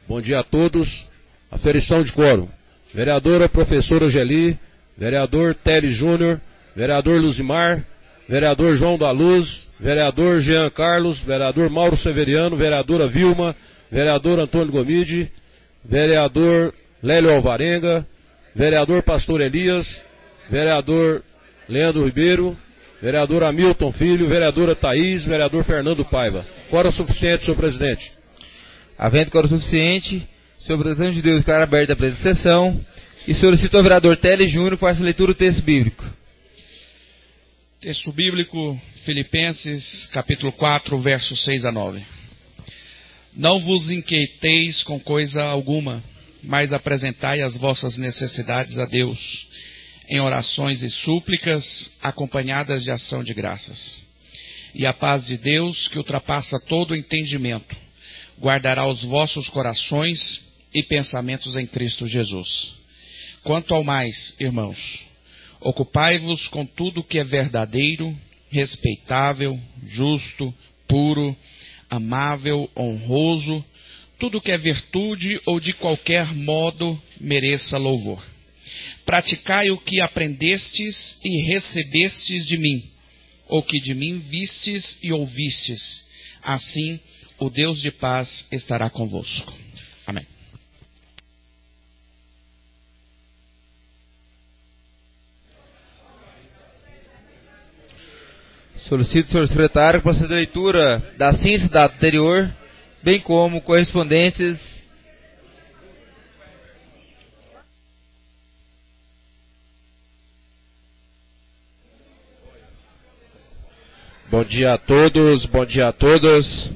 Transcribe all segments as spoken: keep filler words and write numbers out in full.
Bom dia a todos. Aferição de quórum. Vereadora professora Geli, vereador Teles Júnior, vereador Luzimar, vereador João da Luz, vereador Jean Carlos, vereador Mauro Severiano, vereadora Vilma, vereador Antônio Gomide, vereador Lélio Alvarenga, vereador Pastor Elias, vereador Leandro Ribeiro, vereador Hamilton Filho, vereadora Thaís, vereador Fernando Paiva. Quórum suficiente, senhor presidente. Havendo quórum suficiente, senhor presidente de Deus, declara aberta a presente sessão e solicito ao vereador Teles Júnior que faça a leitura do texto bíblico. Texto bíblico, Filipenses, capítulo quatro, versos seis a nove. Não vos inquieteis com coisa alguma, mas apresentai as vossas necessidades a Deus, em orações e súplicas, acompanhadas de ação de graças. E a paz de Deus, que ultrapassa todo o entendimento, guardará os vossos corações e pensamentos em Cristo Jesus. Quanto ao mais, irmãos, ocupai-vos com tudo que é verdadeiro, respeitável, justo, puro, amável, honroso, tudo que é virtude ou de qualquer modo mereça louvor. Praticai o que aprendestes e recebestes de mim, ou que de mim vistes e ouvistes. Assim, o Deus de paz estará convosco. Amém. Solicito, senhor secretário, que proceda a leitura da ciência da anterior, bem como correspondências. Bom dia a todos, bom dia a todas.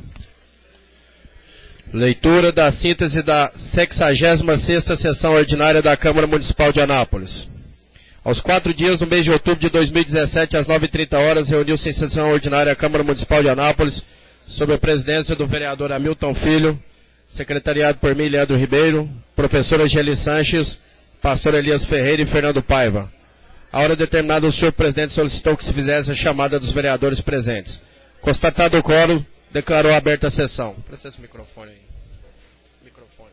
Leitura da síntese da sexagésima sexta sessão ordinária da Câmara Municipal de Anápolis. Aos quatro dias do mês de outubro de dois mil e dezessete, às nove e trinta horas, reuniu-se em sessão ordinária a Câmara Municipal de Anápolis, sob a presidência do vereador Hamilton Filho, secretariado por mim, Leandro Ribeiro, professora Geli Sanches, pastor Elias Ferreira e Fernando Paiva. A hora determinada, o senhor presidente solicitou que se fizesse a chamada dos vereadores presentes. Constatado o quórum, declarou aberta a sessão. Presta esse microfone aí. Microfone.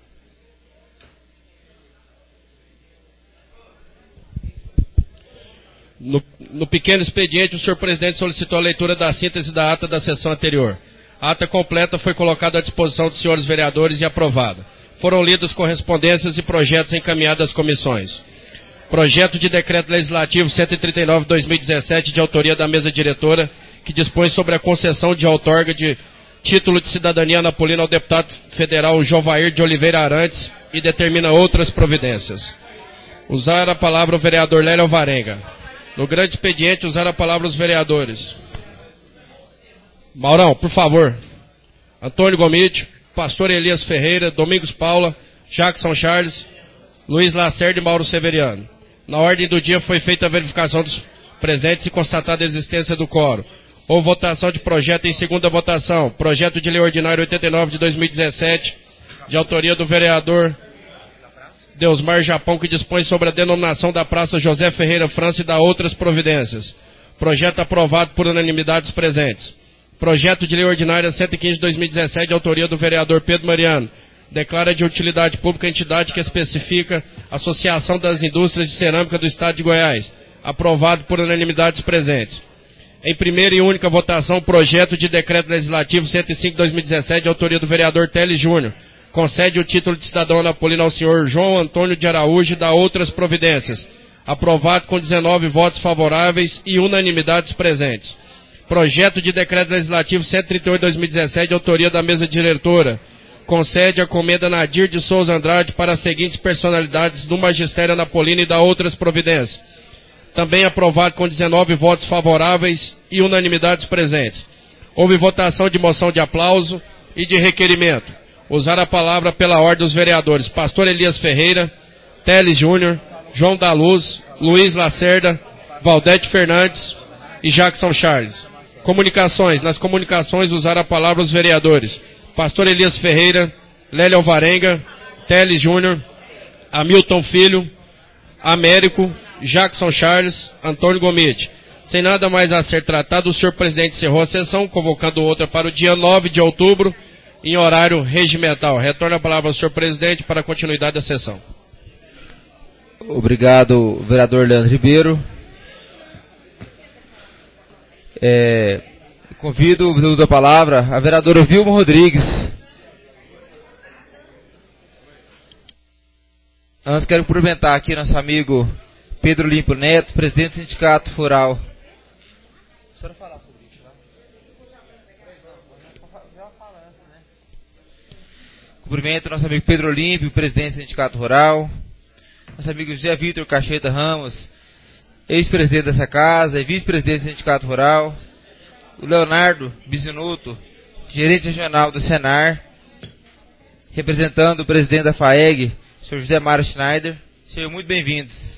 No, no pequeno expediente, o senhor presidente solicitou a leitura da síntese da ata da sessão anterior. A ata completa foi colocada à disposição dos senhores vereadores e aprovada. Foram lidas correspondências e projetos encaminhados às comissões. Projeto de Decreto Legislativo cento e trinta e nove barra dois mil e dezessete, de autoria da mesa diretora, que dispõe sobre a concessão de outorga de título de cidadania napolina ao deputado federal Jovair de Oliveira Arantes e determina outras providências. Usar a palavra o vereador Lélio Alvarenga. No grande expediente, usar a palavra os vereadores. Maurão, por favor. Antônio Gomide, pastor Elias Ferreira, Domingos Paula, Jackson Charles, Luiz Lacerda e Mauro Severiano. Na ordem do dia foi feita a verificação dos presentes e constatada a existência do quórum. Houve votação de projeto em segunda votação. Projeto de lei ordinária oitenta e nove de dois mil e dezessete, de autoria do vereador Deusmar Japão, que dispõe sobre a denominação da Praça José Ferreira França e dá outras providências. Projeto aprovado por unanimidade dos presentes. Projeto de lei ordinária cento e quinze de dois mil e dezessete, de autoria do vereador Pedro Mariano. Declara de utilidade pública a entidade que especifica a Associação das Indústrias de Cerâmica do Estado de Goiás. Aprovado por unanimidade dos presentes. Em primeira e única votação, projeto de decreto legislativo cento e cinco de dois mil e dezessete, de autoria do vereador Teles Júnior. Concede o título de cidadão napolino ao senhor João Antônio de Araújo e dá outras providências. Aprovado com dezenove votos favoráveis e unanimidade dos presentes. Projeto de decreto legislativo cento e trinta e oito de dois mil e dezessete, de autoria da mesa diretora. Concede a comenda Nadir de Souza Andrade para as seguintes personalidades do magistério napolino e dá outras providências. Também aprovado com dezenove votos favoráveis e unanimidades presentes. Houve votação de moção de aplauso e de requerimento. Usar a palavra pela ordem dos vereadores. Pastor Elias Ferreira, Teles Júnior, João da Luz, Luiz Lacerda, Valdete Fernandes e Jackson Charles. Comunicações. Nas comunicações, usar a palavra os vereadores. Pastor Elias Ferreira, Lélio Alvarenga, Teles Júnior, Hamilton Filho, Américo, Jackson Charles, Antônio Gomide. Sem nada mais a ser tratado, o senhor presidente encerrou a sessão, convocando outra para o dia nove de outubro, em horário regimental. Retorno a palavra ao senhor presidente para a continuidade da sessão. Obrigado, vereador Leandro Ribeiro. É, convido o uso da palavra a vereadora Vilma Rodrigues. Antes quero cumprimentar aqui nosso amigo Pedro Olímpio Neto, presidente do Sindicato Rural. A senhora falar sobre isso, tá? Cumprimento nosso amigo Pedro Olímpio, presidente do Sindicato Rural. Nosso amigo José Vitor Cacheta Ramos, ex-presidente dessa casa e vice-presidente do Sindicato Rural. O Leonardo Bisinotto, gerente regional do Senar, representando o presidente da FAEG, senhor José Mário Schneider. Sejam muito bem-vindos.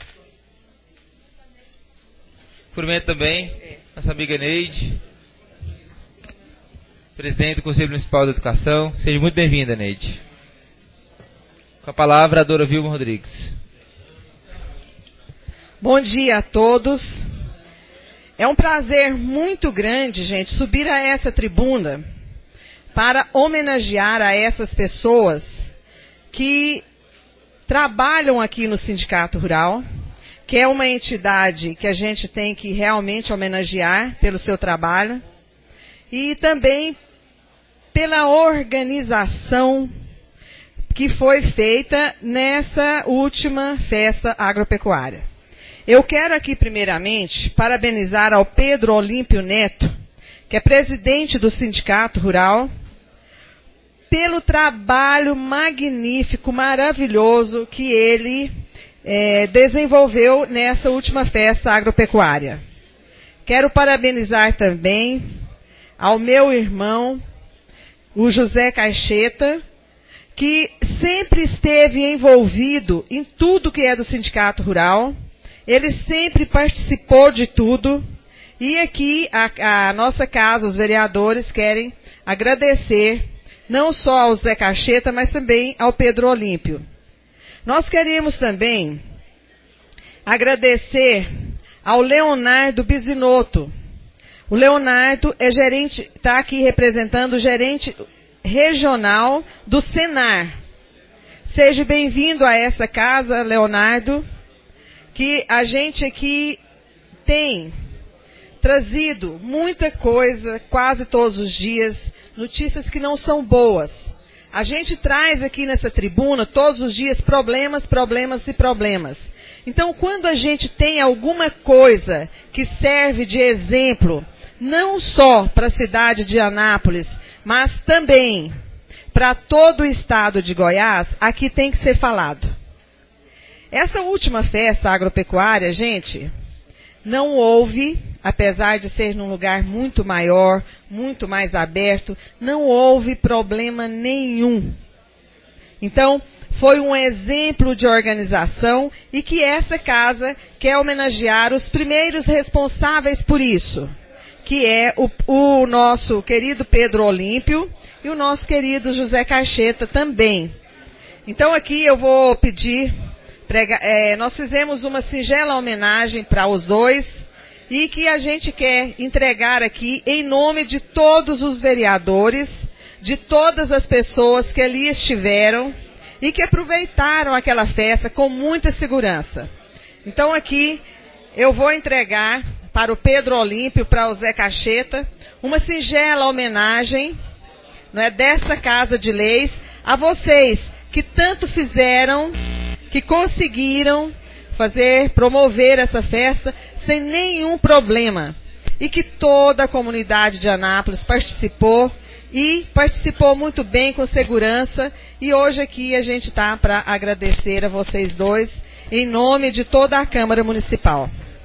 Cumprimento também nossa amiga Neide, presidente do Conselho Municipal de Educação. Seja muito bem-vinda, Neide. Com a palavra, a Dora Vilma Rodrigues. Bom dia a todos. É um prazer muito grande, gente, subir a essa tribuna para homenagear a essas pessoas que trabalham aqui no Sindicato Rural, que é uma entidade que a gente tem que realmente homenagear pelo seu trabalho, e também pela organização que foi feita nessa última festa agropecuária. Eu quero aqui, primeiramente, parabenizar ao Pedro Olímpio Neto, que é presidente do Sindicato Rural, pelo trabalho magnífico, maravilhoso que ele é, desenvolveu nessa última festa agropecuária. Quero parabenizar também ao meu irmão, o José Cacheta, que sempre esteve envolvido em tudo que é do Sindicato Rural. Ele sempre participou de tudo. E aqui, a, a nossa casa, os vereadores, querem agradecer não só ao Zé Cacheta, mas também ao Pedro Olímpio. Nós queremos também agradecer ao Leonardo Bisinotto. O Leonardo é gerente, está aqui representando o gerente regional do Senar. Seja bem-vindo a essa casa, Leonardo, que a gente aqui tem trazido muita coisa, quase todos os dias, notícias que não são boas. A gente traz aqui nessa tribuna, todos os dias, problemas, problemas e problemas. Então, quando a gente tem alguma coisa que serve de exemplo, não só para a cidade de Anápolis, mas também para todo o estado de Goiás, aqui tem que ser falado. Essa última festa agropecuária, gente, não houve, apesar de ser num lugar muito maior, muito mais aberto, não houve problema nenhum. Então, foi um exemplo de organização e que essa casa quer homenagear os primeiros responsáveis por isso, que é o, o nosso querido Pedro Olímpio e o nosso querido José Cacheta também. Então, aqui eu vou pedir... Prega, é, nós fizemos uma singela homenagem para os dois e que a gente quer entregar aqui em nome de todos os vereadores, de todas as pessoas que ali estiveram e que aproveitaram aquela festa com muita segurança. Então aqui eu vou entregar para o Pedro Olímpio, para o Zé Cacheta, uma singela homenagem, não é, dessa Casa de Leis a vocês que tanto fizeram, que conseguiram fazer, promover essa festa sem nenhum problema. E que toda a comunidade de Anápolis participou e participou muito bem, com segurança. E hoje aqui a gente está para agradecer a vocês dois, em nome de toda a Câmara Municipal.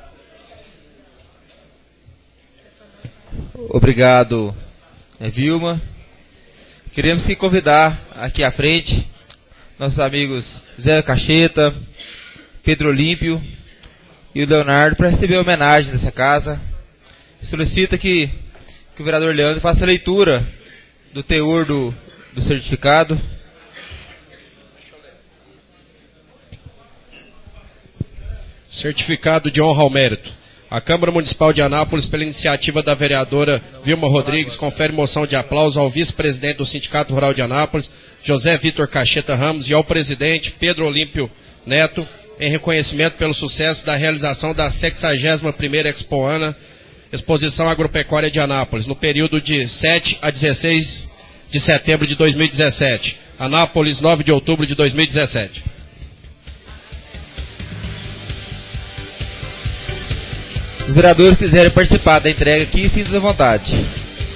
Obrigado, Vilma. Queremos se convidar aqui à frente nossos amigos Zé Cacheta, Pedro Olímpio e o Leonardo para receber a homenagem dessa casa. Solicita que, que o vereador Leandro faça a leitura do teor do, do certificado. Certificado de honra ao mérito. A Câmara Municipal de Anápolis, pela iniciativa da vereadora Vilma Rodrigues, confere moção de aplauso ao vice-presidente do Sindicato Rural de Anápolis, José Vitor Cacheta Ramos, e ao presidente Pedro Olímpio Neto, em reconhecimento pelo sucesso da realização da sexagésima primeira Expoana, Exposição Agropecuária de Anápolis, no período de sete a dezesseis de setembro de dois mil e dezessete. Anápolis, nove de outubro de dois mil e dezessete. Os vereadores que quiserem participar da entrega aqui, sintam-se à vontade.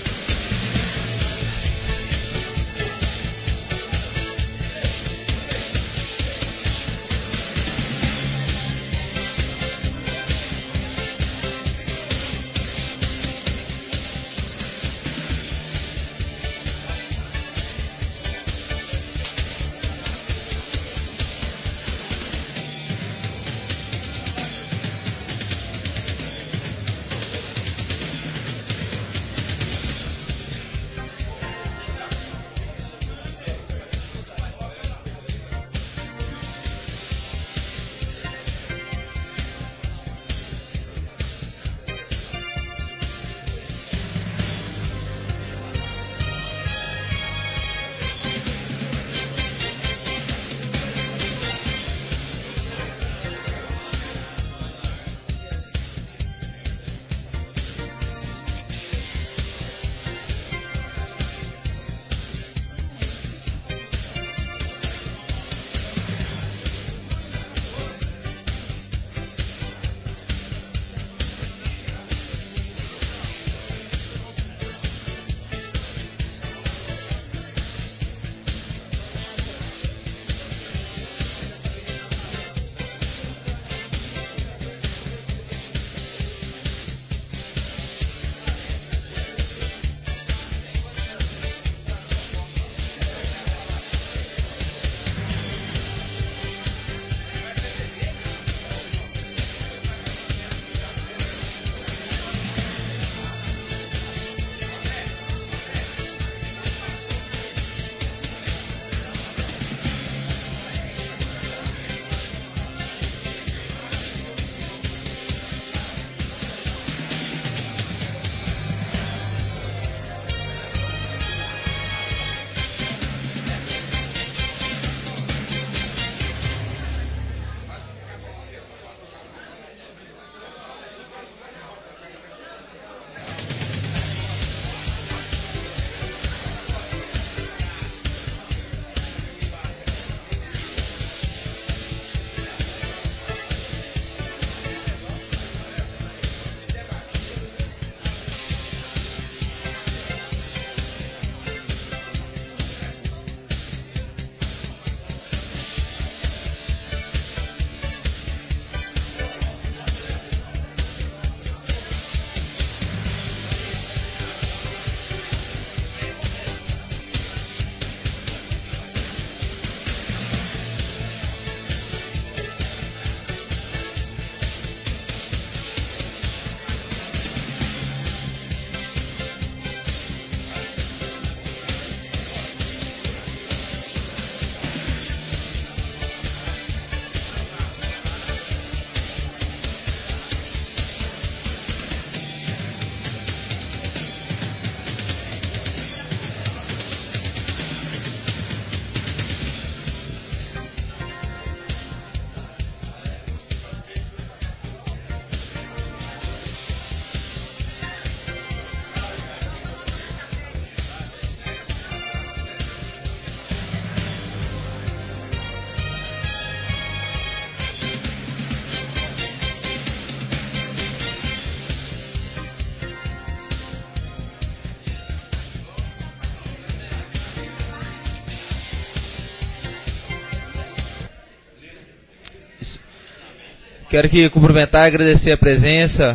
Quero aqui cumprimentar e agradecer a presença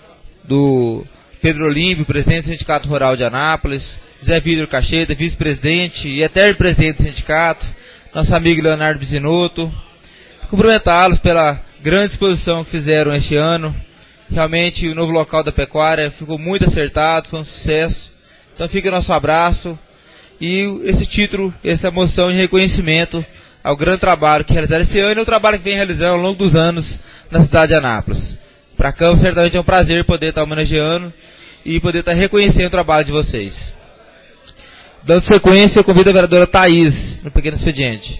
do Pedro Olímpio, presidente do Sindicato Rural de Anápolis, José Vitor Cacheta, vice-presidente e eterno presidente do sindicato, nosso amigo Leonardo Bisinotto. Cumprimentá-los pela grande exposição que fizeram este ano. Realmente o novo local da pecuária ficou muito acertado, foi um sucesso. Então fica o nosso abraço e esse título, essa moção de reconhecimento ao grande trabalho que realizaram esse ano e o trabalho que vem realizando ao longo dos anos na cidade de Anápolis. para a Câmara. Certamente é um prazer poder estar homenageando e poder estar reconhecendo o trabalho de vocês. Dando sequência, eu convido a vereadora Thaís no pequeno expediente.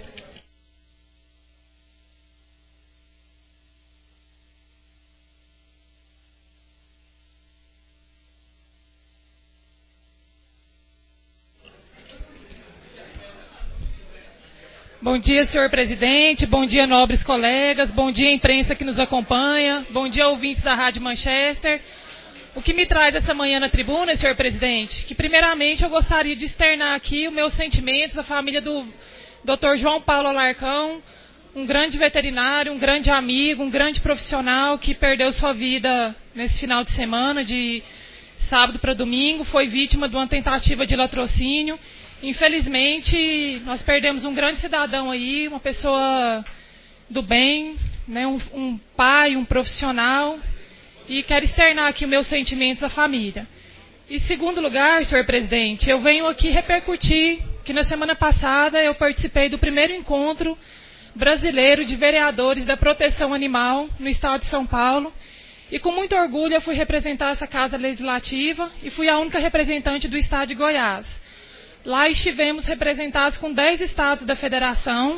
Bom dia, senhor presidente, bom dia, nobres colegas, bom dia, imprensa que nos acompanha, bom dia, ouvintes da Rádio Manchester. O que me traz essa manhã na tribuna, senhor presidente, que primeiramente eu gostaria de externar aqui os meus sentimentos à família do doutor João Paulo Alarcão, um grande veterinário, um grande amigo, um grande profissional que perdeu sua vida nesse final de semana, de sábado para domingo, foi vítima de uma tentativa de latrocínio. Infelizmente, nós perdemos um grande cidadão aí, uma pessoa do bem, né, um, um pai, um profissional, e quero externar aqui os meus sentimentos à família. Em segundo lugar, senhor presidente, eu venho aqui repercutir que na semana passada eu participei do primeiro encontro brasileiro de vereadores da proteção animal no estado de São Paulo, e com muito orgulho eu fui representar essa casa legislativa e fui a única representante do estado de Goiás. Lá estivemos representados com dez estados da federação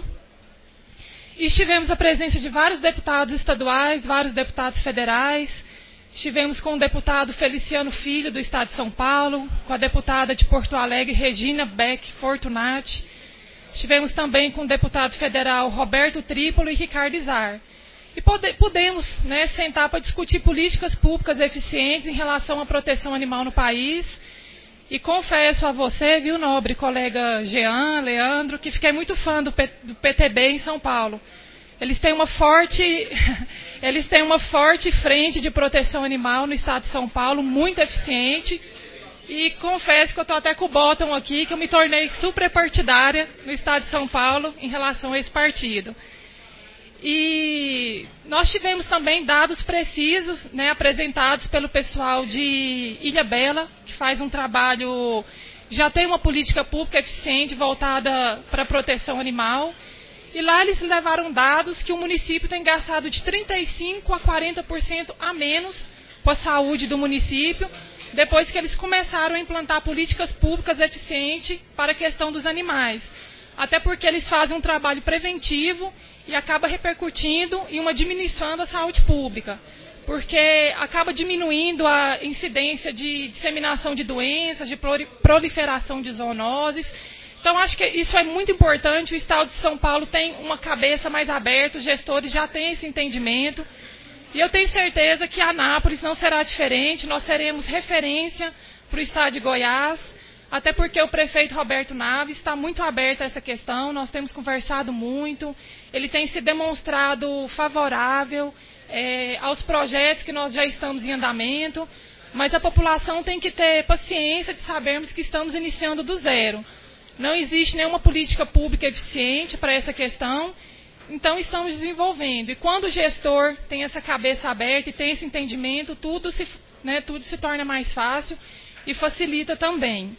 e estivemos a presença de vários deputados estaduais, vários deputados federais. Estivemos com o deputado Feliciano Filho, do estado de São Paulo, com a deputada de Porto Alegre, Regina Beck Fortunati. Estivemos também com o deputado federal Roberto Trípolo e Ricardo Izar. E pode, pudemos né, sentar para discutir políticas públicas eficientes em relação à proteção animal no país. E confesso a você, viu, nobre colega Jean, Leandro, que fiquei muito fã do, P, do P T B em São Paulo. Eles têm uma forte, eles têm uma forte frente de proteção animal no estado de São Paulo, muito eficiente. E confesso que eu estou até com o botão aqui, que eu me tornei suprapartidária no estado de São Paulo em relação a esse partido. E nós tivemos também dados precisos, né, apresentados pelo pessoal de Ilhabela, que faz um trabalho, já tem uma política pública eficiente voltada para a proteção animal. E lá eles levaram dados que o município tem gastado de trinta e cinco a quarenta por cento a menos com a saúde do município, depois que eles começaram a implantar políticas públicas eficientes para a questão dos animais. Até porque eles fazem um trabalho preventivo e acaba repercutindo em uma diminuição da saúde pública, porque acaba diminuindo a incidência de disseminação de doenças, de proliferação de zoonoses. Então, acho que isso é muito importante. O estado de São Paulo tem uma cabeça mais aberta, os gestores já têm esse entendimento. E eu tenho certeza que Anápolis não será diferente, nós seremos referência para o estado de Goiás, até porque o prefeito Roberto Naves está muito aberto a essa questão, nós temos conversado muito, ele tem se demonstrado favorável é, aos projetos que nós já estamos em andamento, mas a população tem que ter paciência de sabermos que estamos iniciando do zero. Não existe nenhuma política pública eficiente para essa questão, então estamos desenvolvendo. E quando o gestor tem essa cabeça aberta e tem esse entendimento, tudo se, né, tudo se torna mais fácil e facilita também.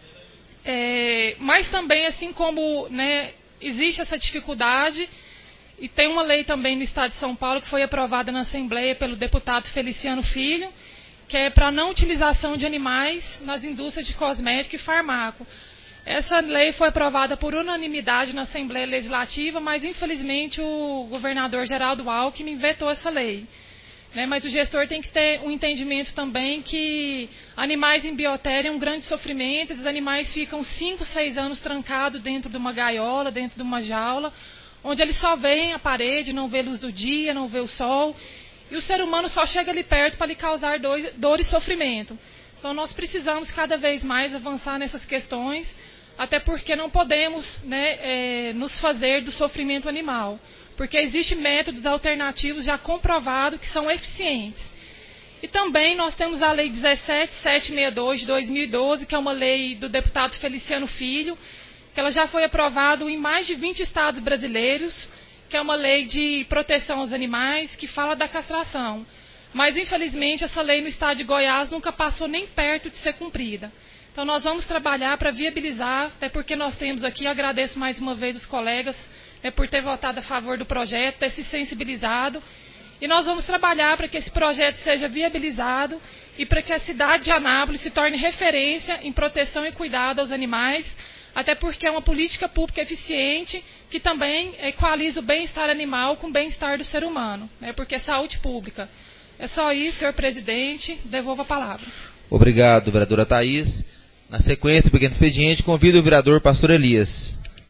É, mas também, assim como né, existe essa dificuldade, e tem uma lei também no estado de São Paulo que foi aprovada na Assembleia pelo deputado Feliciano Filho, que é para a não utilização de animais nas indústrias de cosmético e farmaco. Essa lei foi aprovada por unanimidade na Assembleia Legislativa, mas infelizmente o governador Geraldo Alckmin vetou essa lei. Né, mas o gestor tem que ter um entendimento também que animais em biotéria é um grande sofrimento, esses animais ficam cinco, seis anos trancados dentro de uma gaiola, dentro de uma jaula, onde eles só veem a parede, não vê luz do dia, não vê o sol, e o ser humano só chega ali perto para lhe causar dor e sofrimento. Então nós precisamos cada vez mais avançar nessas questões, até porque não podemos né, é, nos fazer do sofrimento animal. Porque existem métodos alternativos já comprovados que são eficientes. E também nós temos a Lei dezessete mil setecentos e sessenta e dois de dois mil e doze, que é uma lei do deputado Feliciano Filho, que ela já foi aprovada em mais de vinte estados brasileiros, que é uma lei de proteção aos animais, que fala da castração. Mas, infelizmente, essa lei no estado de Goiás nunca passou nem perto de ser cumprida. Então, nós vamos trabalhar para viabilizar, até porque nós temos aqui, agradeço mais uma vez os colegas, É por ter votado a favor do projeto, ter se sensibilizado. E nós vamos trabalhar para que esse projeto seja viabilizado e para que a cidade de Anápolis se torne referência em proteção e cuidado aos animais, até porque é uma política pública eficiente que também equaliza o bem-estar animal com o bem-estar do ser humano, né? Porque é saúde pública. É só isso, senhor presidente. Devolvo a palavra. Obrigado, vereadora Thaís. Na sequência do pequeno expediente, convido o vereador Pastor Elias.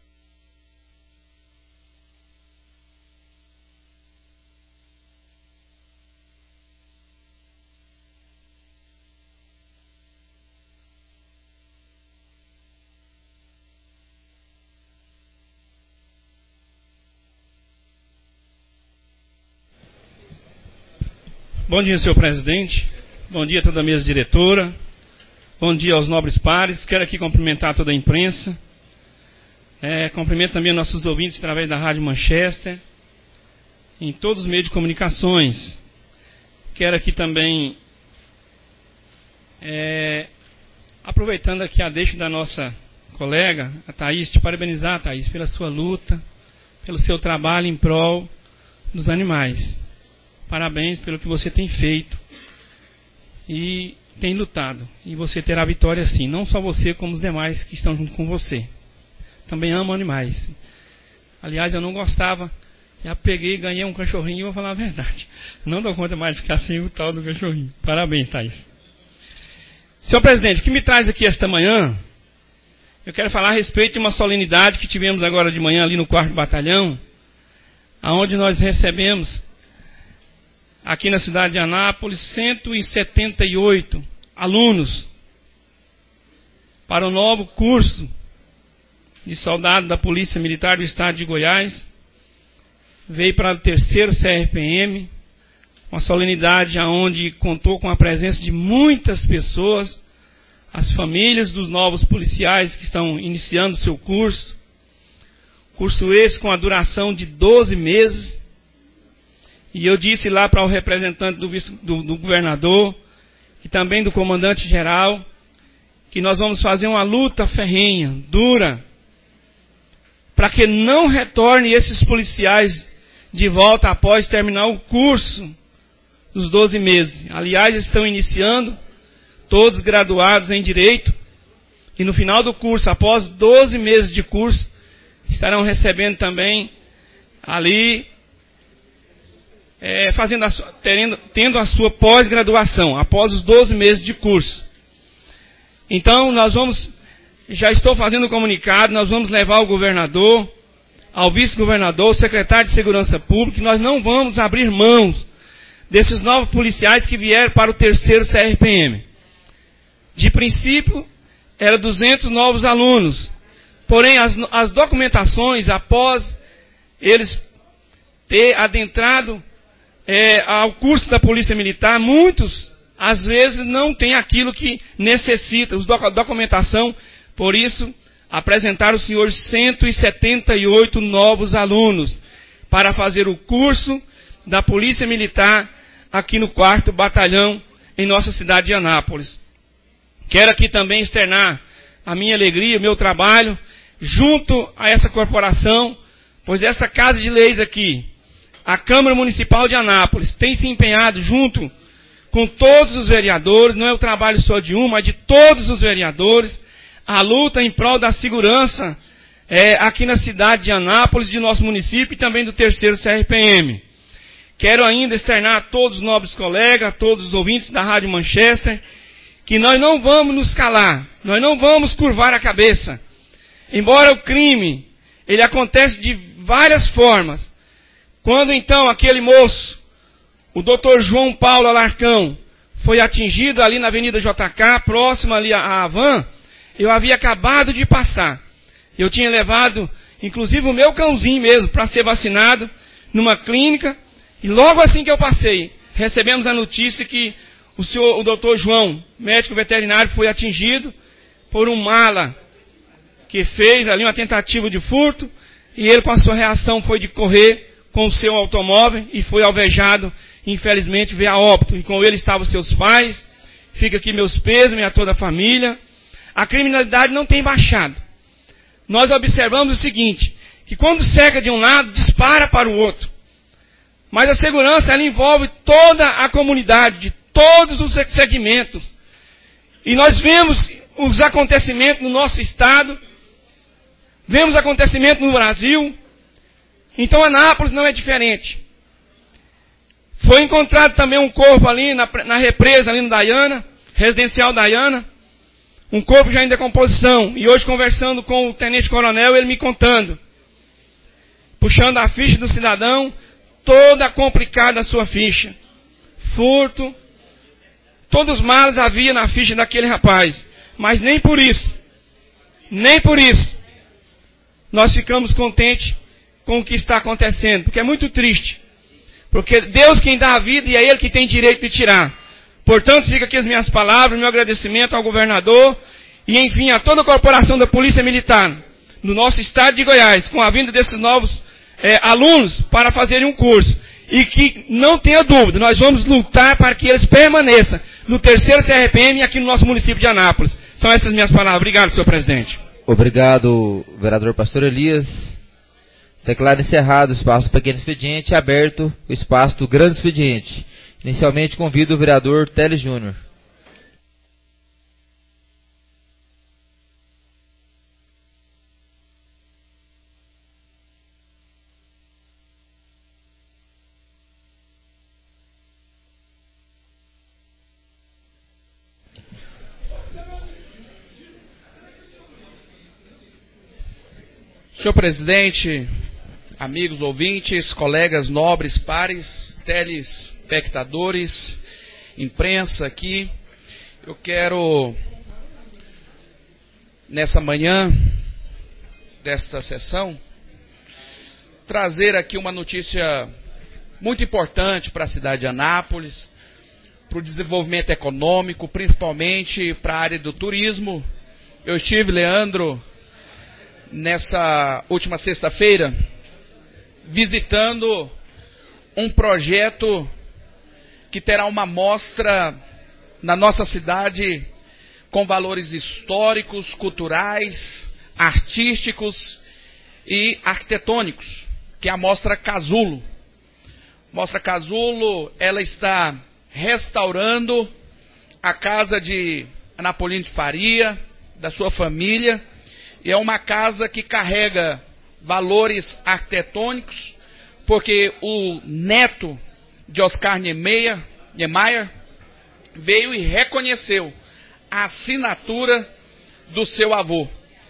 Bom dia, senhor presidente. Bom dia a toda a mesa diretora. Bom dia aos nobres pares. Quero aqui cumprimentar toda a imprensa. É, cumprimento também nossos ouvintes através da Rádio Manchester, em todos os meios de comunicações. Quero aqui também, é, aproveitando aqui a deixa da nossa colega, a Thaís, te parabenizar, Thaís, pela sua luta, pelo seu trabalho em prol dos animais. Parabéns pelo que você tem feito e tem lutado. E você terá vitória sim. Não só você, como os demais que estão junto com você. Também amo animais. Aliás, eu não gostava. Já peguei e ganhei um cachorrinho e vou falar a verdade. Não dou conta mais de ficar sem o tal do cachorrinho. Parabéns, Thaís. Senhor presidente, o que me traz aqui esta manhã, eu quero falar a respeito de uma solenidade que tivemos agora de manhã ali no quarto batalhão, aonde nós recebemos aqui na cidade de Anápolis, cento e setenta e oito alunos para o novo curso de soldado da Polícia Militar do Estado de Goiás. Veio para o terceiro C R P M, uma solenidade onde contou com a presença de muitas pessoas, as famílias dos novos policiais que estão iniciando o seu curso. Curso esse com a duração de doze meses. E eu disse lá para o representante do, vice, do, do governador e também do comandante-geral que nós vamos fazer uma luta ferrenha, dura, para que não retorne esses policiais de volta após terminar o curso dos doze meses. Aliás, estão iniciando, todos graduados em Direito, e no final do curso, após doze meses de curso, estarão recebendo também ali, É, fazendo a sua, terendo, tendo a sua pós-graduação, após os doze meses de curso. Então, nós vamos, já estou fazendo o comunicado, nós vamos levar ao governador, ao vice-governador, ao secretário de Segurança Pública, que nós não vamos abrir mãos desses novos policiais que vieram para o terceiro C R P M. De princípio, eram duzentos novos alunos, porém, as, as documentações, após eles ter adentrado É, ao curso da Polícia Militar, muitos, às vezes, não têm aquilo que necessita, os doc documentação, por isso, apresentaram os senhores cento e setenta e oito novos alunos para fazer o curso da Polícia Militar aqui no quarto Batalhão, em nossa cidade de Anápolis. Quero aqui também externar a minha alegria, o meu trabalho, junto a essa corporação, pois essa Casa de Leis aqui, a Câmara Municipal de Anápolis, tem se empenhado junto com todos os vereadores, não é o trabalho só de um, mas de todos os vereadores, a luta em prol da segurança é, aqui na cidade de Anápolis, de nosso município e também do terceiro C R P M. Quero ainda externar a todos os nobres colegas, a todos os ouvintes da Rádio Manchester, que nós não vamos nos calar, nós não vamos curvar a cabeça. Embora o crime, ele acontece de várias formas. Quando então aquele moço, o doutor João Paulo Alarcão, foi atingido ali na Avenida J K, próximo ali à Havan, eu havia acabado de passar. Eu tinha levado, inclusive, o meu cãozinho mesmo, para ser vacinado, numa clínica, e logo assim que eu passei, recebemos a notícia que o senhor, o doutor João, médico veterinário, foi atingido por um mala, que fez ali uma tentativa de furto, e ele, com a sua reação, foi de correr com o seu automóvel e foi alvejado, infelizmente, veio a óbito. E com ele estavam seus pais. Fica aqui meus pêsames a toda a família. A criminalidade não tem baixado. Nós observamos o seguinte, que quando cerca de um lado, dispara para o outro. Mas a segurança, ela envolve toda a comunidade, de todos os segmentos. E nós vemos os acontecimentos no nosso estado, vemos acontecimentos no Brasil. Então Anápolis não é diferente. Foi encontrado também um corpo ali na, na represa, ali no Dayana, residencial Dayana. Um corpo já em decomposição. E hoje, conversando com o tenente-coronel, ele me contando, puxando a ficha do cidadão, toda complicada a sua ficha. Furto, todos os males havia na ficha daquele rapaz. Mas nem por isso, nem por isso, nós ficamos contentes com o que está acontecendo. Porque é muito triste. Porque Deus quem dá a vida e é Ele que tem direito de tirar. Portanto, fica aqui as minhas palavras, meu agradecimento ao governador e, enfim, a toda a corporação da Polícia Militar no nosso estado de Goiás, com a vinda desses novos é, alunos para fazerem um curso. E que não tenha dúvida, nós vamos lutar para que eles permaneçam no terceiro C R P M aqui no nosso município de Anápolis. São essas minhas palavras. Obrigado, senhor presidente. Obrigado, vereador Pastor Elias. Declaro encerrado o espaço do pequeno expediente e aberto o espaço do grande expediente. Inicialmente convido o vereador Teles Júnior. Senhor presidente, amigos ouvintes, colegas nobres, pares, telespectadores, imprensa aqui, eu quero, nessa manhã desta sessão, trazer aqui uma notícia muito importante para a cidade de Anápolis, para o desenvolvimento econômico, principalmente para a área do turismo. Eu estive, Leandro, nessa última sexta-feira, visitando um projeto que terá uma mostra na nossa cidade com valores históricos, culturais, artísticos e arquitetônicos, que é a Mostra Casulo. Mostra Casulo, ela está restaurando a casa de Anapolino de Faria, da sua família, e é uma casa que carrega valores arquitetônicos, porque o neto de Oscar Niemeyer, Niemeyer veio e reconheceu a assinatura do seu avô.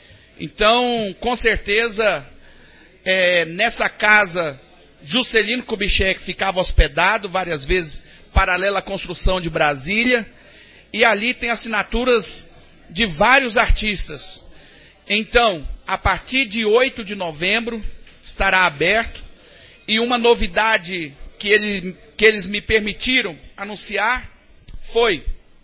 Então, com certeza, é, nessa casa, Juscelino Kubitschek ficava hospedado várias vezes, paralela à construção de Brasília, e ali tem assinaturas de vários artistas. Então, a partir de oito de novembro, estará aberto, e uma novidade que, ele, que eles me permitiram anunciar foi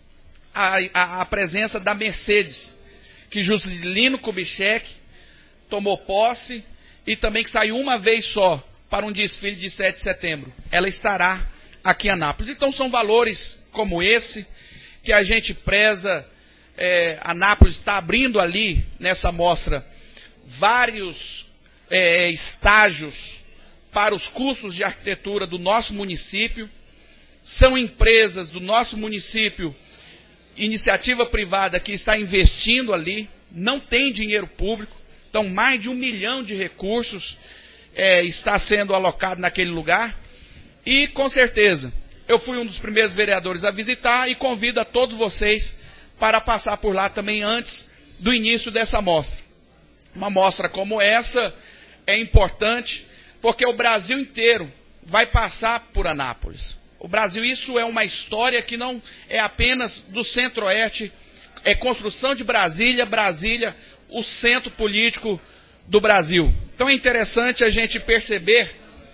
a, a, a presença da Mercedes, que Juscelino Kubitschek tomou posse, e também que saiu uma vez só para um desfile de sete de setembro. Ela estará aqui em Anápolis. Então são valores como esse que a gente preza. É, Anápolis está abrindo ali, nessa mostra, vários é, estágios para os cursos de arquitetura do nosso município. São empresas do nosso município, iniciativa privada, que está investindo ali, não tem dinheiro público, então mais de um milhão de recursos é, está sendo alocado naquele lugar. E com certeza, eu fui um dos primeiros vereadores a visitar e convido a todos vocês para passar por lá também antes do início dessa mostra. Uma mostra como essa é importante, porque o Brasil inteiro vai passar por Anápolis. O Brasil, isso é uma história que não é apenas do Centro-Oeste, é construção de Brasília, Brasília, o centro político do Brasil. Então é interessante a gente perceber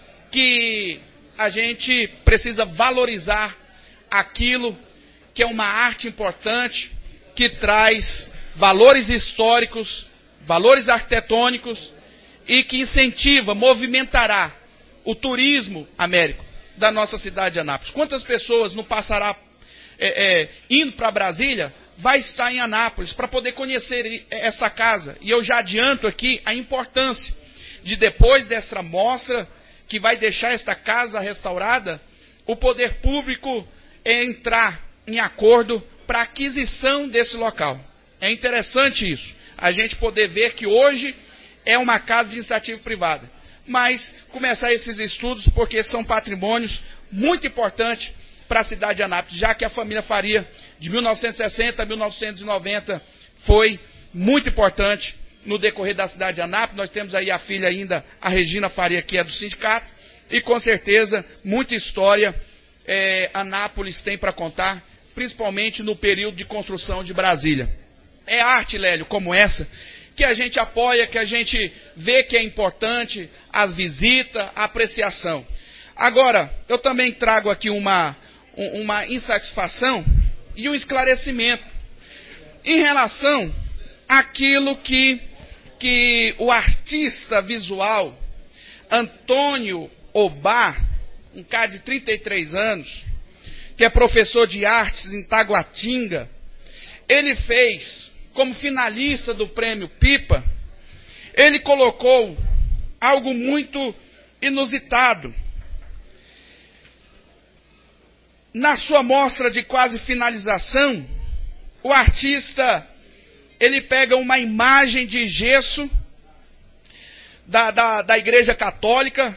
que a gente precisa valorizar aquilo que é uma arte importante, que traz valores históricos, valores arquitetônicos e que incentiva, movimentará o turismo, Américo, da nossa cidade de Anápolis. Quantas pessoas não passará é, é, indo para Brasília, vai estar em Anápolis para poder conhecer essa casa. E eu já adianto aqui a importância de, depois dessa mostra, que vai deixar esta casa restaurada, o poder público entrar em acordo para a aquisição desse local. É interessante isso, a gente poder ver que hoje é uma casa de iniciativa privada, mas começar esses estudos porque são patrimônios muito importantes para a cidade de Anápolis, já que a família Faria, de mil novecentos e sessenta a mil novecentos e noventa, foi muito importante no decorrer da cidade de Anápolis. Nós temos aí a filha ainda, a Regina Faria, que é do sindicato, e com certeza muita história é, Anápolis tem para contar, principalmente no período de construção de Brasília. É arte, Lélio, como essa, que a gente apoia, que a gente vê que é importante, as visitas, a apreciação. Agora, eu também trago aqui uma, uma insatisfação e um esclarecimento em relação àquilo que, que o artista visual Antônio Obá, um cara de trinta e três anos, que é professor de artes em Taguatinga, ele fez, como finalista do prêmio Pipa, ele colocou algo muito inusitado. Na sua mostra de quase finalização, o artista, ele pega uma imagem de gesso da, da, da Igreja Católica,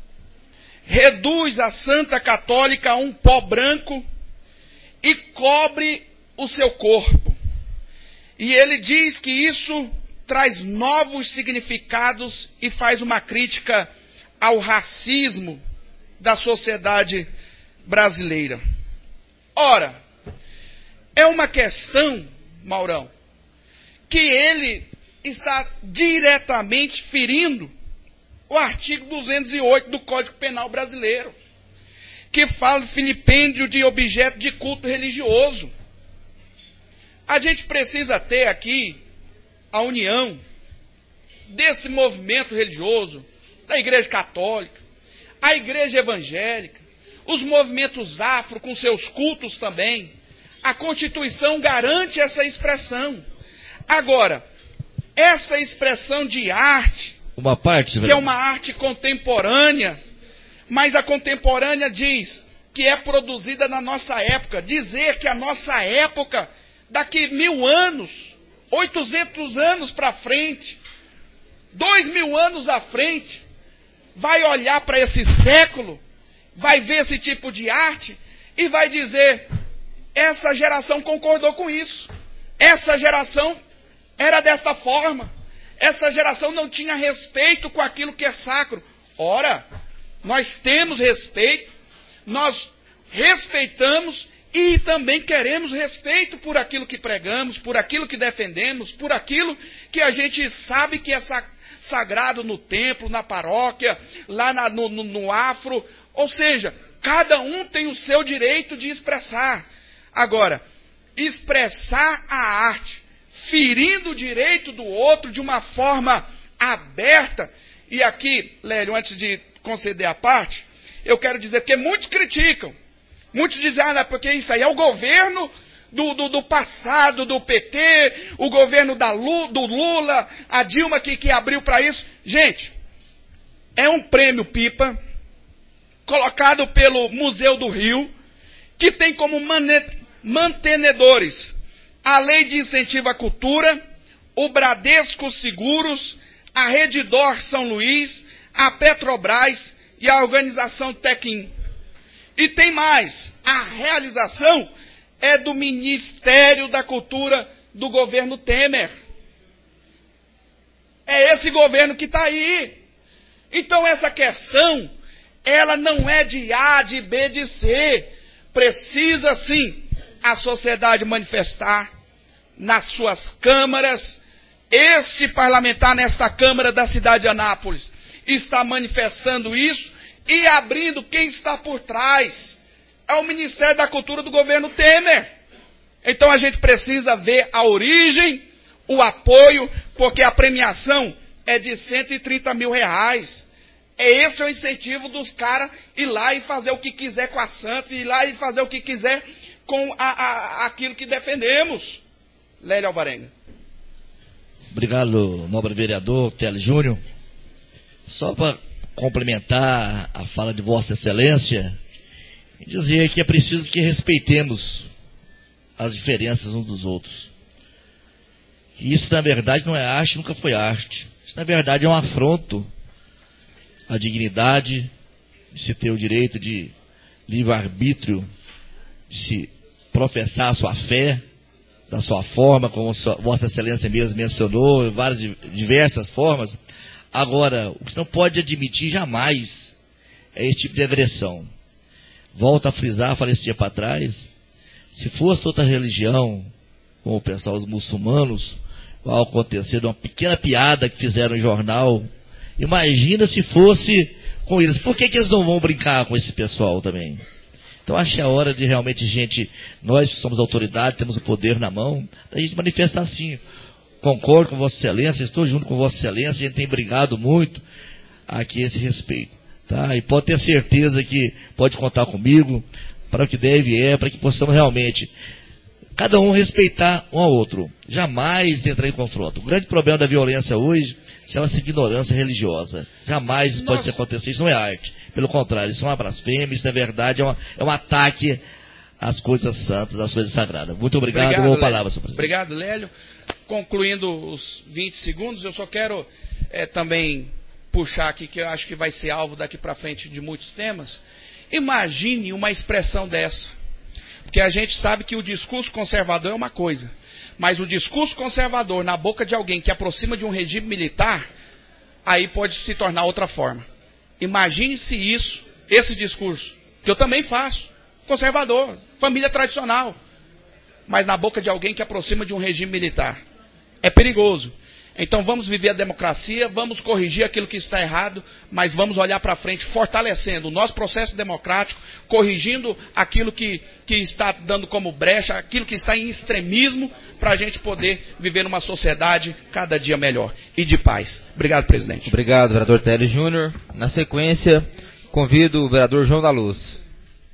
reduz a Santa Católica a um pó branco e cobre o seu corpo. E ele diz que isso traz novos significados e faz uma crítica ao racismo da sociedade brasileira. Ora, é uma questão, Maurão, que ele está diretamente ferindo o artigo duzentos e oito do Código Penal Brasileiro, que fala do filipêndio de objeto de culto religioso. A gente precisa ter aqui a união desse movimento religioso, da Igreja Católica, a Igreja Evangélica, os movimentos afro com seus cultos também. A Constituição garante essa expressão. Agora, essa expressão de arte, uma parte, que é uma arte contemporânea, mas a contemporânea diz que é produzida na nossa época. Dizer que a nossa época, daqui mil anos, oitocentos anos para frente, dois mil anos à frente, vai olhar para esse século, vai ver esse tipo de arte e vai dizer: essa geração concordou com isso, essa geração era desta forma, essa geração não tinha respeito com aquilo que é sacro. Ora, nós temos respeito, nós respeitamos e também queremos respeito por aquilo que pregamos, por aquilo que defendemos, por aquilo que a gente sabe que é sagrado no templo, na paróquia, lá na, no, no, no afro. Ou seja, cada um tem o seu direito de expressar. Agora, expressar a arte, ferindo o direito do outro de uma forma aberta. E aqui, Lélio, antes de conceder a parte, eu quero dizer que muitos criticam. Muitos dizem, ah, porque isso aí é o governo do, do, do passado, do P T, o governo da Lula, do Lula, a Dilma que, que abriu para isso. Gente, é um prêmio Pipa, colocado pelo Museu do Rio, que tem como mantenedores a Lei de Incentivo à Cultura, o Bradesco Seguros, a Redditor São Luís, a Petrobras e a organização Tequim. E tem mais, a realização é do Ministério da Cultura do governo Temer. É esse governo que está aí. Então essa questão, ela não é de A, de B, de C. Precisa sim a sociedade manifestar nas suas câmaras. Este parlamentar nesta Câmara da cidade de Anápolis está manifestando isso e abrindo quem está por trás. É o Ministério da Cultura do governo Temer. Então a gente precisa ver a origem, o apoio, porque a premiação é de cento e trinta mil reais. É esse o incentivo dos caras ir lá e fazer o que quiser com a Santa, ir lá e fazer o que quiser com a, a, aquilo que defendemos. Lélio Alvarenga. Obrigado, nobre vereador Télio Júnior. Só para complementar a fala de Vossa Excelência e dizer que é preciso que respeitemos as diferenças uns dos outros. Que isso, na verdade, não é arte, nunca foi arte. Isso, na verdade, é um afronto à dignidade de se ter o direito de livre-arbítrio, de se professar a sua fé, da sua forma, como Vossa Excelência mesmo mencionou, várias diversas formas. Agora, o que não pode admitir jamais é esse tipo de agressão. Volto a frisar, falei esse dia para trás, se fosse outra religião, como o pessoal, os muçulmanos, vai acontecer de uma pequena piada que fizeram no jornal. Imagina se fosse com eles. Por que, que eles não vão brincar com esse pessoal também? Então acho que é a hora de realmente gente, nós que somos autoridade, temos o poder na mão, a gente manifestar assim. Concordo com Vossa Excelência, estou junto com Vossa Excelência, a gente tem brigado muito aqui a esse respeito. Tá? E pode ter certeza que pode contar comigo para o que deve é, para que possamos realmente cada um respeitar um ao outro, jamais entrar em confronto. O grande problema da violência hoje chama-se ignorância religiosa. Jamais isso pode acontecer, isso não é arte. Pelo contrário, isso é uma blasfêmia, isso na verdade é, uma, é um ataque às coisas santas, às coisas sagradas. Muito obrigado, obrigado boa palavra, senhor presidente. Obrigado, Lélio. Concluindo os vinte segundos, eu só quero é, também puxar aqui, que eu acho que vai ser alvo daqui para frente de muitos temas. Imagine uma expressão dessa. Porque a gente sabe que o discurso conservador é uma coisa, mas o discurso conservador na boca de alguém que aproxima de um regime militar, aí pode se tornar outra forma. Imagine se isso, esse discurso, que eu também faço, conservador, família tradicional, mas na boca de alguém que aproxima de um regime militar. É perigoso. Então vamos viver a democracia, vamos corrigir aquilo que está errado, mas vamos olhar para frente, fortalecendo o nosso processo democrático, corrigindo aquilo que, que está dando como brecha, aquilo que está em extremismo, para a gente poder viver numa sociedade cada dia melhor e de paz. Obrigado, presidente. Obrigado, vereador Télio Júnior. Na sequência, convido o vereador João da Luz.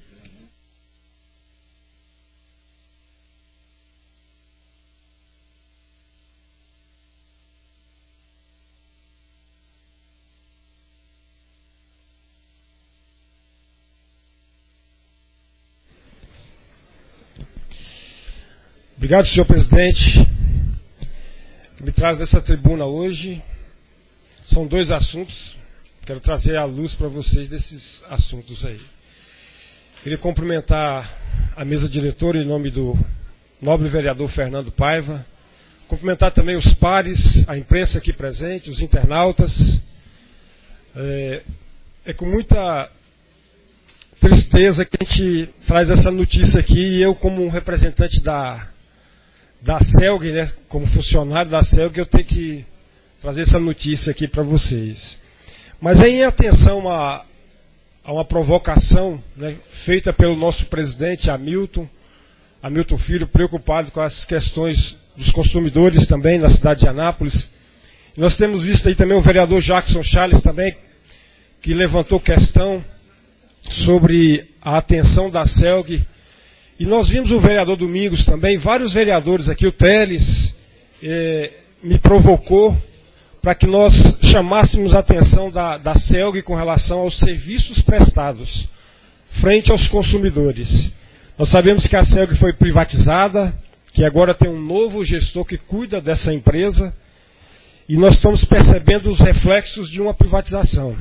Obrigado, senhor presidente, que me traz nessa tribuna hoje. São dois assuntos, quero trazer à luz para vocês desses assuntos aí. Queria cumprimentar a mesa diretora em nome do nobre vereador Fernando Paiva, cumprimentar também os pares, a imprensa aqui presente, os internautas. É, é com muita tristeza que a gente traz essa notícia aqui, e eu, como um representante da da CELG, né, como funcionário da CELG, eu tenho que trazer essa notícia aqui para vocês. Mas é em atenção a, a uma provocação, né, feita pelo nosso presidente Hamilton, Hamilton Filho, preocupado com as questões dos consumidores também na cidade de Anápolis. Nós temos visto aí também o vereador Jackson Charles também, que levantou questão sobre a atenção da CELG. E nós vimos o vereador Domingos também, vários vereadores aqui, o Teles, eh, me provocou para que nós chamássemos a atenção da, da CELG com relação aos serviços prestados frente aos consumidores. Nós sabemos que a CELG foi privatizada, que agora tem um novo gestor que cuida dessa empresa, e nós estamos percebendo os reflexos de uma privatização.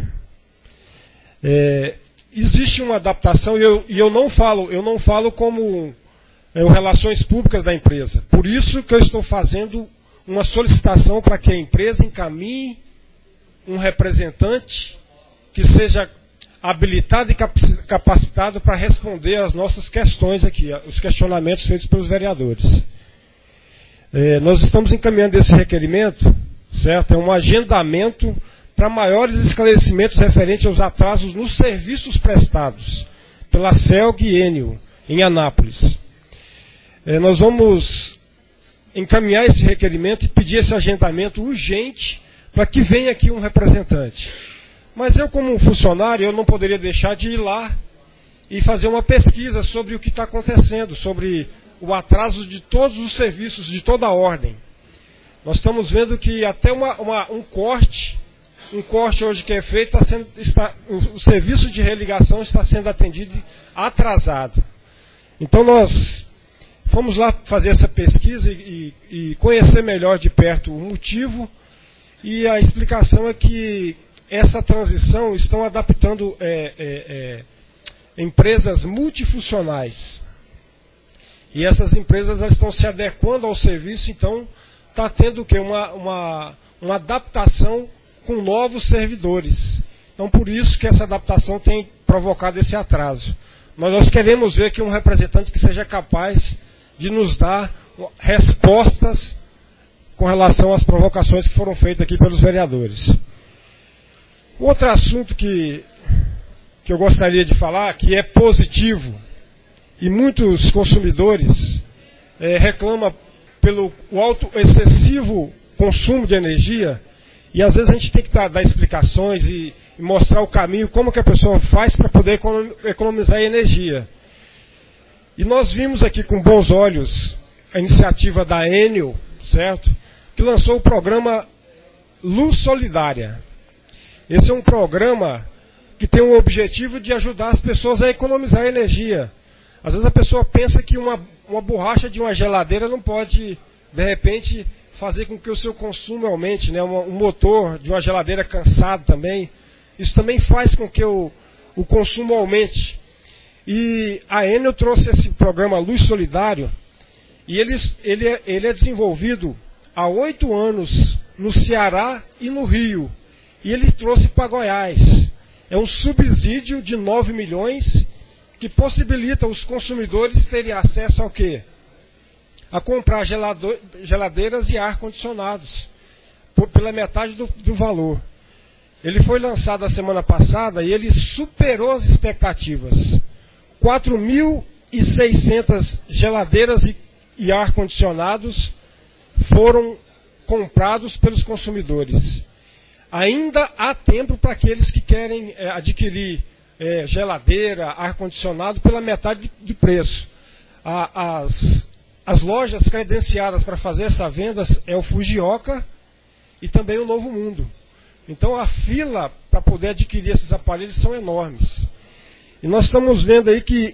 É, existe uma adaptação, e eu, e eu não falo, eu não falo como é, relações públicas da empresa. Por isso que eu estou fazendo uma solicitação para que a empresa encaminhe um representante que seja habilitado e capacitado para responder às nossas questões aqui, os questionamentos feitos pelos vereadores. É, nós estamos encaminhando esse requerimento, certo? É um agendamento para maiores esclarecimentos referentes aos atrasos nos serviços prestados pela CELG e Enel, em Anápolis. É, nós vamos encaminhar esse requerimento e pedir esse agendamento urgente para que venha aqui um representante. Mas eu, como funcionário, eu não poderia deixar de ir lá e fazer uma pesquisa sobre o que está acontecendo, sobre o atraso de todos os serviços, de toda a ordem. Nós estamos vendo que até uma, uma, um corte um corte hoje que é feito, está sendo, está, o, o serviço de religação está sendo atendido atrasado. Então nós fomos lá fazer essa pesquisa e, e conhecer melhor de perto o motivo, e a explicação é que essa transição estão adaptando é, é, é, empresas multifuncionais. E essas empresas estão se adequando ao serviço, então está tendo o quê? Uma, uma, uma adaptação com novos servidores. Então por isso que essa adaptação tem provocado esse atraso. Mas nós queremos ver que um representante que seja capaz de nos dar respostas com relação às provocações que foram feitas aqui pelos vereadores. Outro assunto que, que eu gostaria de falar, que é positivo, e muitos consumidores é, reclamam pelo o alto excessivo consumo de energia, e às vezes a gente tem que dar, dar explicações e, e mostrar o caminho, como que a pessoa faz para poder economizar energia. E nós vimos aqui com bons olhos a iniciativa da Enel, certo? Que lançou o programa Luz Solidária. Esse é um programa que tem o objetivo de ajudar as pessoas a economizar energia. Às vezes a pessoa pensa que uma, uma borracha de uma geladeira não pode, de repente, fazer com que o seu consumo aumente, né? Um, um motor de uma geladeira cansado também. Isso também faz com que o, o consumo aumente. E a Enel trouxe esse programa Luz Solidário, e ele, ele, é, ele é desenvolvido há oito anos no Ceará e no Rio. E ele trouxe para Goiás. É um subsídio de nove milhões que possibilita os consumidores terem acesso ao quê? A comprar gelado, geladeiras e ar-condicionados pela metade do, do valor. Ele foi lançado a semana passada e ele superou as expectativas. quatro mil e seiscentas geladeiras e, e ar-condicionados foram comprados pelos consumidores. Ainda há tempo para aqueles que querem é, adquirir é, geladeira, ar-condicionado pela metade de preço. A, as, as lojas credenciadas para fazer essa venda é o Fujioka e também o Novo Mundo. Então a fila para poder adquirir esses aparelhos são enormes. E nós estamos vendo aí que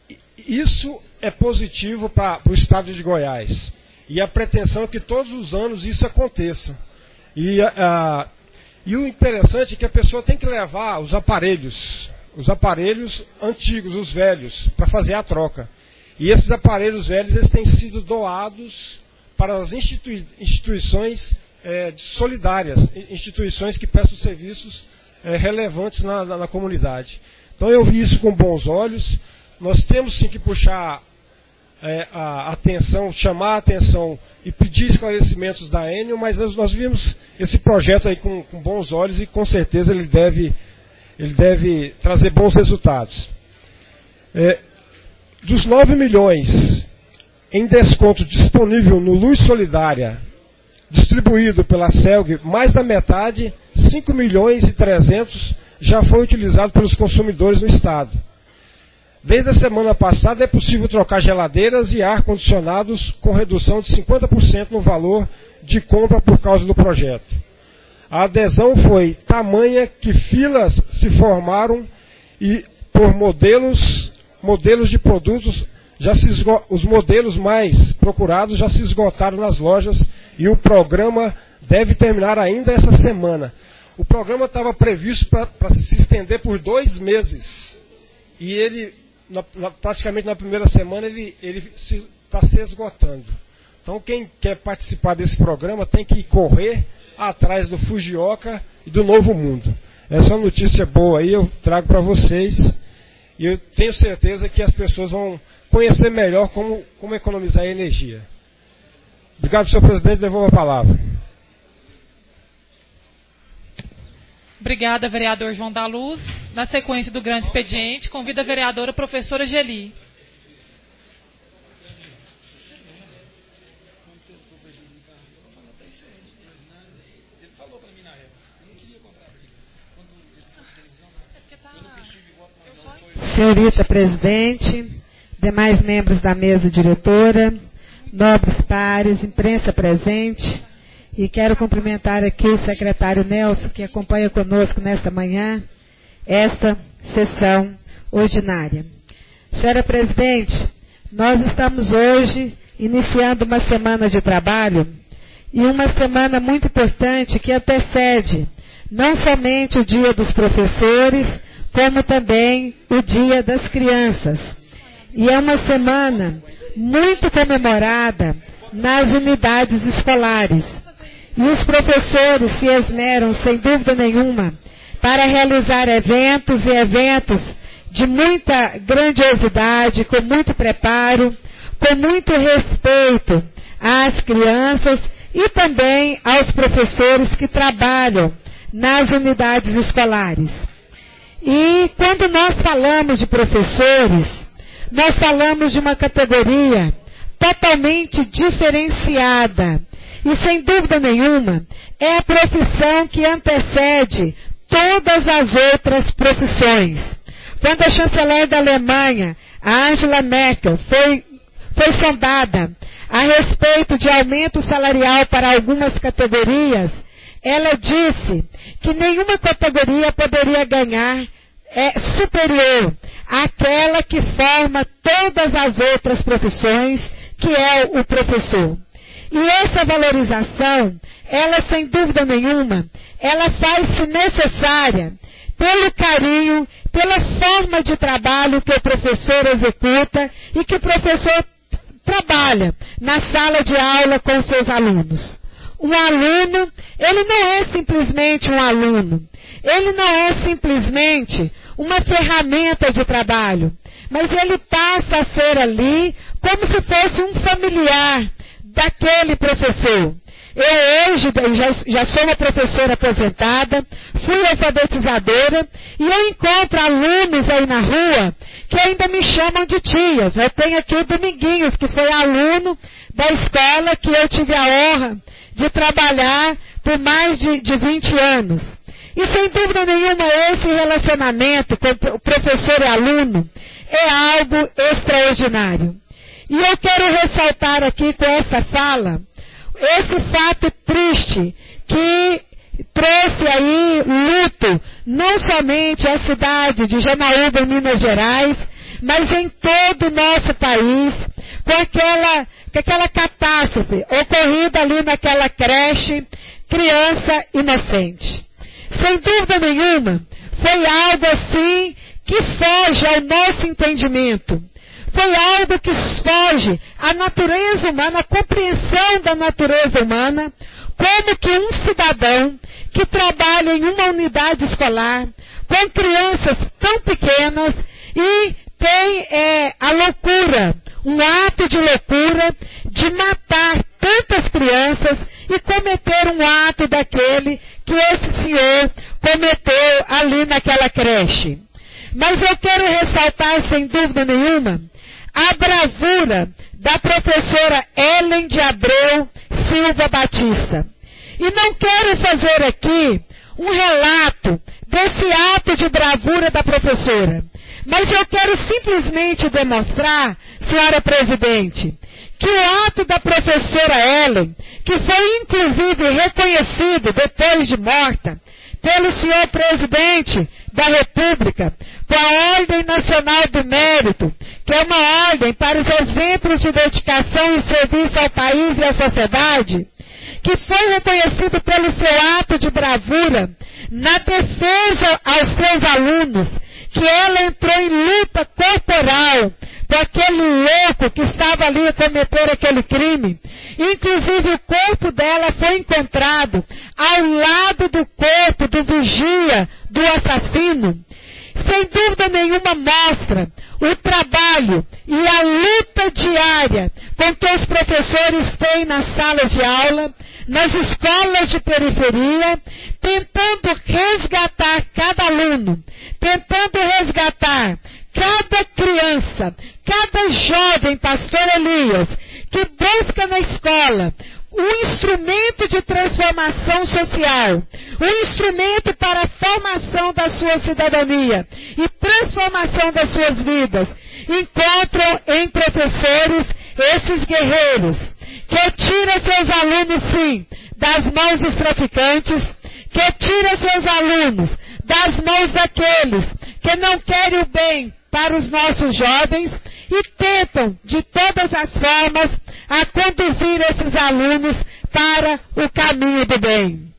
isso é positivo para o estado de Goiás. E a pretensão é que todos os anos isso aconteça. E, a, e o interessante é que a pessoa tem que levar os aparelhos, os aparelhos antigos, os velhos, para fazer a troca. E esses aparelhos velhos eles têm sido doados para as institui, instituições é, solidárias, instituições que prestam serviços é, relevantes na, na, na comunidade. Então eu vi isso com bons olhos. Nós temos sim que puxar é, a atenção, chamar a atenção e pedir esclarecimentos da Enel, mas nós, nós vimos esse projeto aí com, com bons olhos e com certeza ele deve, ele deve trazer bons resultados. É, dos nove milhões em desconto disponível no Luz Solidária, distribuído pela CELG, mais da metade, cinco milhões e trezentos, já foi utilizado pelos consumidores no estado. Desde a semana passada é possível trocar geladeiras e ar-condicionados com redução de cinquenta por cento no valor de compra por causa do projeto. A adesão foi tamanha que filas se formaram e por modelos, modelos de produtos, já se esgo, os modelos mais procurados já se esgotaram nas lojas e o programa deve terminar ainda essa semana. O programa estava previsto para se estender por dois meses. E ele, na, na, praticamente na primeira semana, ele está se, se esgotando. Então, quem quer participar desse programa tem que correr atrás do Fujioka e do Novo Mundo. Essa é uma notícia boa aí, eu trago para vocês. E eu tenho certeza que as pessoas vão conhecer melhor como, como economizar energia. Obrigado, senhor presidente. Devolvo a palavra. Obrigada, vereador João da Luz. Na sequência do grande expediente, convido a vereadora professora Geli. Senhorita presidente, demais membros da mesa diretora, nobres pares, imprensa presente, E quero cumprimentar aqui o secretário Nelson, que acompanha conosco nesta manhã, esta sessão ordinária. Senhora Presidente, nós estamos hoje iniciando uma semana de trabalho e uma semana muito importante que antecede não somente o Dia dos Professores, como também o Dia das Crianças. E é uma semana muito comemorada nas unidades escolares. E os professores se esmeram, sem dúvida nenhuma, para realizar eventos e eventos de muita grandiosidade, com muito preparo, com muito respeito às crianças e também aos professores que trabalham nas unidades escolares. E quando nós falamos de professores, nós falamos de uma categoria totalmente diferenciada. E sem dúvida nenhuma, é a profissão que antecede todas as outras profissões. Quando a chanceler da Alemanha, a Angela Merkel, foi, foi sondada a respeito de aumento salarial para algumas categorias, ela disse que nenhuma categoria poderia ganhar é, superior àquela que forma todas as outras profissões, que é o professor. E essa valorização, ela sem dúvida nenhuma, ela faz-se necessária pelo carinho, pela forma de trabalho que o professor executa e que o professor trabalha na sala de aula com seus alunos. Um aluno, ele não é simplesmente um aluno, ele não é simplesmente uma ferramenta de trabalho, mas ele passa a ser ali como se fosse um familiar daquele professor. Eu hoje já, já sou uma professora aposentada, fui alfabetizadora e eu encontro alunos aí na rua que ainda me chamam de tias. Eu tenho aqui o Dominguinhos, que foi aluno da escola que eu tive a honra de trabalhar por mais de, de vinte anos. E sem dúvida nenhuma esse relacionamento com o professor e aluno é algo extraordinário. E eu quero ressaltar aqui com essa fala esse fato triste que trouxe aí luto, não somente à cidade de Janaúba, em Minas Gerais, mas em todo o nosso país, com aquela, com aquela catástrofe ocorrida ali naquela creche, criança inocente. Sem dúvida nenhuma, foi algo assim que foge ao nosso entendimento. Foi algo que foge à natureza humana, à compreensão da natureza humana, como que um cidadão que trabalha em uma unidade escolar, com crianças tão pequenas, e tem é, a loucura, um ato de loucura, de matar tantas crianças e cometer um ato daquele que esse senhor cometeu ali naquela creche. Mas eu quero ressaltar, sem dúvida nenhuma, a bravura da professora Ellen de Abreu Silva Batista. E não quero fazer aqui um relato desse ato de bravura da professora, mas eu quero simplesmente demonstrar, senhora presidente, que o ato da professora Ellen, que foi inclusive reconhecido depois de morta pelo senhor presidente da República, com a Ordem Nacional do Mérito, que é uma ordem para os exemplos de dedicação e serviço ao país e à sociedade, que foi reconhecido pelo seu ato de bravura na defesa aos seus alunos, que ela entrou em luta corporal com aquele louco que estava ali a cometer aquele crime. Inclusive o corpo dela foi encontrado ao lado do corpo do vigia do assassino. Sem dúvida nenhuma mostra o trabalho e a luta diária com que os professores têm nas salas de aula, nas escolas de periferia, tentando resgatar cada aluno, tentando resgatar cada criança, cada jovem, pastor Elias, que busca na escola um instrumento de transformação social, um instrumento para a formação da sua cidadania e transformação das suas vidas, encontram em professores esses guerreiros, que tiram seus alunos, sim, das mãos dos traficantes, que tira seus alunos das mãos daqueles que não querem o bem para os nossos jovens e tentam, de todas as formas, a conduzir esses alunos para o caminho do bem.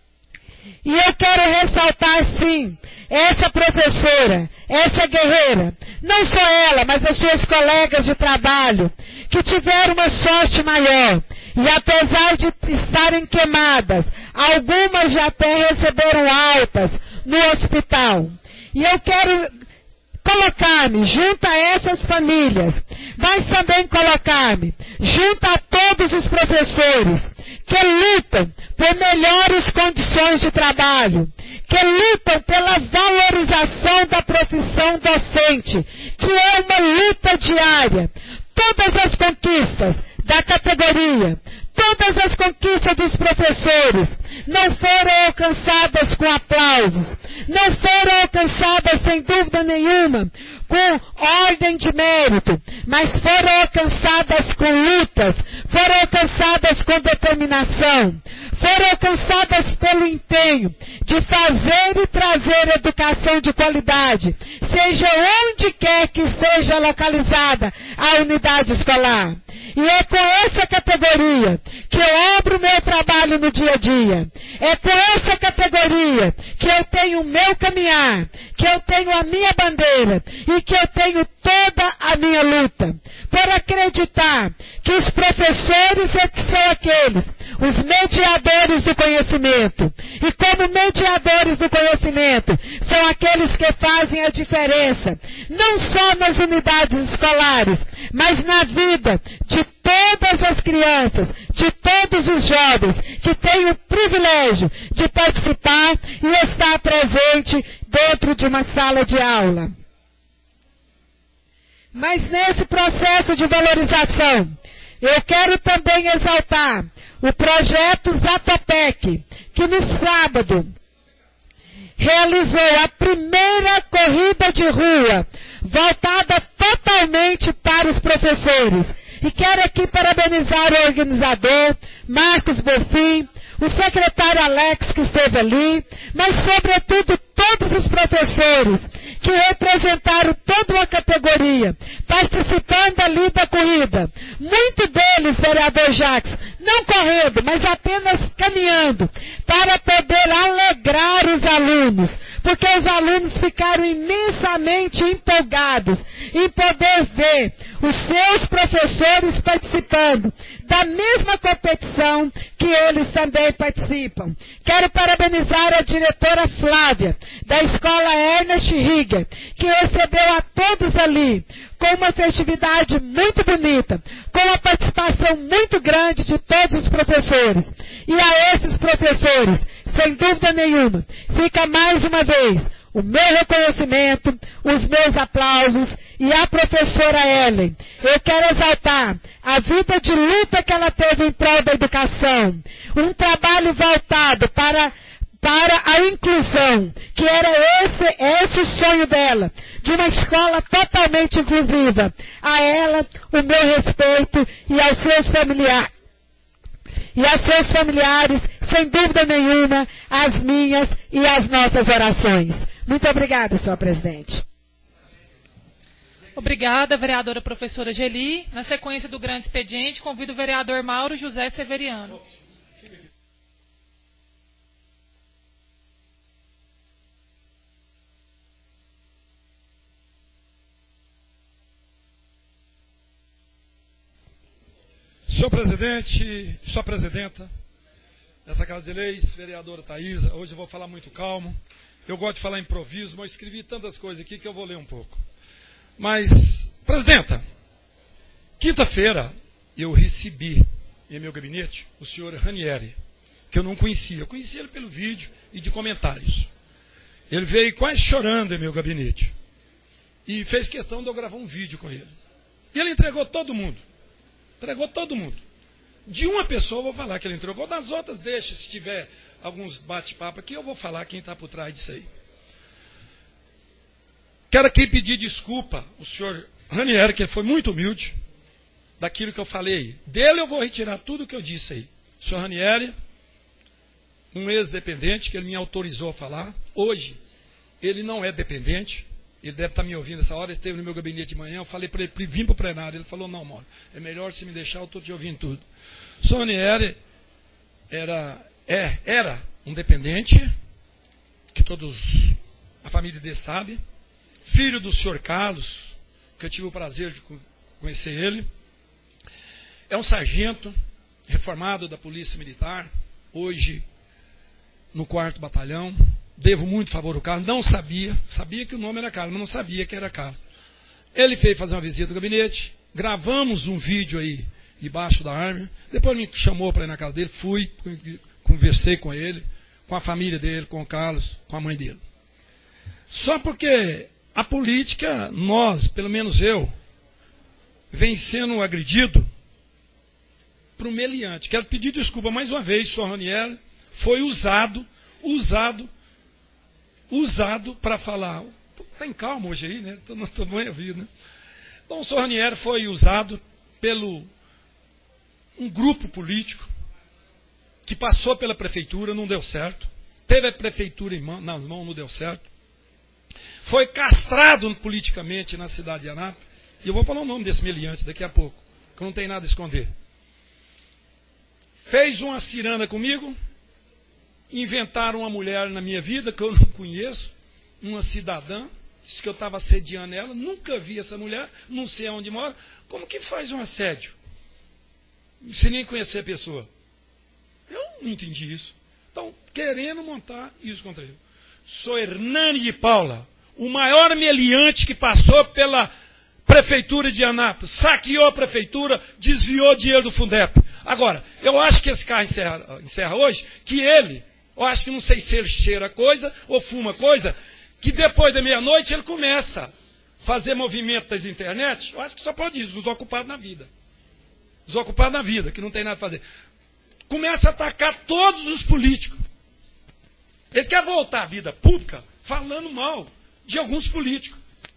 E eu quero ressaltar, sim, essa professora, essa guerreira, não só ela, mas as suas colegas de trabalho, que tiveram uma sorte maior, e apesar de estarem queimadas, algumas já até receberam altas no hospital. E eu quero colocar-me junto a essas famílias, mas também colocar-me junto a todos os professores que lutam por melhores condições de trabalho, que lutam pela valorização da profissão docente, que é uma luta diária. Todas as conquistas da categoria, todas as conquistas dos professores não foram alcançadas com aplausos, não foram alcançadas sem dúvida nenhuma com ordem de mérito, mas foram alcançadas com lutas, foram alcançadas com determinação, foram alcançadas pelo empenho de fazer e trazer educação de qualidade, seja onde quer que seja localizada a unidade escolar. E é com essa categoria que eu abro o meu trabalho no dia a dia. É com essa categoria que eu tenho o meu caminhar, que eu tenho a minha bandeira e que eu tenho toda a minha luta. Por acreditar que os professores é que são aqueles, os mediadores do conhecimento. E como mediadores do conhecimento, são aqueles que fazem a diferença, não só nas unidades escolares, mas na vida de todas as crianças, de todos os jovens que têm o privilégio de participar e estar presente dentro de uma sala de aula. Mas nesse processo de valorização, eu quero também exaltar o projeto Zatopek, que no sábado realizou a primeira corrida de rua, voltada totalmente para os professores. E quero aqui parabenizar o organizador, Marcos Bofim, o secretário Alex que esteve ali, mas sobretudo todos os professores que representaram toda uma categoria, participando ali da corrida. Muito deles, vereador Jacques, não correndo, mas apenas caminhando, para poder alegrar os alunos, porque os alunos ficaram imensamente empolgados em poder ver os seus professores participando da mesma competição que eles também participam. Quero parabenizar a diretora Flávia, da Escola Ernest Rieger, que recebeu a todos ali com uma festividade muito bonita, com uma participação muito grande de todos os professores. E a esses professores, sem dúvida nenhuma, fica mais uma vez o meu reconhecimento, os meus aplausos e a professora Ellen. Eu quero exaltar a vida de luta que ela teve em prol da educação, um trabalho voltado para, para a inclusão, que era esse, esse o sonho dela, de uma escola totalmente inclusiva. A ela, o meu respeito e aos seus familiares. E aos seus familiares, sem dúvida nenhuma, as minhas e as nossas orações. Muito obrigada, senhor presidente. Obrigada, vereadora professora Geli. Na sequência do grande expediente, convido o vereador Mauro José Severiano. Senhor presidente, senhora presidenta dessa Casa de Leis, vereadora Thaisa, hoje eu vou falar muito calmo. Eu gosto de falar improviso, mas eu escrevi tantas coisas aqui que eu vou ler um pouco. Mas, presidenta, quinta-feira eu recebi em meu gabinete o senhor Ranieri, que eu não conhecia. Eu conhecia ele pelo vídeo e de comentários. Ele veio quase chorando em meu gabinete e fez questão de eu gravar um vídeo com ele. E ele entregou todo mundo. Entregou todo mundo. De uma pessoa eu vou falar que ele entregou, das outras deixa, se tiver alguns bate-papo aqui, eu vou falar quem está por trás disso aí. Quero aqui pedir desculpa ao senhor Ranieri, que foi muito humilde, daquilo que eu falei aí. Dele eu vou retirar tudo o que eu disse aí. Senhor Ranieri, um ex-dependente, que ele me autorizou a falar. Hoje, ele não é dependente. Ele deve estar me ouvindo essa hora. Ele esteve no meu gabinete de manhã. Eu falei para ele, vim para o plenário. Ele falou, não, Mauro, é melhor se me deixar, eu estou te ouvindo tudo. Sonieri era, é, era um dependente, que todos, a família dele sabe. Filho do senhor Carlos, que eu tive o prazer de conhecer ele. É um sargento reformado da Polícia Militar, hoje no quarto batalhão. Devo muito favor ao Carlos, não sabia, sabia que o nome era Carlos, mas não sabia que era Carlos. Ele veio fazer uma visita no gabinete, gravamos um vídeo aí debaixo da árvore, depois me chamou para ir na casa dele, fui, conversei com ele, com a família dele, com o Carlos, com a mãe dele. Só porque a política, nós, pelo menos eu, vem sendo agredido por um meliante. Quero pedir desculpa mais uma vez, senhor Raniel, foi usado, usado, usado para falar. Está em calma hoje aí, né? Não estou bem ouvido, né? Então o senhor Raniel foi usado pelo um grupo político que passou pela prefeitura, não deu certo. Teve a prefeitura em mão, nas mãos, não deu certo. Foi castrado politicamente na cidade de Anápolis. E eu vou falar o nome desse meliante daqui a pouco, que eu não tenho nada a esconder. Fez uma ciranda comigo, inventaram uma mulher na minha vida que eu não conheço, uma cidadã, disse que eu estava assediando ela, nunca vi essa mulher, não sei onde mora. Como que faz um assédio? Sem nem conhecer a pessoa. Eu não entendi isso. Então, querendo montar isso contra eu. Sou Hernani de Paula, o maior meliante que passou pela prefeitura de Anápolis, saqueou a prefeitura, desviou dinheiro do Fundep. Agora, eu acho que esse cara encerra, encerra hoje, que ele, eu acho que não sei se ele cheira coisa ou fuma coisa, que depois da meia-noite ele começa a fazer movimento das internet. Eu acho que só pode isso, desocupado na vida. Desocupado na vida, que não tem nada a fazer. Começa a atacar todos os políticos. Ele quer voltar à vida pública falando mal de alguns políticos.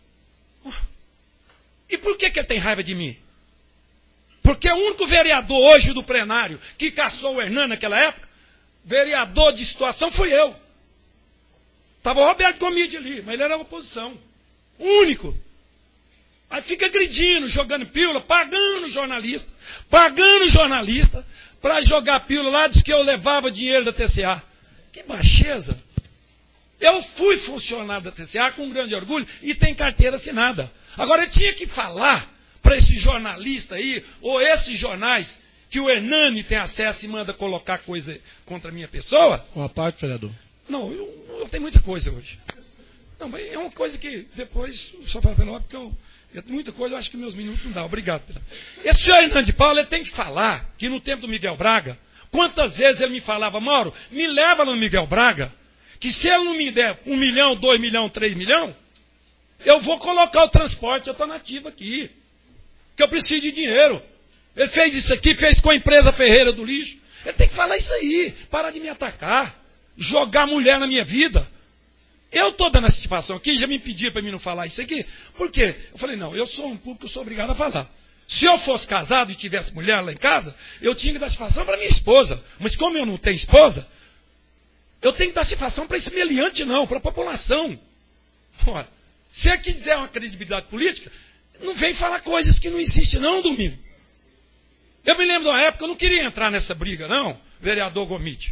E por que, que ele tem raiva de mim? Porque o único vereador hoje do plenário que caçou o Hernani naquela época, vereador de situação, fui eu. Estava o Roberto Gomide ali, mas ele era oposição. Único. Aí fica agredindo, jogando pílula, pagando jornalista, pagando jornalista para jogar pílula lá, diz que eu levava dinheiro da T C A. Que baixeza. Eu fui funcionário da T C A com grande orgulho e tem carteira assinada. Agora eu tinha que falar para esse jornalista aí, ou esses jornais, que o Hernani tem acesso e manda colocar coisa contra a minha pessoa. Uma parte, vereador. Não, eu, eu tenho muita coisa hoje. Não, mas é uma coisa que depois, só para falar, porque eu, eu tenho muita coisa, eu acho que meus minutos não dão. Obrigado. Esse senhor Hernani de Paula, ele tem que falar que no tempo do Miguel Braga, quantas vezes ele me falava, Mauro, me leva no Miguel Braga, que se ele não me der um milhão, dois milhões, três milhões, eu vou colocar o transporte alternativo aqui, que eu preciso de dinheiro. Ele fez isso aqui, fez com a empresa Ferreira do Lixo. Ele tem que falar isso aí, parar de me atacar, jogar mulher na minha vida. Eu estou dando essa satisfação aqui, já me pediram para mim não falar isso aqui. Por quê? Eu falei, não, eu sou um público, eu sou obrigado a falar. Se eu fosse casado e tivesse mulher lá em casa, eu tinha que dar satisfação para minha esposa. Mas como eu não tenho esposa, eu tenho que dar satisfação para esse meliante não, para a população. Ora, se é que quiser uma credibilidade política, não vem falar coisas que não existem não, Domingo. Eu me lembro de uma época, eu não queria entrar nessa briga não, vereador Gomide.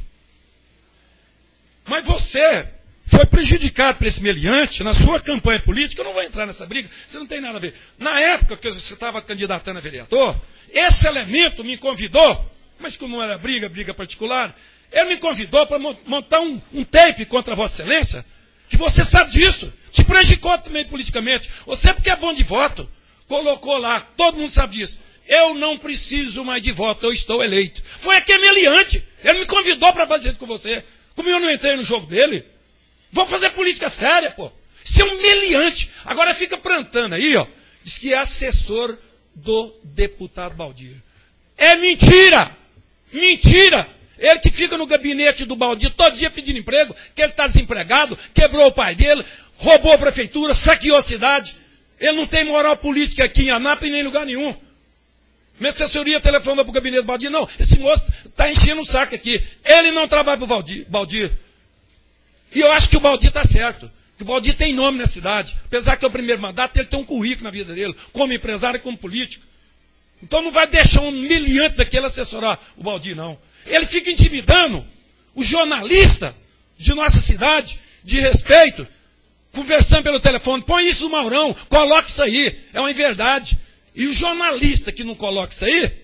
Mas você foi prejudicado por esse meliante na sua campanha política, eu não vou entrar nessa briga, você não tem nada a ver. Na época que você estava candidatando a vereador, esse elemento me convidou, mas como não era briga, briga particular, ele me convidou para montar um, um tape contra Vossa Excelência, que você sabe disso, te prejudicou também politicamente. Você, porque é bom de voto, colocou lá, todo mundo sabe disso. Eu não preciso mais de voto, eu estou eleito. Foi aquele meliante, ele me convidou para fazer isso com você. Como eu não entrei no jogo dele, vou fazer política séria, pô. Isso é um meliante. Agora fica plantando aí, ó, diz que é assessor do deputado Baldir. É mentira! Mentira! Ele que fica no gabinete do Baldir todo dia pedindo emprego, que ele está desempregado, quebrou o pai dele, roubou a prefeitura, saqueou a cidade. Ele não tem moral política aqui em Anápolis nem em lugar nenhum. Minha assessoria telefonou para o gabinete do Valdir. Não, esse moço está enchendo o saco aqui. Ele não trabalha para o Valdir, Valdir. E eu acho que o Valdir está certo. Que o Valdir tem nome na cidade. Apesar que é o primeiro mandato, ele tem um currículo na vida dele, como empresário e como político. Então não vai deixar um miliante daquele assessorar o Valdir, não. Ele fica intimidando o jornalista de nossa cidade, de respeito, conversando pelo telefone. Põe isso no Maurão, coloca isso aí. É uma verdade. E o jornalista que não coloca isso aí,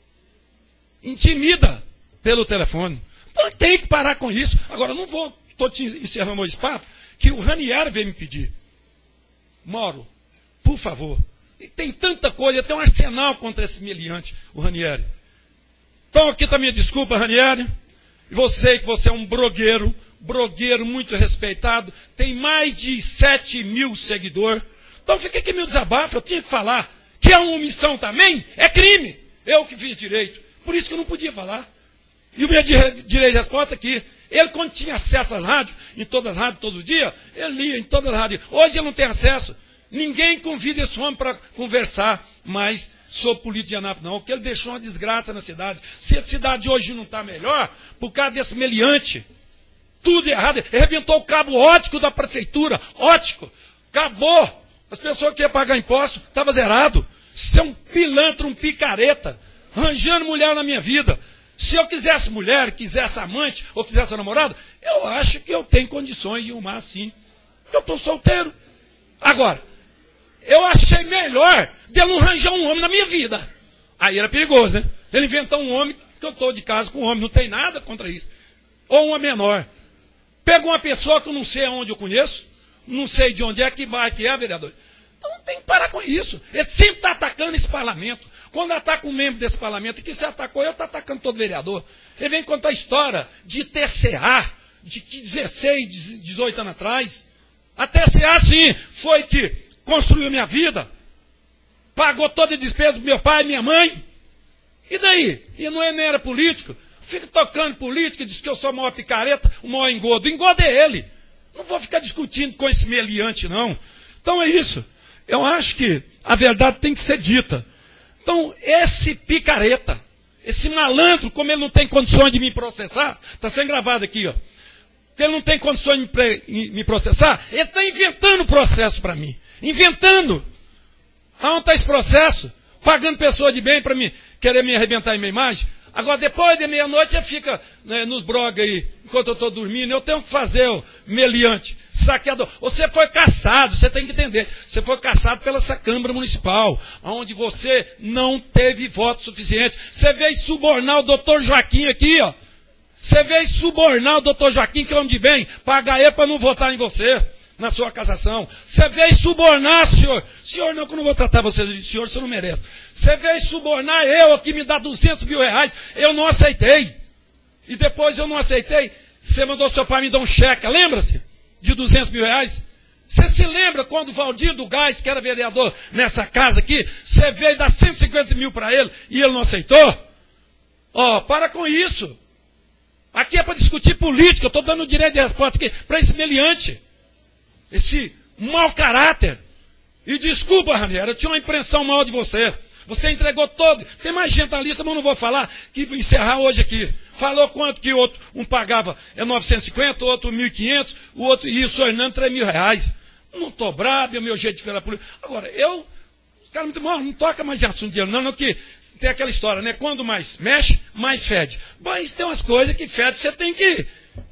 intimida pelo telefone. Então tem que parar com isso. Agora, não vou, estou te encerrando esse papo, que o Ranieri veio me pedir. Mauro, por favor. E tem tanta coisa, tem um arsenal contra esse meliante, o Ranieri. Então aqui está a minha desculpa, Ranieri. E você, que você é um blogueiro, blogueiro muito respeitado, tem mais de sete mil seguidores. Então fica aqui meu desabafo, eu tinha que falar. Que é uma omissão também, é crime. Eu que fiz direito. Por isso que eu não podia falar. E o meu direito de resposta aqui. Ele, quando tinha acesso às rádios, em todas as rádios, todo dia, ele lia em todas as rádios. Hoje ele não tem acesso. Ninguém convida esse homem para conversar mais sobre política de Anápolis, não. Porque ele deixou uma desgraça na cidade. Se a cidade hoje não está melhor, por causa desse meliante. Tudo errado. Ele arrebentou o cabo óptico da prefeitura. Óptico. Acabou. As pessoas que iam pagar imposto, estava zerado. Você é um pilantra, um picareta, arranjando mulher na minha vida. Se eu quisesse mulher, quisesse amante, ou quisesse namorada, eu acho que eu tenho condições de arrumar assim. Eu estou solteiro. Agora, eu achei melhor de eu não arranjar um homem na minha vida. Aí era perigoso, né? Ele inventou um homem, que eu estou de casa com um homem, não tem nada contra isso. Ou uma menor. Pega uma pessoa que eu não sei aonde eu conheço, não sei de onde é, que bairro que é, vereador. Então tem que parar com isso. Ele sempre está atacando esse parlamento. Quando ataca um membro desse parlamento, que se atacou eu, está atacando todo vereador. Ele vem contar a história de T C A, de dezesseis, dezoito anos atrás. A T C A, sim, foi que construiu minha vida, pagou toda a despesa do meu pai e minha mãe. E daí? E não, não era político? Fica tocando política, diz que eu sou a maior picareta, o maior engodo. O engodo é ele. Não vou ficar discutindo com esse meliante, não. Então é isso. Eu acho que a verdade tem que ser dita. Então, esse picareta, esse malandro, como ele não tem condições de me processar, está sendo gravado aqui, ó. Que ele não tem condições de me, pre, me processar, ele está inventando processo para mim. Inventando. Aonde está esse processo? Pagando pessoa de bem para mim querer me arrebentar em minha imagem. Agora, depois de meia-noite, você fica, né, nos blogs aí, enquanto eu estou dormindo. Eu tenho que fazer o meliante, saqueador. Você foi caçado, você tem que entender. Você foi caçado pela essa Câmara Municipal, onde você não teve voto suficiente. Você veio subornar o doutor Joaquim aqui, ó. Você veio subornar o doutor Joaquim, que é homem de bem, pagar ele para não votar em você, na sua cassação. Você veio subornar, senhor. Senhor, não, que eu não vou tratar você de senhor, você não merece. Você veio subornar eu, aqui me dá duzentos mil reais. Eu não aceitei. E depois eu não aceitei. Você mandou seu pai me dar um cheque, lembra-se? De duzentos mil reais. Você se lembra quando o Valdir do Gás, que era vereador nessa casa aqui, você veio dar cento e cinquenta mil para ele e ele não aceitou? Ó, oh, para com isso. Aqui é para discutir política. Eu estou dando o direito de resposta aqui para esse meliante. Esse mau caráter. E desculpa, Ranieri, eu tinha uma impressão mal de você. Você entregou todo. Tem mais gente na lista, mas eu não vou falar, que vou encerrar hoje aqui. Falou quanto que o outro, um pagava é novecentos e cinquenta, o outro mil e quinhentos, o outro, e o senhor Hernando, três mil reais. Não estou brabo, é o meu jeito de falar política. Agora, eu, os caras me não, não toca mais em assunto de dinheiro, não, não, que tem aquela história, né? Quando mais mexe, mais fede. Mas tem umas coisas que fede, você tem que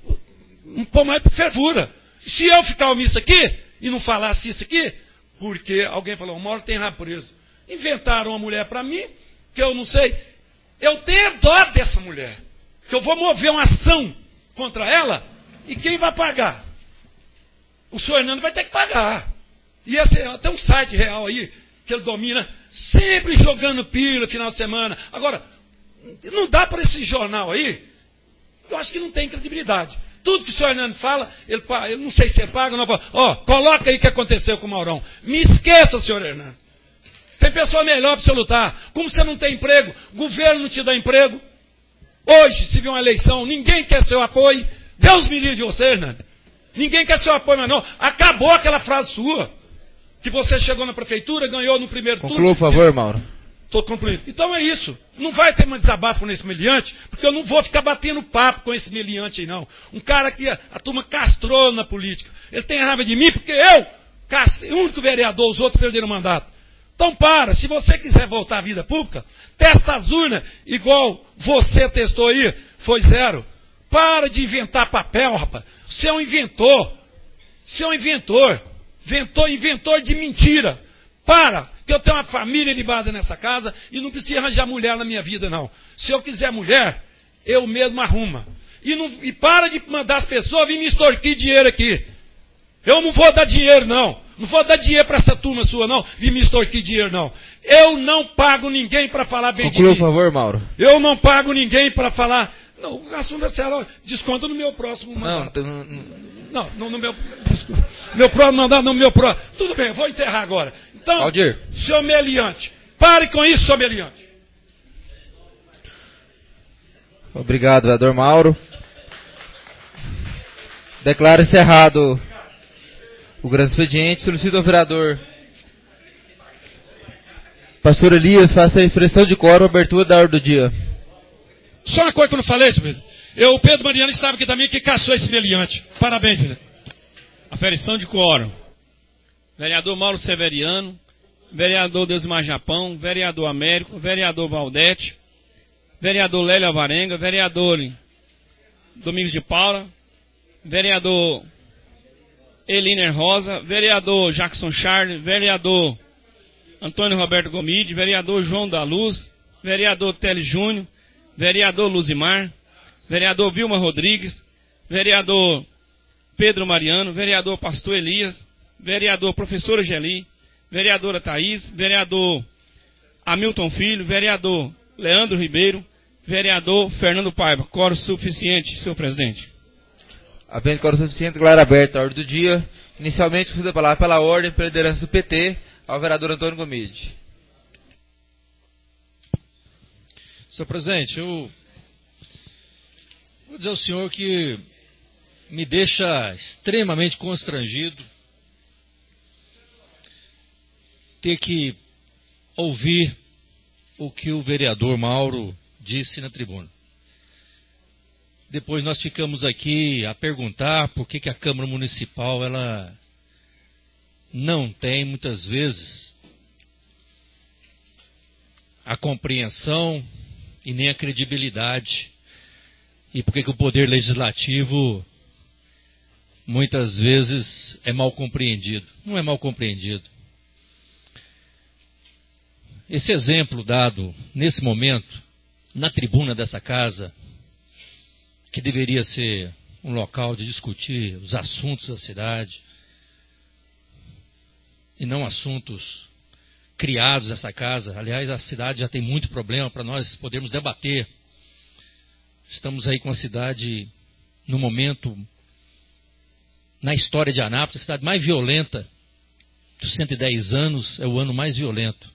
pôr mais fervura. Se eu ficar omisso aqui, e não falasse isso aqui, porque alguém falou, o Mauro tem rabo preso. Inventaram uma mulher para mim, que eu não sei. Eu tenho dó dessa mulher. Que eu vou mover uma ação contra ela, e quem vai pagar? O senhor Hernando vai ter que pagar. E esse, tem um site real aí, que ele domina, sempre jogando pílula no final de semana. Agora, não dá para esse jornal aí, eu acho que não tem credibilidade. Tudo que o senhor Hernando fala, ele, eu não sei se você paga ou não. Ó, coloca aí o que aconteceu com o Maurão. Me esqueça, senhor Hernando. Tem pessoa melhor para você lutar. Como você não tem emprego, o governo não te dá emprego. Hoje, se vier uma eleição, ninguém quer seu apoio. Deus me livre de você, Hernando. Ninguém quer seu apoio, mas não. Acabou aquela frase sua. Que você chegou na prefeitura, ganhou no primeiro turno. Conclua, por favor, Mauro. Estou concluindo. Então é isso. Não vai ter mais desabafo nesse meliante, porque eu não vou ficar batendo papo com esse meliante aí, não. Um cara que a, a turma castrou na política. Ele tem raiva de mim porque eu, o único vereador, os outros perderam o mandato. Então para, se você quiser voltar à vida pública, testa as urnas, igual você testou aí, foi zero. Para de inventar papel, rapaz. Você é um inventor. Você é um inventor. Inventor, inventor de mentira. Para, que eu tenho uma família libada nessa casa e não preciso arranjar mulher na minha vida, não. Se eu quiser mulher, eu mesmo arrumo. E, não, e para de mandar as pessoas vir me extorquir dinheiro aqui. Eu não vou dar dinheiro, não. Não vou dar dinheiro para essa turma sua, não. Vir me extorquir dinheiro, não. Eu não pago ninguém para falar bem Conclua, de mim. por favor, Mauro. Eu não pago ninguém para falar... Não, o assunto da senhora desconta no meu próximo mandato. Não, não, não no meu... Desculpa. Meu próximo mandato, não no meu próximo... Tudo bem, vou enterrar agora. Então, Aldir. Senhor meliante, pare com isso, senhor meliante. Obrigado, vereador Mauro. Declaro encerrado o grande expediente. Solicito ao vereador Pastor Elias faça a expressão de quórum, abertura da ordem do dia. Só uma coisa que eu não falei, senhor Pedro. Eu, o Pedro Mariano estava aqui também, que caçou esse meliante. Parabéns, Pedro. Aferição de quórum. Vereador Mauro Severiano, vereador Deusmar Japão, vereador Américo, vereador Valdete, vereador Lélio Alvarenga, vereador Domingos de Paula, vereador Eliner Rosa, vereador Jackson Charles, vereador Antônio Roberto Gomide, vereador João da Luz, vereador Teles Júnior, vereador Luzimar, vereador Vilma Rodrigues, vereador Pedro Mariano, vereador Pastor Elias, vereador Professora Geli, vereadora Thaís, vereador Hamilton Filho, vereador Leandro Ribeiro, vereador Fernando Paiva. Quórum suficiente, senhor presidente. Havendo quórum suficiente, declaro aberta a ordem do dia. Inicialmente, fiz a palavra pela ordem, pela liderança do P T, ao vereador Antônio Gomide. Senhor presidente, eu vou dizer ao senhor que me deixa extremamente constrangido ter que ouvir o que o vereador Mauro disse na tribuna. Depois nós ficamos aqui a perguntar por que, que a Câmara Municipal ela não tem, muitas vezes, a compreensão e nem a credibilidade. E por que, que o Poder Legislativo muitas vezes é mal compreendido. Não é mal compreendido. Esse exemplo dado nesse momento, na tribuna dessa casa, que deveria ser um local de discutir os assuntos da cidade, e não assuntos criados nessa casa. Aliás, a cidade já tem muito problema para nós podermos debater. Estamos aí com a cidade, no momento, na história de Anápolis, a cidade mais violenta dos cento e dez anos, é o ano mais violento.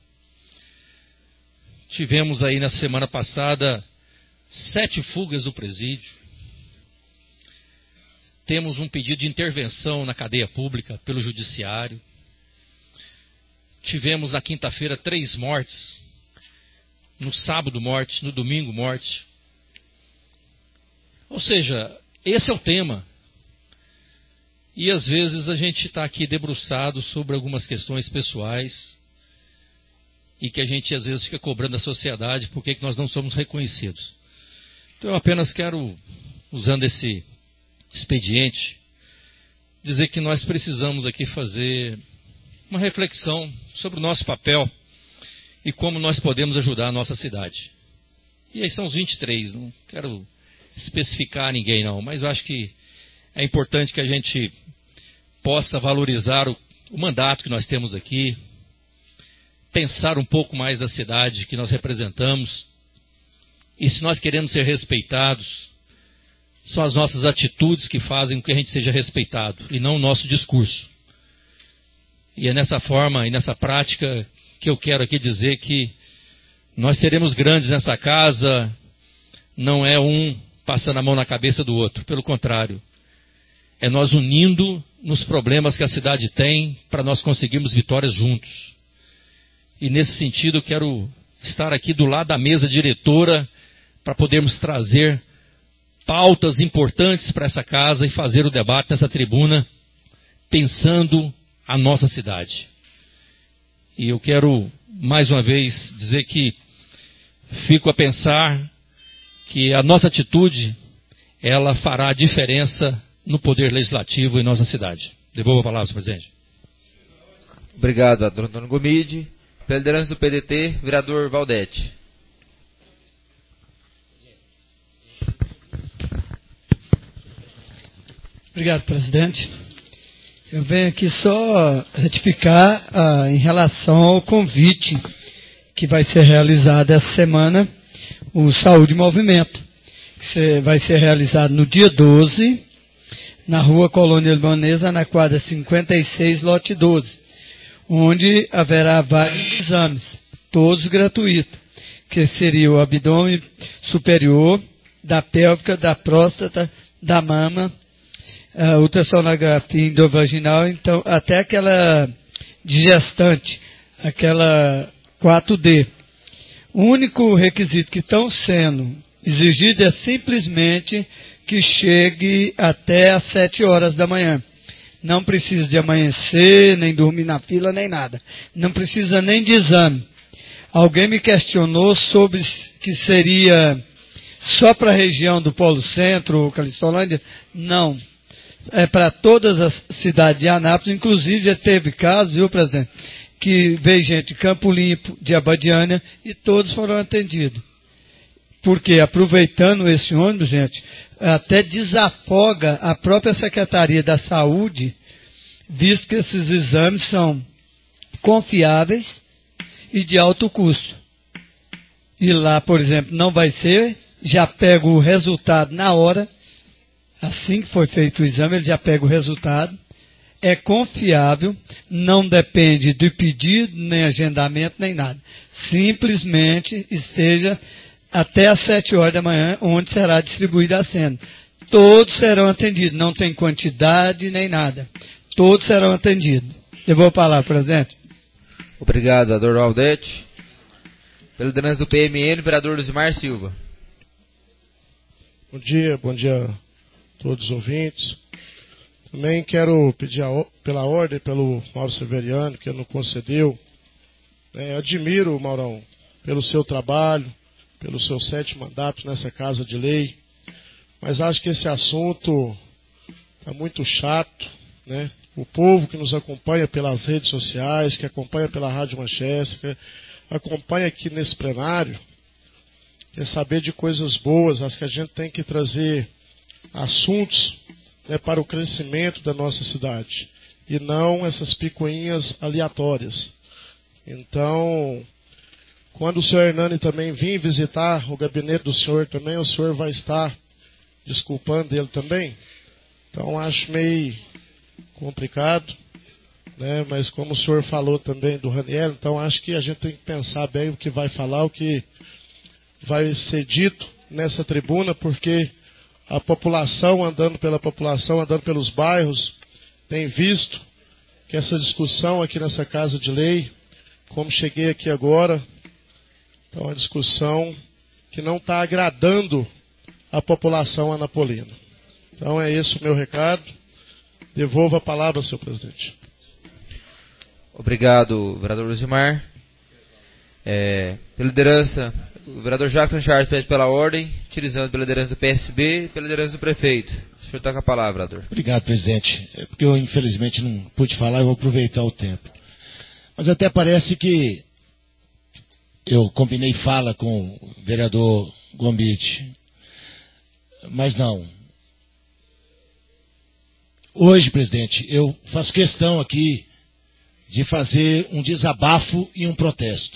Tivemos aí na semana passada sete fugas do presídio. Temos um pedido de intervenção na cadeia pública pelo judiciário. Tivemos na quinta-feira três mortes. No sábado morte, no domingo morte. Ou seja, esse é o tema. E às vezes a gente está aqui debruçado sobre algumas questões pessoais e que a gente às vezes fica cobrando da sociedade por que nós não somos reconhecidos. Então eu apenas quero, usando esse expediente, dizer que nós precisamos aqui fazer uma reflexão sobre o nosso papel e como nós podemos ajudar a nossa cidade. E aí são os vinte e três, não quero especificar ninguém não, mas eu acho que é importante que a gente possa valorizar o, o mandato que nós temos aqui, pensar um pouco mais da cidade que nós representamos, e se nós queremos ser respeitados, são as nossas atitudes que fazem com que a gente seja respeitado, e não o nosso discurso. E é nessa forma e nessa prática que eu quero aqui dizer que nós seremos grandes nessa casa, não é um passando a mão na cabeça do outro, pelo contrário. É nós unindo nos problemas que a cidade tem para nós conseguirmos vitórias juntos. E nesse sentido eu quero estar aqui do lado da mesa diretora para podermos trazer pautas importantes para essa casa e fazer o debate nessa tribuna, pensando a nossa cidade. E eu quero, mais uma vez, dizer que fico a pensar que a nossa atitude, ela fará a diferença no poder legislativo em nossa cidade. Devolvo a palavra, senhor presidente. Obrigado, vereador Antônio Gomide. Pela liderança do P D T, vereador Valdete. Obrigado, presidente. Eu venho aqui só retificar ah, em relação ao convite que vai ser realizado essa semana, o Saúde e Movimento, que vai ser realizado no dia doze, na rua Colônia Libanesa, na quadra cinquenta e seis, lote doze, onde haverá vários exames, todos gratuitos, que seria o abdômen superior, da pélvica, da próstata, da mama, a ultrassonografia endovaginal, então até aquela de gestante, aquela quatro D. O único requisito que estão sendo exigido é simplesmente que chegue até às sete horas da manhã. Não precisa de amanhecer, nem dormir na fila, nem nada. Não precisa nem de exame. Alguém me questionou sobre que seria só para a região do Polo Centro ou Calistolândia? Não. É para todas as cidades de Anápolis, inclusive já teve casos, viu, presidente, que veio gente de Campo Limpo, de Abadiânia, e todos foram atendidos. Porque, aproveitando esse ônibus, gente, até desafoga a própria Secretaria da Saúde, visto que esses exames são confiáveis e de alto custo. E lá, por exemplo, não vai ser, já pega o resultado na hora. Assim que foi feito o exame, ele já pega o resultado, é confiável, não depende de pedido, nem agendamento, nem nada. Simplesmente esteja até às sete horas da manhã, onde será distribuída a cena. Todos serão atendidos, não tem quantidade nem nada. Todos serão atendidos. Eu vou falar, presidente. Obrigado, vereador Valdete. Pela liderança do P M N, vereador Luzimar Silva. Bom dia, bom dia a todos os ouvintes. Também quero pedir a, pela ordem, pelo Mauro Severiano, que não concedeu. É, admiro, Maurão, pelo seu trabalho, pelos seus sete mandatos nessa Casa de Lei, mas acho que esse assunto está muito chato, né? O povo que nos acompanha pelas redes sociais, que acompanha pela Rádio Manchester, que acompanha aqui nesse plenário, quer saber de coisas boas. Acho que a gente tem que trazer assuntos, né, para o crescimento da nossa cidade, e não essas picuinhas aleatórias. Então, quando o senhor Hernani também vir visitar o gabinete do senhor também, o senhor vai estar desculpando ele também. Então, acho meio complicado, né? Mas como o senhor falou também do Raniel, então acho que a gente tem que pensar bem o que vai falar, o que vai ser dito nessa tribuna, porque a população, andando pela população, andando pelos bairros, tem visto que essa discussão aqui nessa Casa de Lei, como cheguei aqui agora, é uma discussão que não está agradando a população anapolina. Então é esse o meu recado. Devolvo a palavra, senhor presidente. Obrigado, vereador Luzimar. É, pela liderança, o vereador Jackson Charles pede pela ordem, utilizando pela liderança do P S B e pela liderança do prefeito. O senhor está com a palavra, vereador. Obrigado, presidente. É porque eu, infelizmente, não pude falar, eu vou aproveitar o tempo. Mas até parece que eu combinei fala com o vereador Gomide. Mas não. Hoje, presidente, eu faço questão aqui de fazer um desabafo e um protesto.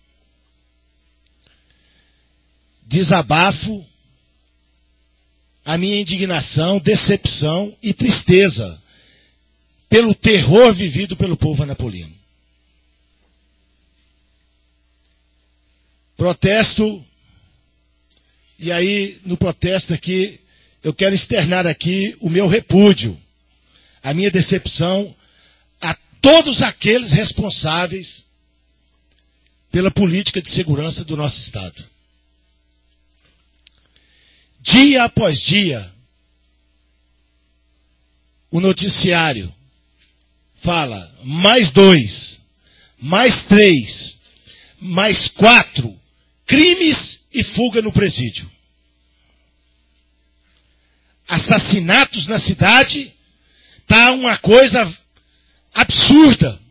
Desabafo a minha indignação, decepção e tristeza pelo terror vivido pelo povo anapolino. Protesto, e aí no protesto aqui, eu quero externar aqui o meu repúdio, a minha decepção a todos aqueles responsáveis pela política de segurança do nosso Estado. Dia após dia, o noticiário fala mais dois, mais três, mais quatro crimes e fuga no presídio. Assassinatos na cidade, tá uma coisa absurda.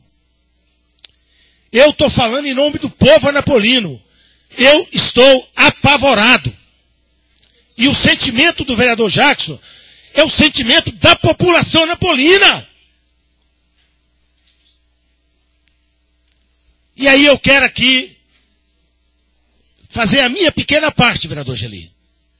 Eu estou falando em nome do povo anapolino. Eu estou apavorado. E o sentimento do vereador Jackson é o sentimento da população anapolina. E aí eu quero aqui fazer a minha pequena parte, vereador Geli.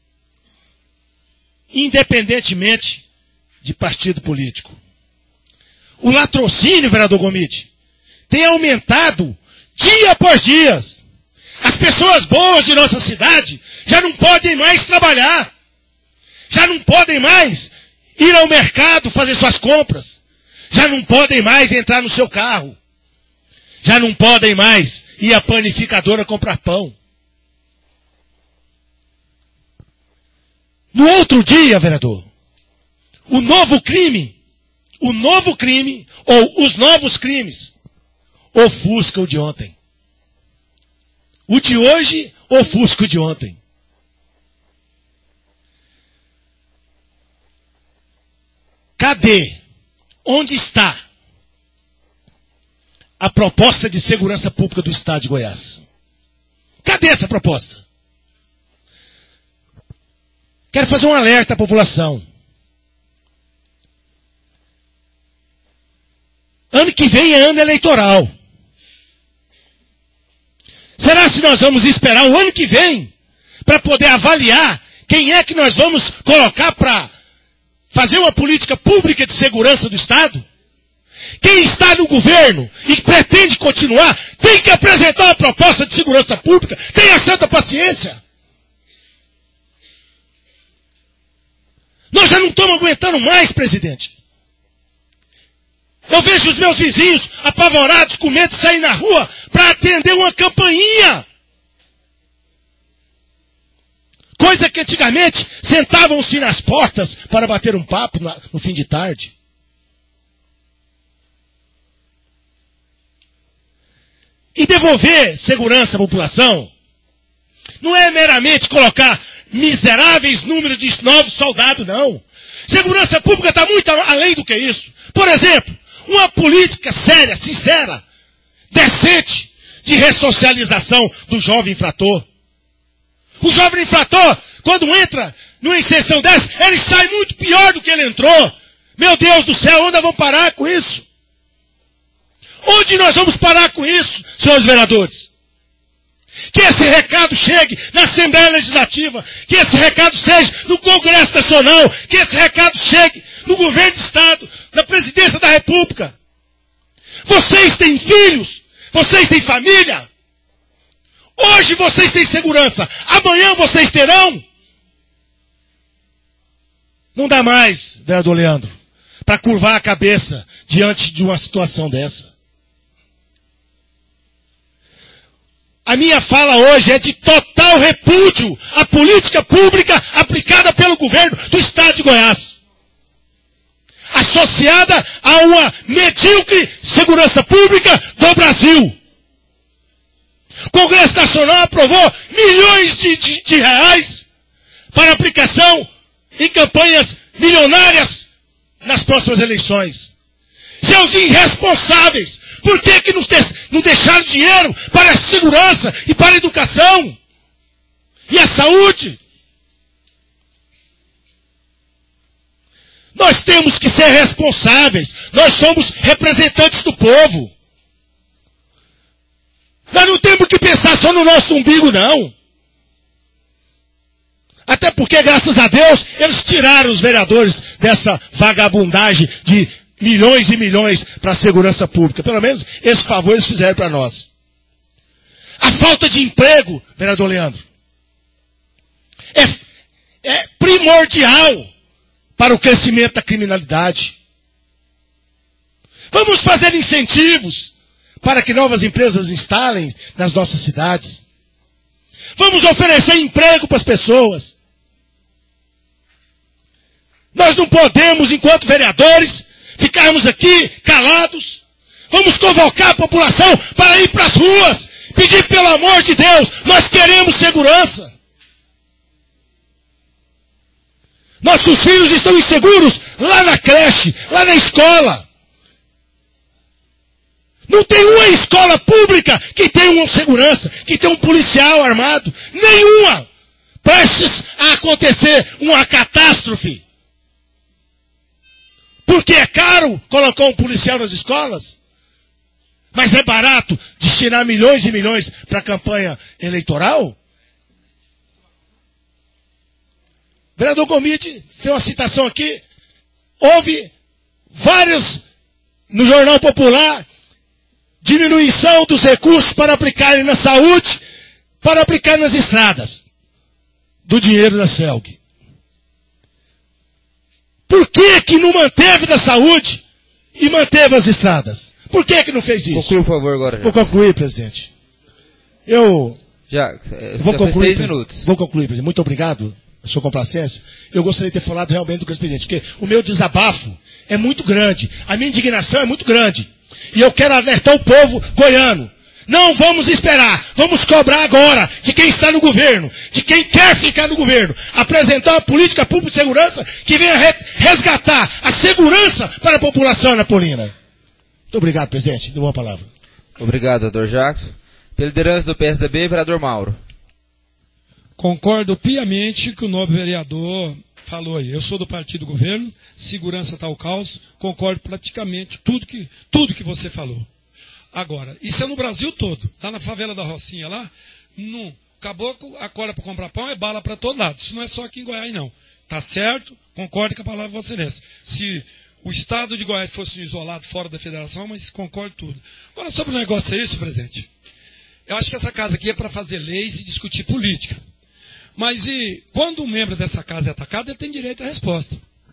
Independentemente de partido político. O latrocínio, vereador Gomide, tem aumentado dia após dia. As pessoas boas de nossa cidade já não podem mais trabalhar. Já não podem mais ir ao mercado fazer suas compras. Já não podem mais entrar no seu carro. Já não podem mais ir à panificadora comprar pão. No outro dia, vereador, o novo crime, o novo crime, ou os novos crimes, ofusca o de ontem. O de hoje ofusca o de ontem. Cadê? Onde está a proposta de segurança pública do Estado de Goiás? Cadê essa proposta? Quero fazer um alerta à população. Ano que vem é ano eleitoral. Será se nós vamos esperar o ano que vem para poder avaliar quem é que nós vamos colocar para fazer uma política pública de segurança do Estado? Quem está no governo e pretende continuar tem que apresentar uma proposta de segurança pública. Tenha santa paciência. Nós já não estamos aguentando mais, presidente. Eu vejo os meus vizinhos apavorados, com medo de sair na rua para atender uma campainha. Coisa que antigamente sentavam-se nas portas para bater um papo no fim de tarde. E devolver segurança à população não é meramente colocar miseráveis números de novos soldados, não. Segurança pública está muito além do que isso. Por exemplo, uma política séria, sincera, decente, de ressocialização do jovem infrator. O jovem infrator, quando entra numa inserção dessa, ele sai muito pior do que ele entrou. Meu Deus do céu, onde nós vamos parar com isso? Onde nós vamos parar com isso, senhores vereadores? Que esse recado chegue na Assembleia Legislativa, que esse recado seja no Congresso Nacional, que esse recado chegue no Governo de Estado, na Presidência da República. Vocês têm filhos, vocês têm família. Hoje vocês têm segurança, amanhã vocês terão. Não dá mais, vereador Leandro, para curvar a cabeça diante de uma situação dessa. A minha fala hoje é de total repúdio à política pública aplicada pelo governo do Estado de Goiás. Associada a uma medíocre segurança pública do Brasil. O Congresso Nacional aprovou milhões de, de, de reais para aplicação em campanhas milionárias nas próximas eleições. Seus irresponsáveis, por que, que não deixaram dinheiro para a segurança e para a educação? E a saúde? Nós temos que ser responsáveis. Nós somos representantes do povo. Nós não temos que pensar só no nosso umbigo, não. Até porque, graças a Deus, eles tiraram os vereadores dessa vagabundagem de milhões e milhões para a segurança pública. Pelo menos esse favor eles fizeram para nós. A falta de emprego, vereador Leandro, é, é primordial para o crescimento da criminalidade. Vamos fazer incentivos para que novas empresas instalem nas nossas cidades. Vamos oferecer emprego para as pessoas. Nós não podemos, enquanto vereadores, ficarmos aqui calados. Vamos convocar a população para ir para as ruas, pedir pelo amor de Deus, nós queremos segurança. Nossos filhos estão inseguros lá na creche, lá na escola. Não tem uma escola pública que tenha uma segurança, que tenha um policial armado. Nenhuma. Prestes a acontecer uma catástrofe. Porque é caro colocar um policial nas escolas. Mas é barato destinar milhões e milhões para a campanha eleitoral? O vereador Gomide fez uma citação aqui. Houve vários, no Jornal Popular, diminuição dos recursos para aplicarem na saúde, para aplicar nas estradas, do dinheiro da C E L G. Por que que não manteve da saúde e manteve as estradas? Por que que não fez isso? Conclua, por favor, agora. Já. Vou concluir, presidente. Eu... Já, vou já concluir, seis minutos. Vou concluir, presidente. Muito obrigado, a sua complacência. Eu gostaria de ter falado realmente do que o presidente, porque o meu desabafo é muito grande. A minha indignação é muito grande. E eu quero alertar o povo goiano. Não vamos esperar. Vamos cobrar agora de quem está no governo, de quem quer ficar no governo, apresentar uma política pública de segurança que venha resgatar a segurança para a população anapolina. Muito obrigado, presidente. Dê uma palavra. Obrigado, doutor Jackson. Pela liderança do P S D B, vereador Mauro. Concordo piamente com o que o nobre vereador falou aí. Eu sou do partido do governo, segurança está o caos, concordo praticamente tudo que, tudo que você falou. Agora, isso é no Brasil todo. Lá na favela da Rocinha, lá, no caboclo, acorda para comprar pão, é bala para todo lado. Isso não é só aqui em Goiás, não. Tá certo? Concordo com a palavra de Vossa Excelência. Se o estado de Goiás fosse isolado fora da federação, mas concordo tudo. Agora, sobre o negócio é isso, presidente. Eu acho que essa casa aqui é para fazer leis e discutir política. Mas e quando um membro dessa casa é atacado, ele tem direito à resposta.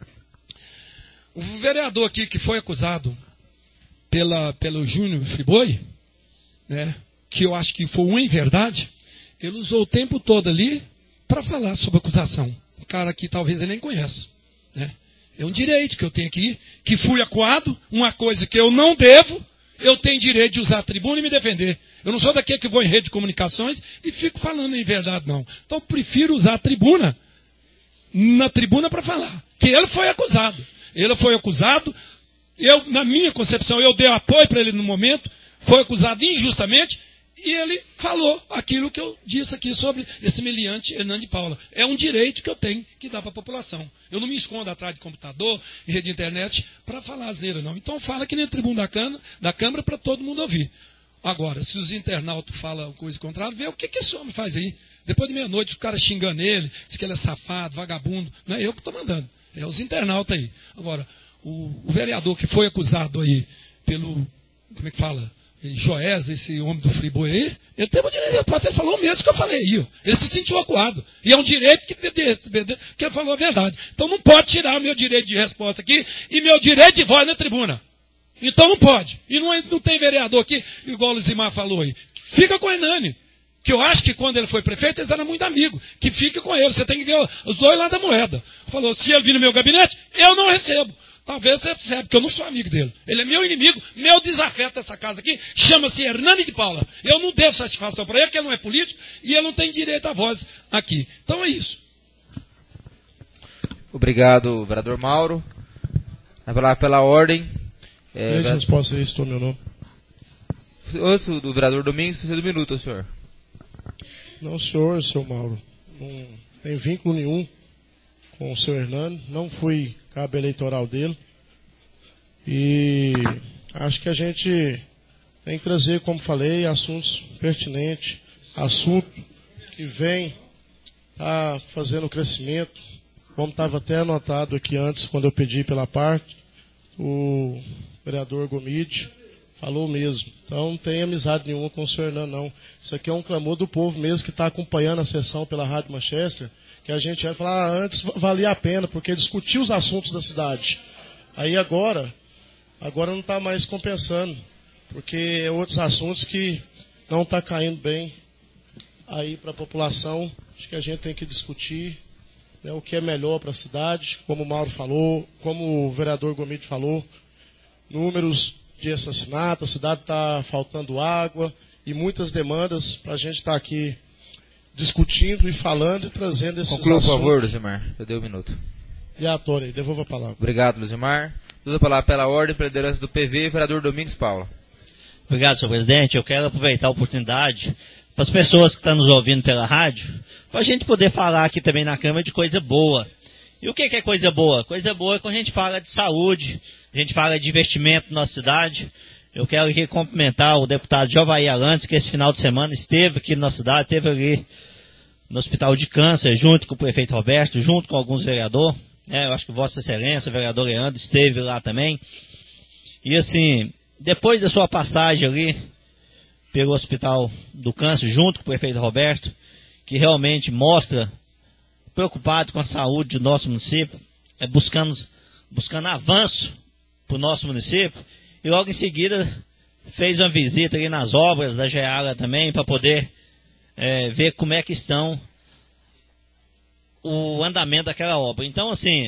O vereador aqui que foi acusado pela, pelo Júnior Friboi, né, que eu acho que foi uma em verdade, ele usou o tempo todo ali para falar sobre a acusação. O cara aqui talvez ele nem conheça. Né? É um direito que eu tenho aqui, que fui acuado, uma coisa que eu não devo, eu tenho direito de usar a tribuna e me defender. Eu não sou daquele que vou em rede de comunicações e fico falando em verdade, não. Então eu prefiro usar a tribuna, na tribuna para falar. Que ele foi acusado. Ele foi acusado, eu, na minha concepção, eu dei apoio para ele no momento, foi acusado injustamente, e ele falou aquilo que eu disse aqui sobre esse meliante Hernando de Paula. É um direito que eu tenho que dar para a população. Eu não me escondo atrás de computador e rede de internet para falar asneira, não. Então fala aqui na tribuna da Câmara, da Câmara para todo mundo ouvir. Agora, se os internautas falam coisa contrária, vê o que, que esse homem faz aí. Depois de meia-noite, o cara xingando ele, diz que ele é safado, vagabundo. Não é eu que estou mandando, é os internautas aí. Agora, o, o vereador que foi acusado aí pelo, como é que fala? Joés, esse homem do Friboi aí, ele teve o direito de resposta, ele falou o mesmo que eu falei aí, ó. Ele se sentiu acuado. E é um direito que, que ele falou a verdade. Então não pode tirar o meu direito de resposta aqui e meu direito de voz na tribuna. Então não pode. E não, não tem vereador aqui, igual o Luzimar falou aí. Fica com o Hernani. Que eu acho que quando ele foi prefeito, eles eram muito amigos. Que fica com ele. Você tem que ver os dois lados da moeda. Falou, se ele vir no meu gabinete, eu não recebo. Talvez você perceba que eu não sou amigo dele. Ele é meu inimigo, meu desafeto dessa casa aqui, chama-se Hernani de Paula. Eu não devo satisfação para ele, porque ele não é político e ele não tem direito à voz aqui. Então é isso. Obrigado, vereador Mauro. Vai falar pela ordem. É, vereador... resposta aí, estou meu nome. Outro do vereador Domingos, precisa do minuto, senhor. Não, senhor, seu Mauro. Não tem vínculo nenhum com o seu Hernani. Não fui cabo eleitoral dele. E acho que a gente tem que trazer, como falei, assuntos pertinentes, assunto que vem tá fazendo crescimento, como estava até anotado aqui antes, quando eu pedi pela parte, o vereador Gomide falou mesmo. Então não tem amizade nenhuma com o senhor Hernani, não. Isso aqui é um clamor do povo mesmo que está acompanhando a sessão pela Rádio Manchester, que a gente vai falar, ah, antes valia a pena, porque discutir os assuntos da cidade. Aí agora, agora não está mais compensando. porque é outros assuntos que não estão tá caindo bem aí para a população. Acho que a gente tem que discutir, né, o que é melhor para a cidade, como o Mauro falou, como o vereador Gomide falou, números de assassinato, a cidade está faltando água e muitas demandas para a gente estar tá aqui discutindo e falando e trazendo esses Conclua, assuntos. por favor, Luzimar. Eu dei um minuto. E a Tônia, devolva a palavra. Obrigado, Luzimar. Usa a palavra pela ordem, pela liderança do P V, vereador Domingos Paula. Obrigado, senhor presidente. Eu quero aproveitar a oportunidade para as pessoas que estão nos ouvindo pela rádio, para a gente poder falar aqui também na Câmara de coisa boa. E o que é coisa boa? Coisa boa é quando a gente fala de saúde, a gente fala de investimento na nossa cidade. Eu quero aqui cumprimentar o deputado Jovair Arantes, que esse final de semana esteve aqui na nossa cidade, esteve ali no Hospital de Câncer, junto com o prefeito Roberto, junto com alguns vereadores. É, eu acho que Vossa Excelência, o vereador Leandro, esteve lá também. E assim, depois da sua passagem ali pelo Hospital do Câncer, junto com o prefeito Roberto, que realmente mostra preocupado com a saúde do nosso município, é, buscando, buscando avanço para o nosso município, e logo em seguida fez uma visita ali nas obras da Geara também, para poder é, ver como é que estão o andamento daquela obra. Então, assim,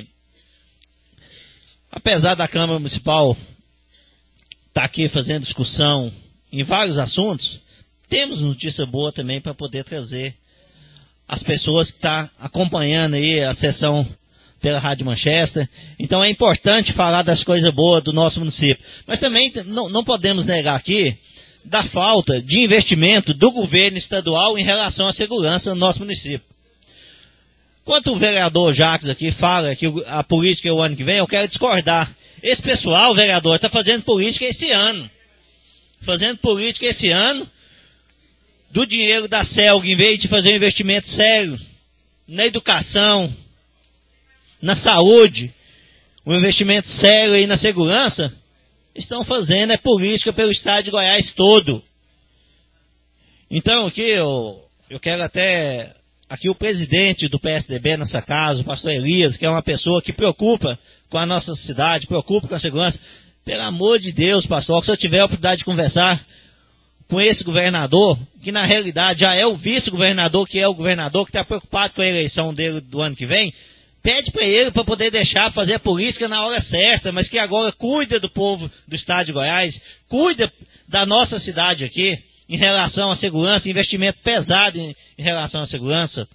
apesar da Câmara Municipal estar aqui fazendo discussão em vários assuntos, temos notícia boa também para poder trazer as pessoas que estão acompanhando aí a sessão pela Rádio Manchester. Então é importante falar das coisas boas do nosso município. Mas também não, não podemos negar aqui da falta de investimento do governo estadual em relação à segurança no nosso município. Enquanto o vereador Jacques aqui fala que a política é o ano que vem, eu quero discordar. Esse pessoal, vereador, está fazendo política esse ano. Fazendo política esse ano, do dinheiro da C E L G, em vez de fazer um investimento sério na educação, na saúde, um investimento sério aí na segurança, estão fazendo é política pelo estado de Goiás todo. Então aqui eu, eu quero até, aqui o presidente do P S D B nessa casa, o pastor Elias, que é uma pessoa que preocupa com a nossa cidade, preocupa com a segurança. Pelo amor de Deus, pastor, que se eu tiver a oportunidade de conversar com esse governador, que na realidade já é o vice-governador, que é o governador que está preocupado com a eleição dele do ano que vem, pede para ele para poder deixar fazer a política na hora certa, mas que agora cuida do povo do estado de Goiás, cuida da nossa cidade aqui, em relação à segurança, investimento pesado em, em relação à segurança,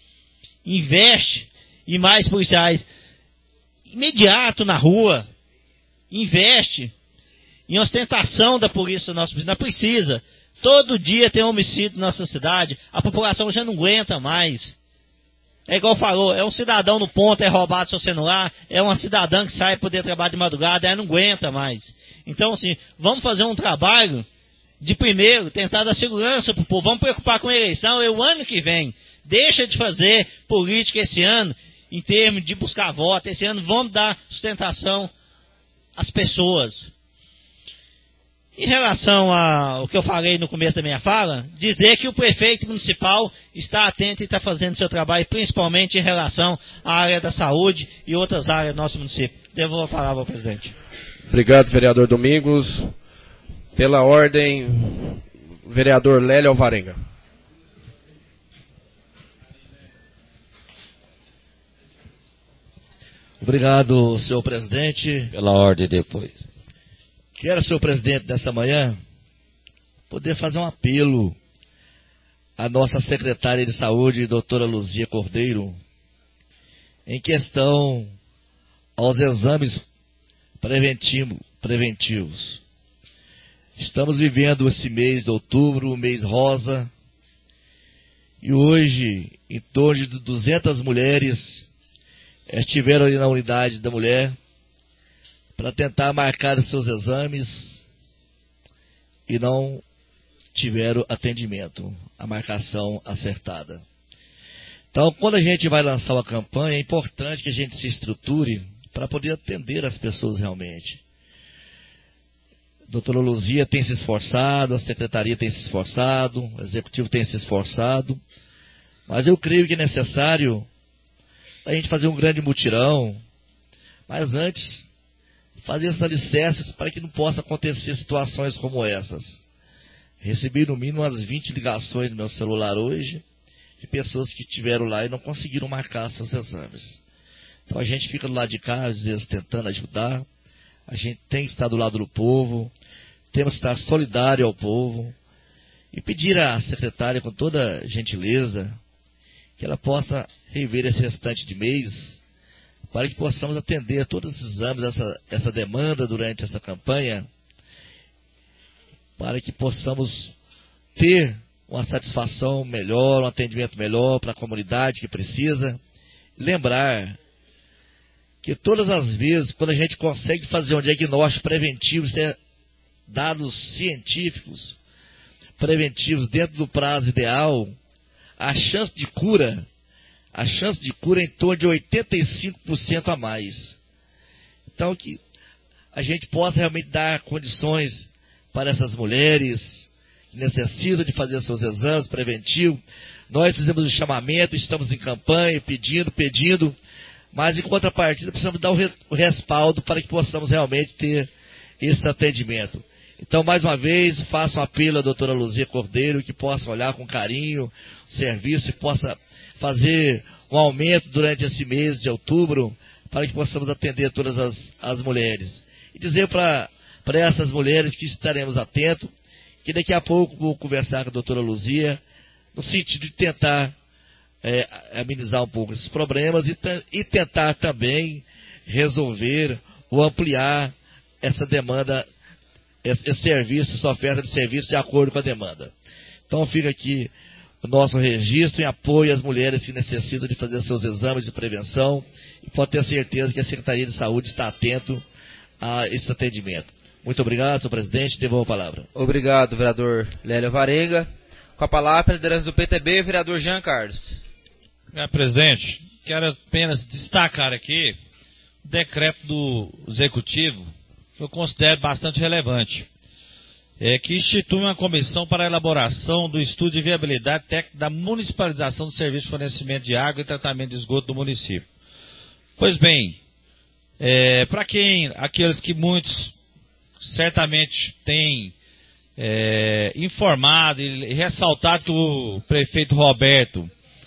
investe em mais policiais imediato na rua, investe em ostentação da polícia do nosso país. Não precisa. Todo dia tem homicídio na nossa cidade. A população já não aguenta mais. É igual falou, é um cidadão no ponto, é roubado seu celular, é uma cidadã que sai poder trabalhar de madrugada, ela não aguenta mais. Então, assim, vamos fazer um trabalho de primeiro, tentar dar segurança para o povo. Vamos preocupar com a eleição, é o ano que vem. Deixa de fazer política esse ano, em termos de buscar voto. Esse ano vamos dar sustentação às pessoas. Em relação ao que eu falei no começo da minha fala, dizer que o prefeito municipal está atento e está fazendo seu trabalho, principalmente em relação à área da saúde e outras áreas do nosso município. Devo a palavra ao presidente. Obrigado, vereador Domingos. Pela ordem, vereador Lélio Alvarenga. Obrigado, senhor presidente. Pela ordem depois. Quero, senhor presidente, nessa manhã, poder fazer um apelo à nossa secretária de saúde, doutora Luzia Cordeiro, em questão aos exames preventivo, preventivos. Estamos vivendo esse mês de outubro, o mês rosa, e hoje, em torno de duzentas mulheres estiveram ali na unidade da mulher para tentar marcar os seus exames e não tiveram atendimento, a marcação acertada. Então, quando a gente vai lançar uma campanha, é importante que a gente se estruture para poder atender as pessoas realmente. A doutora Luzia tem se esforçado, a secretaria tem se esforçado, o executivo tem se esforçado, mas eu creio que é necessário a gente fazer um grande mutirão, mas antes fazer esses alicerces para que não possa acontecer situações como essas. Recebi no mínimo umas vinte ligações no meu celular hoje, de pessoas que estiveram lá e não conseguiram marcar seus exames. Então a gente fica do lado de cá, às vezes tentando ajudar, a gente tem que estar do lado do povo, temos que estar solidário ao povo, e pedir à secretária com toda gentileza, que ela possa rever esse restante de mês, para que possamos atender todos esses exames, essa, essa demanda durante essa campanha, para que possamos ter uma satisfação melhor, um atendimento melhor para a comunidade que precisa. Lembrar que todas as vezes, quando a gente consegue fazer um diagnóstico preventivo, ter dados científicos preventivos dentro do prazo ideal, a chance de cura, a chance de cura é em torno de oitenta e cinco por cento a mais. Então, que a gente possa realmente dar condições para essas mulheres que necessitam de fazer seus exames preventivos. Nós fizemos o chamamento, estamos em campanha, pedindo, pedindo, mas em contrapartida precisamos dar o, re, o respaldo para que possamos realmente ter esse atendimento. Então, mais uma vez, faço um apelo à doutora Luzia Cordeiro, que possa olhar com carinho o serviço e possa fazer um aumento durante esse mês de outubro, para que possamos atender todas as, as mulheres. E dizer para para essas mulheres que estaremos atentos, que daqui a pouco vou conversar com a doutora Luzia, no sentido de tentar é, amenizar um pouco esses problemas e, e tentar também resolver ou ampliar essa demanda, esse, esse serviço, essa oferta de serviço de acordo com a demanda. Então fica aqui o nosso registro em apoio às mulheres que necessitam de fazer seus exames de prevenção, e pode ter certeza que a Secretaria de Saúde está atento a esse atendimento. Muito obrigado, senhor presidente. Devolvo a palavra. Obrigado, vereador Lélio Varenga. Com a palavra, a liderança do P T B, vereador Jean Carlos. Senhor presidente, quero apenas destacar aqui o decreto do Executivo, que eu considero bastante relevante, é, que institui uma comissão para a elaboração do estudo de viabilidade técnica da municipalização do serviço de fornecimento de água e tratamento de esgoto do município. Pois bem, é, para quem, aqueles que muitos certamente têm é, informado e ressaltado que o prefeito Roberto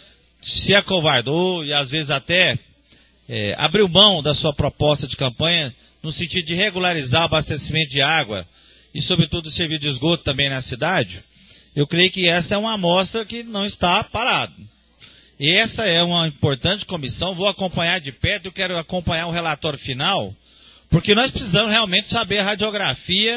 se acovardou e às vezes até é, abriu mão da sua proposta de campanha no sentido de regularizar o abastecimento de água e sobretudo o serviço de esgoto também na cidade, eu creio que essa é uma amostra que não está parada. E essa é uma importante comissão, vou acompanhar de perto, eu quero acompanhar o relatório final, porque nós precisamos realmente saber a radiografia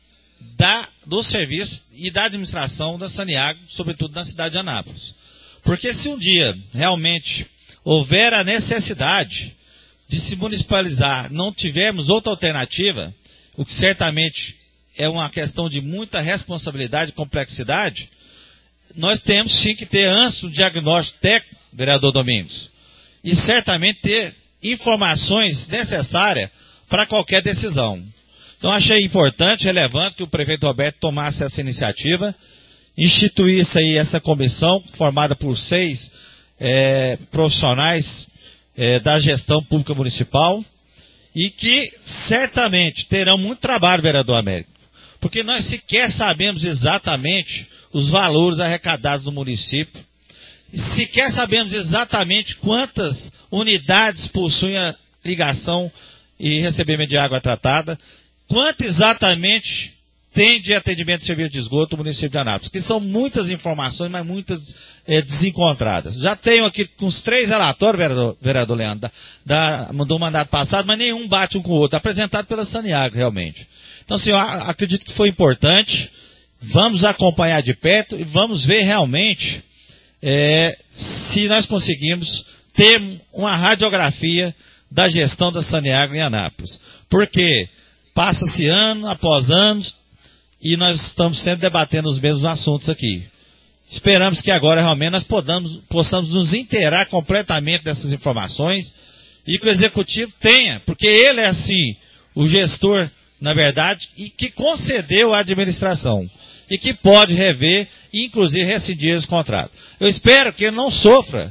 da, do serviço e da administração da Saniago, sobretudo na cidade de Anápolis. Porque se um dia realmente houver a necessidade de se municipalizar, não tivermos outra alternativa, o que certamente é uma questão de muita responsabilidade e complexidade, nós temos sim que ter antes um diagnóstico técnico, vereador Domingos, e certamente ter informações necessárias para qualquer decisão. Então achei importante, relevante que o prefeito Roberto tomasse essa iniciativa, instituísse aí essa comissão formada por seis é, profissionais é, da gestão pública municipal e que certamente terão muito trabalho, vereador Américo, porque nós sequer sabemos exatamente os valores arrecadados no município, sequer sabemos exatamente quantas unidades possuem a ligação e recebimento de água tratada, quanto exatamente tem de atendimento de serviço de esgoto no município de Anápolis, que são muitas informações, mas muitas é, desencontradas. Já tenho aqui uns três relatórios, vereador, vereador Leandro, da, da, do mandato passado, mas nenhum bate um com o outro, apresentado pela Saniago, realmente. Então, senhor, acredito que foi importante, vamos acompanhar de perto e vamos ver realmente é, se nós conseguimos ter uma radiografia da gestão da Saniago em Anápolis. Porque passa-se ano após ano e nós estamos sempre debatendo os mesmos assuntos aqui. Esperamos que agora realmente nós podamos, possamos nos inteirar completamente dessas informações e que o Executivo tenha, porque ele é assim, o gestor, na verdade, e que concedeu a administração e que pode rever e inclusive rescindir esse contrato. Eu espero que ele não sofra,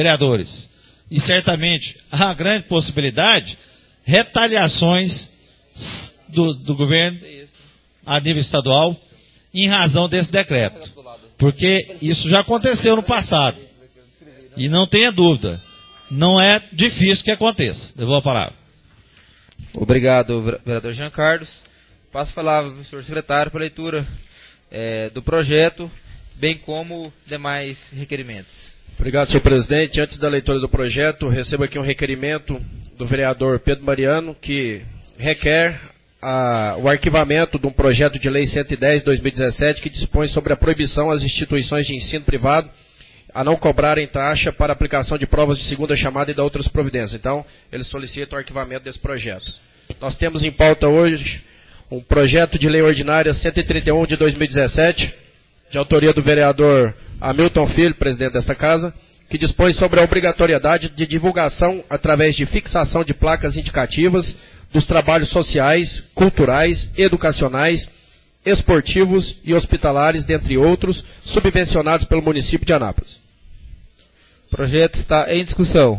vereadores, e certamente há grande possibilidade, retaliações do, do governo a nível estadual em razão desse decreto. Porque isso já aconteceu no passado. E não tenha dúvida, não é difícil que aconteça. Eu vou a palavra. Obrigado, vereador Jean Carlos. Passo a palavra ao senhor secretário para a leitura é, do projeto, bem como demais requerimentos. Obrigado, senhor presidente. Antes da leitura do projeto, recebo aqui um requerimento do vereador Pedro Mariano, que requer a, o arquivamento de um projeto de lei cento e dez de dois mil e dezessete, que dispõe sobre a proibição às instituições de ensino privado a não cobrarem taxa para aplicação de provas de segunda chamada e de outras providências. Então, ele solicita o arquivamento desse projeto. Nós temos em pauta hoje um projeto de lei ordinária cento e trinta e um de dois mil e dezessete, de autoria do vereador Hamilton Filho, presidente dessa casa, que dispõe sobre a obrigatoriedade de divulgação através de fixação de placas indicativas dos trabalhos sociais, culturais, educacionais, esportivos e hospitalares, dentre outros, subvencionados pelo município de Anápolis. O projeto está em discussão.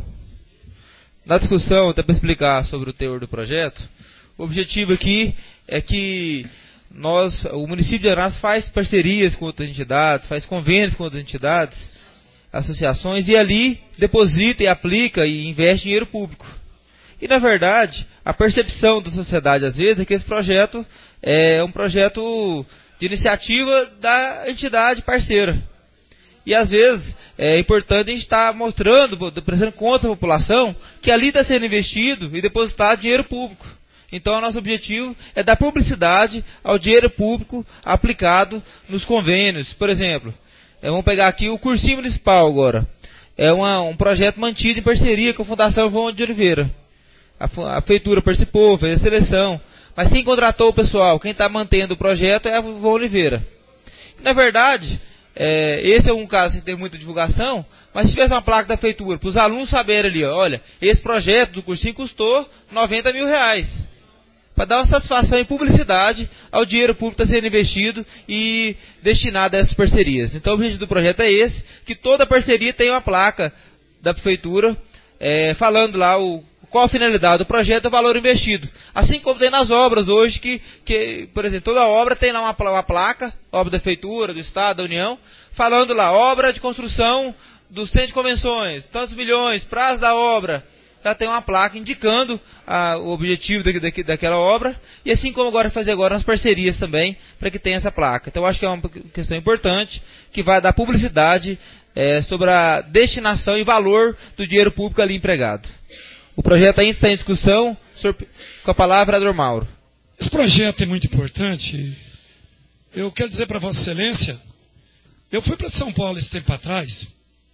Na discussão, até para explicar sobre o teor do projeto, o objetivo aqui é que nós, o município de Anápolis faz parcerias com outras entidades, faz convênios com outras entidades, associações, e ali deposita e aplica e investe dinheiro público. E, na verdade, a percepção da sociedade, às vezes, é que esse projeto é um projeto de iniciativa da entidade parceira. E, às vezes, é importante a gente estar mostrando, prestando conta à população, que ali está sendo investido e depositado dinheiro público. Então, o nosso objetivo é dar publicidade ao dinheiro público aplicado nos convênios. Por exemplo, é, vamos pegar aqui o cursinho municipal agora. É uma, um projeto mantido em parceria com a Fundação João de Oliveira. A, a prefeitura participou, fez a seleção. Mas quem contratou o pessoal, quem está mantendo o projeto é a João Oliveira. Na verdade, é, esse é um caso que tem muita divulgação, mas se tivesse uma placa da prefeitura, para os alunos saberem ali, ó, olha, esse projeto do cursinho custou noventa mil reais. Para dar uma satisfação e publicidade ao dinheiro público que está sendo investido e destinado a essas parcerias. Então o objetivo do projeto é esse, que toda parceria tenha uma placa da prefeitura, é, falando lá o, qual a finalidade do projeto e o valor investido. Assim como tem nas obras hoje, que, que por exemplo, toda obra tem lá uma, uma placa, obra da prefeitura, do Estado, da União, falando lá, obra de construção do centro de convenções, tantos milhões, prazo da obra. Já tem uma placa indicando ah, o objetivo da, da, daquela obra, e assim como agora fazer agora nas parcerias também, para que tenha essa placa. Então, eu acho que é uma questão importante, que vai dar publicidade é, sobre a destinação e valor do dinheiro público ali empregado. O projeto ainda está em discussão, senhor, com a palavra, vereador Mauro. Esse projeto é muito importante. Eu quero dizer para Vossa Excelência, eu fui para São Paulo esse tempo atrás.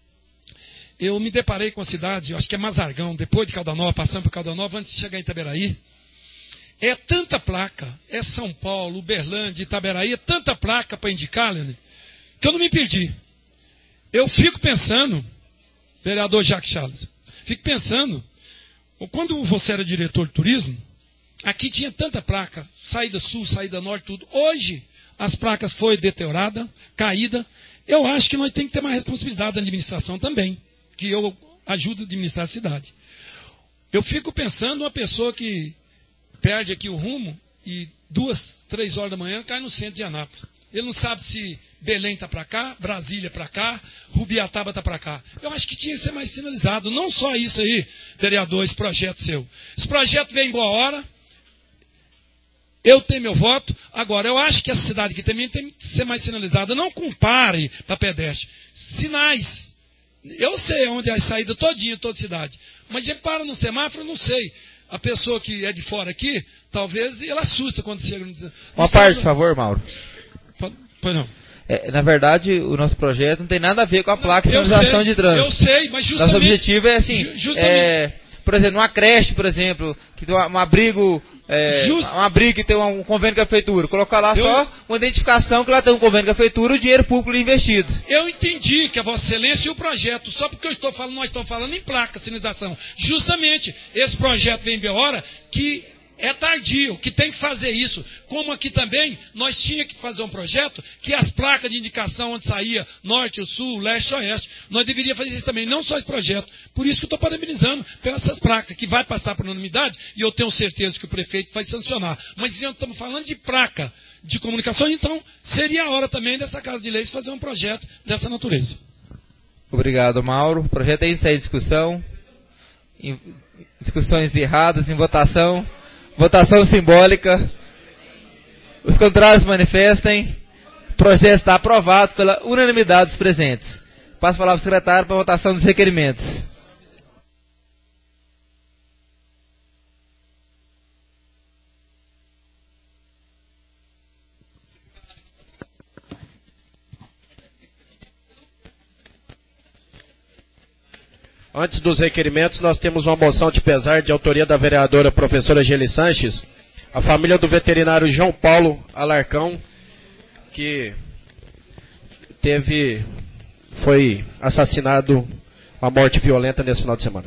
Eu me deparei com a cidade, acho que é Mazargão, depois de Calda Nova, passando por Calda Nova, antes de chegar em Itaberaí. É tanta placa, é São Paulo, Uberlândia, Itaberaí, é tanta placa para indicar, Leandro, que eu não me perdi. Eu fico pensando, vereador Jacques Charles, fico pensando, quando você era diretor de turismo, aqui tinha tanta placa, saída sul, saída norte, tudo. Hoje, as placas foram deterioradas, caídas. Eu acho que nós temos que ter mais responsabilidade da administração também, que eu ajudo a administrar a cidade. Eu fico pensando uma pessoa que perde aqui o rumo e duas, três horas da manhã cai no centro de Anápolis. Ele não sabe se Belém está para cá, Brasília para cá, Rubiataba está para cá. Eu acho que tinha que ser mais sinalizado. Não só isso aí, vereador, esse projeto seu. Esse projeto veio em boa hora. Eu tenho meu voto. Agora, eu acho que essa cidade aqui também tem que ser mais sinalizada. Não compare para pedestre. Sinais. Eu sei onde é a saída todinha, toda cidade. Mas a gente para no semáforo, eu não sei. A pessoa que é de fora aqui, talvez ela assusta quando chega no... Uma parte, por favor, Mauro. Pois não. É, na verdade, o nosso projeto não tem nada a ver com a placa de sinalização de trânsito. Eu sei, mas justamente... Nosso objetivo é assim, ju, é, por exemplo, uma creche, por exemplo, que tem um abrigo, é, Just... um abrigo que tem um convênio com a prefeitura, colocar lá eu... só uma identificação que lá tem um convênio com a prefeitura e o dinheiro público investido. Eu entendi que a Vossa Excelência e o projeto, só porque eu estou falando, nós estamos falando em placa, sinalização. Justamente, esse projeto vem de hora que é tardio, que tem que fazer isso. Como aqui também, nós tínhamos que fazer um projeto que as placas de indicação onde saía norte, sul, leste, oeste, nós deveríamos fazer isso também, não só esse projeto. Por isso que eu estou parabenizando pelas essas placas, que vai passar por unanimidade, e eu tenho certeza que o prefeito vai sancionar. Mas nós estamos falando de placa de comunicação, então seria a hora também dessa Casa de Leis fazer um projeto dessa natureza. Obrigado, Mauro. O projeto aí está em discussão. Em discussões erradas, em votação. Votação simbólica. Os contrários manifestem. O projeto está aprovado pela unanimidade dos presentes. Passo a palavra ao secretário para a votação dos requerimentos. Antes dos requerimentos, nós temos uma moção de pesar de autoria da vereadora professora Geli Sanches, a família do veterinário João Paulo Alarcão, que teve, foi assassinado, uma morte violenta nesse final de semana.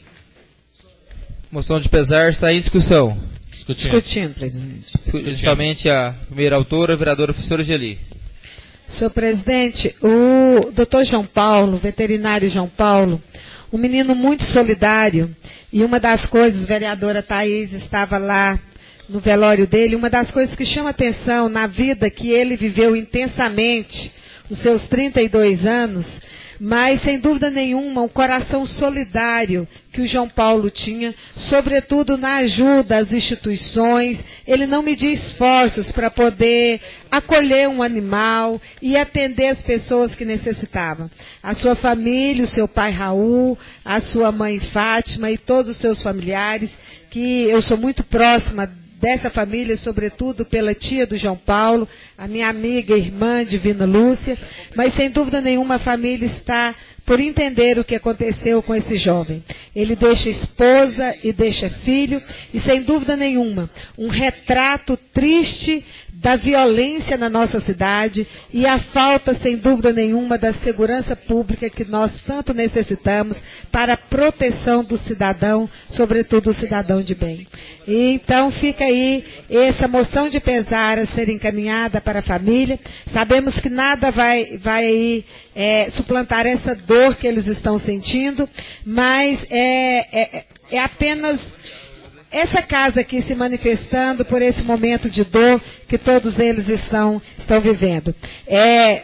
Moção de pesar está em discussão. Discutindo, Discutindo presidente. Inicialmente a primeira autora, a vereadora professora Geli. Senhor presidente, o doutor João Paulo, veterinário João Paulo, um menino muito solidário, e uma das coisas, a vereadora Thaís estava lá no velório dele, uma das coisas que chama atenção na vida que ele viveu intensamente, os seus trinta e dois anos, mas sem dúvida nenhuma, um coração solidário que o João Paulo tinha, sobretudo na ajuda às instituições. Ele não media esforços para poder acolher um animal e atender as pessoas que necessitavam. A sua família, o seu pai Raul, a sua mãe Fátima e todos os seus familiares, que eu sou muito próxima dessa família, sobretudo pela tia do João Paulo, a minha amiga e irmã Divina Lúcia, mas sem dúvida nenhuma a família está por entender o que aconteceu com esse jovem. Ele deixa esposa e deixa filho, e sem dúvida nenhuma, um retrato triste da violência na nossa cidade e a falta, sem dúvida nenhuma, da segurança pública que nós tanto necessitamos para a proteção do cidadão, sobretudo o cidadão de bem. E então fica aí essa moção de pesar a ser encaminhada para a família. Sabemos que nada vai, vai aí, é, suplantar essa dor que eles estão sentindo, mas é, é, é apenas essa casa aqui se manifestando por esse momento de dor que todos eles estão, estão vivendo. É,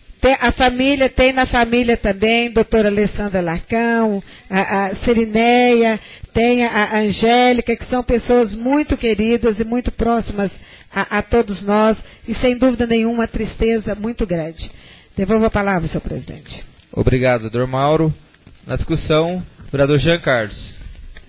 a família, tem na família também doutora Alessandra Larcão, a, a Cerineia, tem a, a Angélica, que são pessoas muito queridas e muito próximas a, a todos nós, e sem dúvida nenhuma, uma tristeza muito grande. Devolvo a palavra, senhor presidente. Obrigado, doutor Mauro. Na discussão, o vereador Jean Carlos.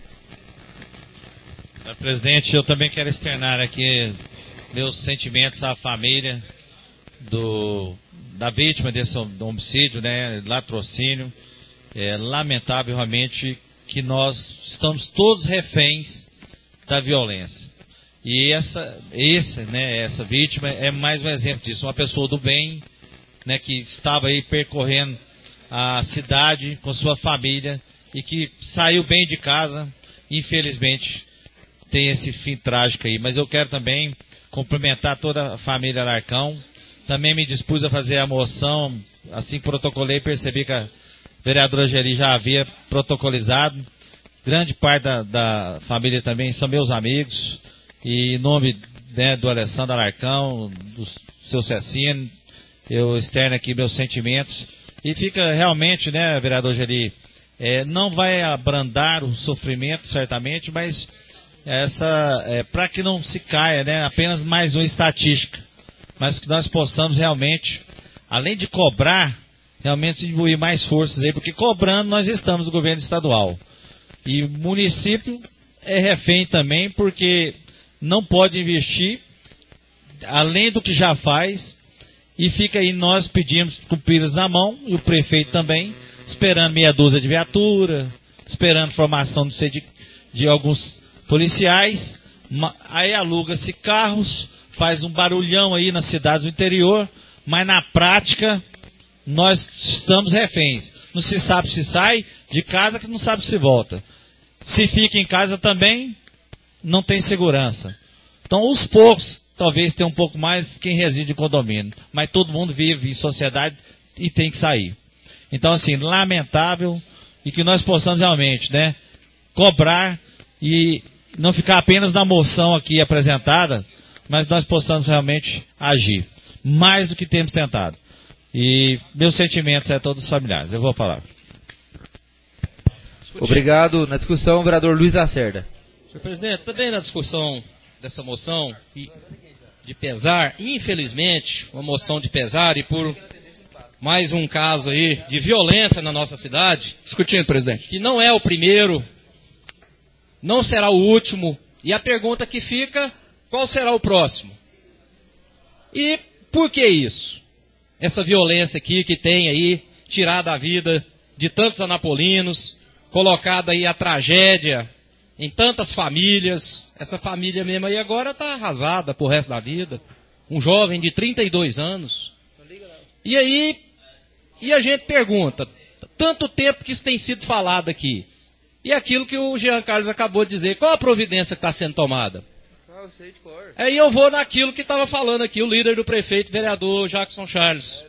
Senhor presidente, eu também quero externar aqui meus sentimentos à família do, da vítima desse homicídio, né, latrocínio. É lamentável realmente que nós estamos todos reféns da violência. E essa, esse, né, essa vítima é mais um exemplo disso, uma pessoa do bem, né, que estava aí percorrendo a cidade com sua família e que saiu bem de casa, infelizmente tem esse fim trágico aí. Mas eu quero também cumprimentar toda a família Larcão. Também me dispus a fazer a moção, assim que protocolei, percebi que a vereadora Geli já havia protocolizado. Grande parte da, da família também são meus amigos, e em nome, né, do Alessandro Alarcão, do seu Cecino, eu externo aqui meus sentimentos. E fica realmente, né, vereador Geli, é, não vai abrandar o sofrimento, certamente, mas essa é, para que não se caia, né, apenas mais uma estatística, mas que nós possamos realmente, além de cobrar, realmente distribuir mais forças aí, porque cobrando nós estamos no governo estadual. E o município é refém também, porque não pode investir além do que já faz, e fica aí nós pedimos com pilhas na mão, e o prefeito também, esperando meia dúzia de viatura, esperando formação de, de, de alguns policiais, aí aluga-se carros, faz um barulhão aí nas cidades do interior, mas na prática nós estamos reféns. Não se sabe se sai de casa, que não sabe se volta. Se fica em casa também, não tem segurança. Então, os poucos, talvez tenham um pouco mais quem reside em condomínio. Mas todo mundo vive em sociedade e tem que sair. Então, assim, lamentável, e que nós possamos realmente, né, cobrar e não ficar apenas na moção aqui apresentada, mas nós possamos realmente agir. Mais do que temos tentado. E meus sentimentos é a todos os familiares. Eu vou falar. Obrigado. Na discussão, o vereador Luiz Lacerda. Senhor presidente, também na discussão dessa moção de pesar, infelizmente, uma moção de pesar e por mais um caso aí de violência na nossa cidade. Discutindo, presidente. Que não é o primeiro, não será o último. E a pergunta que fica, qual será o próximo? E por que isso? Essa violência aqui que tem aí tirado a vida de tantos anapolinos, colocado aí a tragédia em tantas famílias. Essa família mesmo aí agora está arrasada pro resto da vida. Um jovem de trinta e dois anos. E aí, e a gente pergunta, tanto tempo que isso tem sido falado aqui. E aquilo que o Jean Carlos acabou de dizer, qual a providência que está sendo tomada? Aí eu vou naquilo que estava falando aqui o líder do prefeito, vereador Jackson Charles.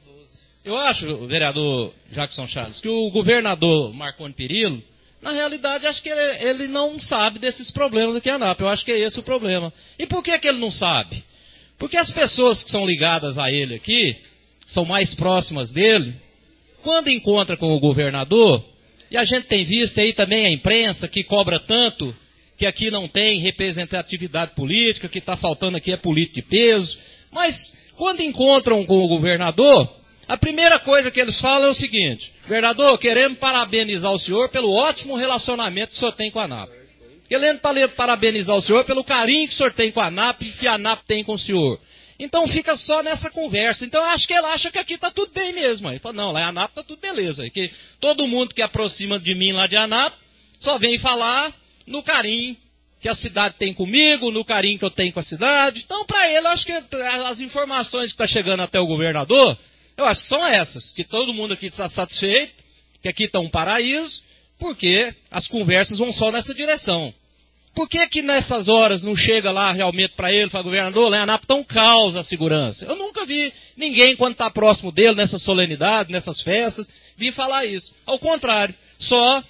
Eu acho, vereador Jackson Charles, que o governador Marconi Perillo, na realidade, acho que ele, ele não sabe desses problemas aqui em Anápolis. Eu acho que é esse o problema. E por que, que ele não sabe? Porque as pessoas que são ligadas a ele aqui, são mais próximas dele, quando encontra com o governador, e a gente tem visto aí também a imprensa que cobra tanto, que aqui não tem representatividade política, que está faltando aqui é político de peso. Mas, quando encontram com o governador, a primeira coisa que eles falam é o seguinte: governador, queremos parabenizar o senhor pelo ótimo relacionamento que o senhor tem com a ANAP. Querendo parabenizar o senhor pelo carinho que o senhor tem com a ANAP e que a ANAP tem com o senhor. Então fica só nessa conversa. Então eu acho que ele acha que aqui está tudo bem mesmo. Ele fala, não, lá em ANAP está tudo beleza. Que todo mundo que aproxima de mim lá de ANAP só vem falar no carinho que a cidade tem comigo, no carinho que eu tenho com a cidade. Então, para ele, eu acho que as informações que estão tá chegando até o governador, eu acho que são essas, que todo mundo aqui está satisfeito, que aqui está um paraíso, porque as conversas vão só nessa direção. Por que que nessas horas não chega lá realmente para ele e fala, governador, lá em Anápolis tão causa a segurança? Eu nunca vi ninguém, quando está próximo dele, nessas solenidades, nessas festas, vir falar isso. Ao contrário, só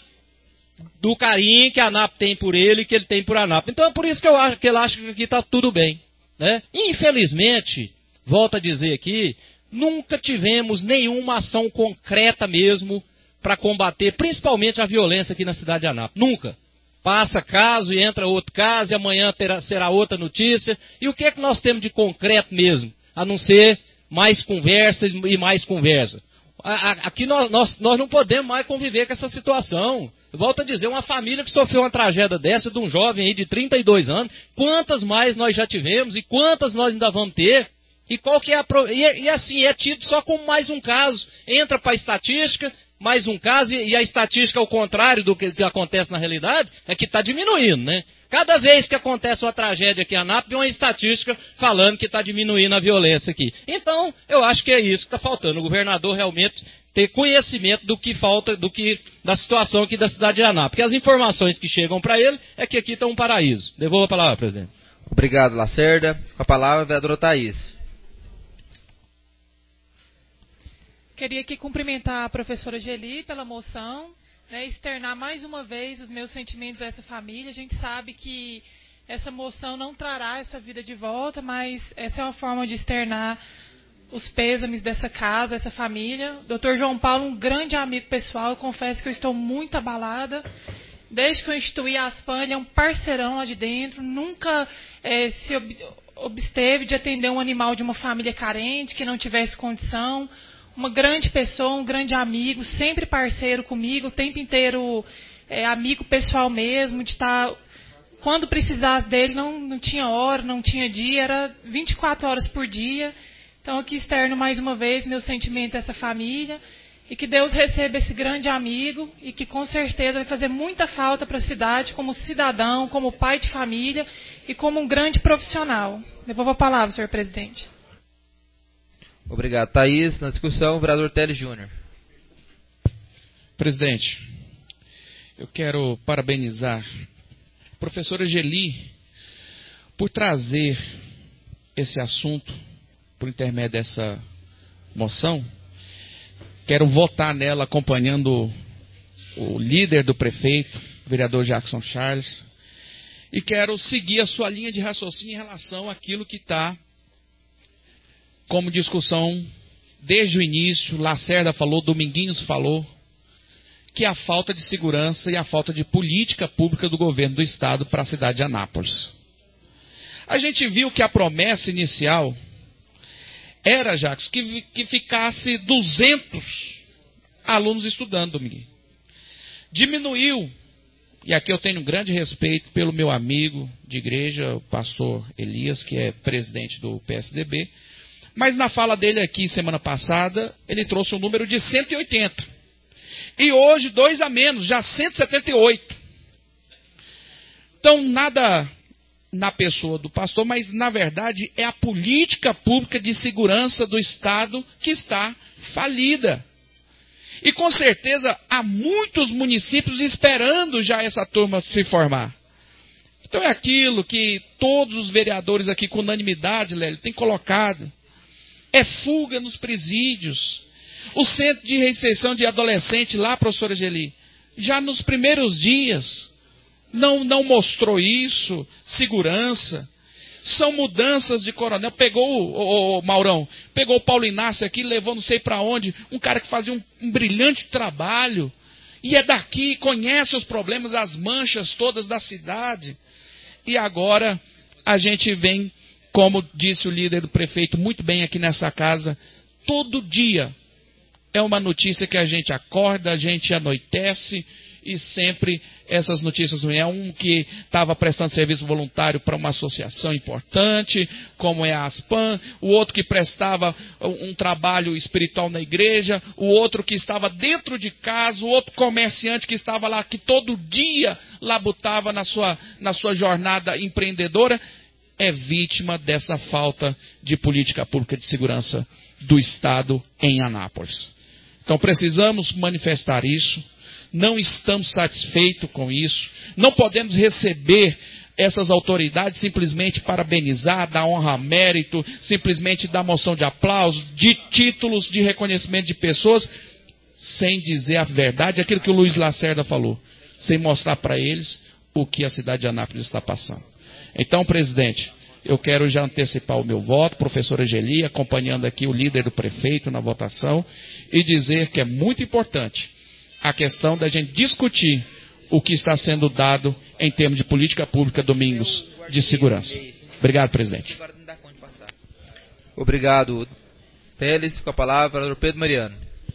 do carinho que a ANAP tem por ele e que ele tem por ANAP. Então é por isso que, eu acho, que ele acha que aqui está tudo bem. Né? Infelizmente, volto a dizer aqui, nunca tivemos nenhuma ação concreta mesmo para combater, principalmente a violência aqui na cidade de Anápolis. Nunca. Passa caso e entra outro caso e amanhã terá, será outra notícia. E o que é que nós temos de concreto mesmo? A não ser mais conversas e mais conversa. Aqui nós, nós, nós não podemos mais conviver com essa situação. Eu volto a dizer, uma família que sofreu uma tragédia dessa, de um jovem aí de trinta e dois anos, quantas mais nós já tivemos e quantas nós ainda vamos ter? E qual que é a... E, e assim, é tido só como mais um caso. Entra para a estatística, mais um caso, e, e a estatística, ao contrário do que, que acontece na realidade, é que está diminuindo, né? Cada vez que acontece uma tragédia aqui em Anápolis, tem uma estatística falando que está diminuindo a violência aqui. Então, eu acho que é isso que está faltando. O governador realmente ter conhecimento do que falta, do que, da situação aqui da cidade de Anápolis. Porque as informações que chegam para ele é que aqui está um paraíso. Devolvo a palavra, presidente. Obrigado, Lacerda. Com a palavra, a vereadora Thaís. Queria aqui cumprimentar a professora Geli pela moção, né, externar mais uma vez os meus sentimentos dessa família. A gente sabe que essa moção não trará essa vida de volta, mas essa é uma forma de externar os pêsames dessa casa, dessa família. doutor João Paulo, um grande amigo pessoal, eu confesso que eu estou muito abalada. Desde que eu instituí a Aspan, ele é um parceirão lá de dentro, nunca é, se ob- obsteve de atender um animal de uma família carente, que não tivesse condição. Uma grande pessoa, um grande amigo, sempre parceiro comigo, o tempo inteiro é, amigo pessoal mesmo, de estar... Quando precisasse dele, não, não tinha hora, não tinha dia, era vinte e quatro horas por dia. Então, aqui externo mais uma vez meu sentimento a essa família, e que Deus receba esse grande amigo, e que com certeza vai fazer muita falta para a cidade, como cidadão, como pai de família, e como um grande profissional. Devolvo a palavra, senhor presidente. Obrigado, Thaís. Na discussão, o vereador Teles Júnior. Presidente, eu quero parabenizar professora Geli por trazer esse assunto por intermédio dessa moção. Quero votar nela acompanhando o líder do prefeito, o vereador Jackson Charles, e quero seguir a sua linha de raciocínio em relação àquilo que está como discussão desde o início. Lacerda falou, Dominguinhos falou, que é a falta de segurança e a falta de política pública do governo do estado para a cidade de Anápolis. A gente viu que a promessa inicial era, Jacques, que, que ficasse duzentos alunos estudando, Dominguinho. Diminuiu. E aqui eu tenho um grande respeito pelo meu amigo de igreja, o pastor Elias, que é presidente do P S D B. Mas na fala dele aqui, semana passada, ele trouxe um número de cento e oitenta. E hoje, dois a menos, já cento e setenta e oito. Então, nada na pessoa do pastor, mas na verdade é a política pública de segurança do Estado que está falida. E com certeza há muitos municípios esperando já essa turma se formar. Então é aquilo que todos os vereadores aqui com unanimidade, Lélio, têm colocado. É fuga nos presídios. O centro de recepção de adolescente lá, professora Geli, já nos primeiros dias não, não mostrou isso, segurança. São mudanças de coronel. Pegou, o, o Maurão, pegou o Paulo Inácio aqui, levou não sei para onde, um cara que fazia um, um brilhante trabalho, e é daqui, conhece os problemas, as manchas todas da cidade. E agora a gente vem, como disse o líder do prefeito muito bem aqui nessa casa, todo dia é uma notícia que a gente acorda, a gente anoitece, e sempre essas notícias ruins. É um que estava prestando serviço voluntário para uma associação importante, como é a ASPAM, o outro que prestava um trabalho espiritual na igreja, o outro que estava dentro de casa, o outro comerciante que estava lá, que todo dia labutava na sua, na sua jornada empreendedora, é vítima dessa falta de política pública de segurança do Estado em Anápolis. Então precisamos manifestar isso. Não estamos satisfeitos com isso. Não podemos receber essas autoridades simplesmente parabenizar, dar honra, mérito, simplesmente dar moção de aplauso, de títulos de reconhecimento de pessoas, sem dizer a verdade, aquilo que o Luiz Lacerda falou, sem mostrar para eles o que a cidade de Anápolis está passando. Então, presidente, eu quero já antecipar o meu voto, professora Geli, acompanhando aqui o líder do prefeito na votação, e dizer que é muito importante a questão da gente discutir o que está sendo dado em termos de política pública, Domingos, de segurança. Obrigado, presidente. Obrigado, Teles. Com a palavra, o Pedro Mariano.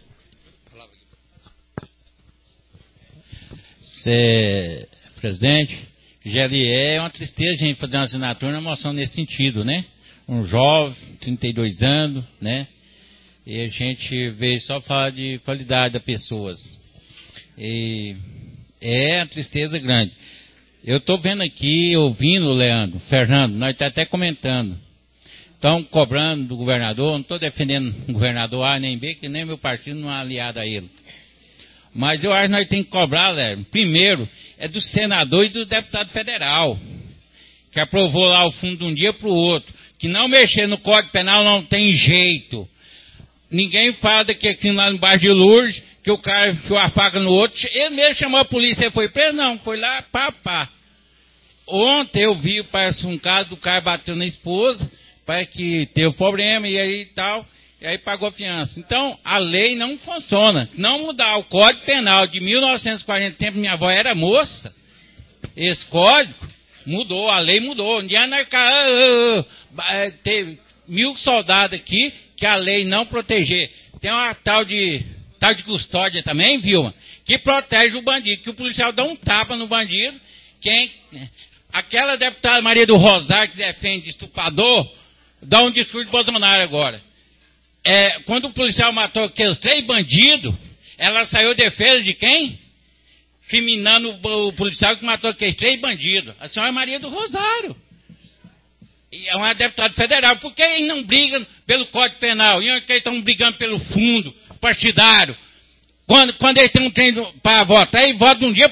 Cê, presidente, Geli, é uma tristeza a gente fazer uma assinatura, uma moção nesse sentido, né? Um jovem, trinta e dois anos, né? E a gente veio só falar de qualidade das pessoas. E é uma tristeza grande. Eu estou vendo aqui, ouvindo o Leandro, Fernando, nós estamos até comentando. Estão cobrando do governador, não estou defendendo o governador A nem B, que nem meu partido não é aliado a ele. Mas eu acho que nós temos que cobrar, Léo, primeiro, é do senador e do deputado federal, que aprovou lá o fundo de um dia para o outro, que não mexer no Código Penal não tem jeito. Ninguém fala que aqui lá no bairro de Lourdes, que o cara enfiou a faca no outro, ele mesmo chamou a polícia e foi preso, não, foi lá, pá, pá. Ontem eu vi, parece um caso do cara bateu na esposa, parece que teve problema e aí tal, e aí pagou fiança. Então, a lei não funciona. Não mudar o Código Penal de mil novecentos e quarenta, tempo minha avó era moça, esse código mudou, a lei mudou. Um dia nós teve mil soldados aqui que a lei não proteger. Tem uma tal de, tal de custódia também, Vilma, que protege o bandido, que o policial dá um tapa no bandido. Quem, aquela deputada Maria do Rosário que defende estuprador, dá um discurso de Bolsonaro agora. É, quando o policial matou aqueles três bandidos, ela saiu defesa de quem? Criminando o, o policial que matou aqueles três bandidos. A senhora Maria do Rosário. E é uma deputada federal. Por que eles não brigam pelo Código Penal? E eles estão brigando pelo fundo partidário? Quando, quando eles têm um treino para votar, eles votam de um dia para outro.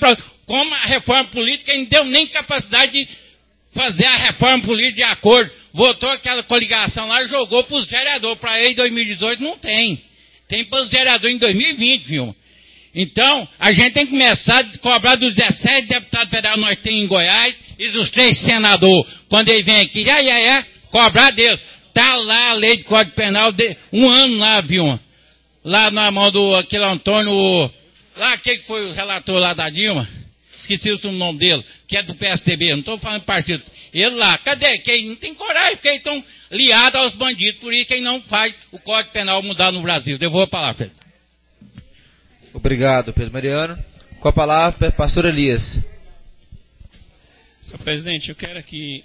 como a reforma política não deu nem capacidade de fazer a reforma política de acordo. Votou aquela coligação lá e jogou para os vereadores. Para ele em dois mil e dezoito não tem. Tem para os vereadores em dois mil e vinte, viu? Então, a gente tem que começar a cobrar dos dezessete deputados federais que nós temos em Goiás e dos três senadores. Quando ele vem aqui, já, já, já, cobrar dele. Está lá a lei de Código Penal, de um ano lá, viu? Lá na mão do aquele Antônio, lá aquele que foi o relator lá da Dilma, esqueci o nome dele, que é do P S D B, não estou falando partido. Ele lá, cadê? Que ele não tem coragem, porque eles estão liados aos bandidos, por isso que ele não faz o Código Penal mudar no Brasil. Devolvo a palavra, Pedro. Obrigado, Pedro Mariano. Com a palavra, pastor Elias. Senhor presidente, eu quero aqui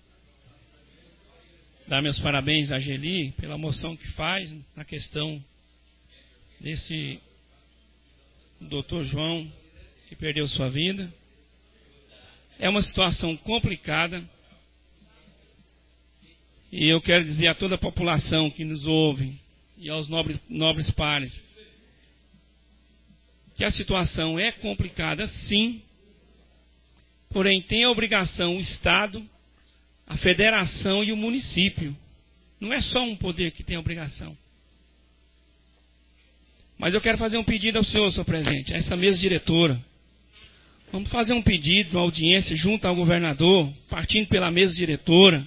dar meus parabéns à Geli pela moção que faz na questão desse doutor João que perdeu sua vida. É uma situação complicada e eu quero dizer a toda a população que nos ouve e aos nobres, nobres pares que a situação é complicada, sim, porém tem a obrigação o Estado, a Federação e o município. Não é só um poder que tem a obrigação. Mas eu quero fazer um pedido ao senhor, senhor presidente, a essa mesa diretora. Vamos fazer um pedido, uma audiência junto ao governador, partindo pela mesa diretora.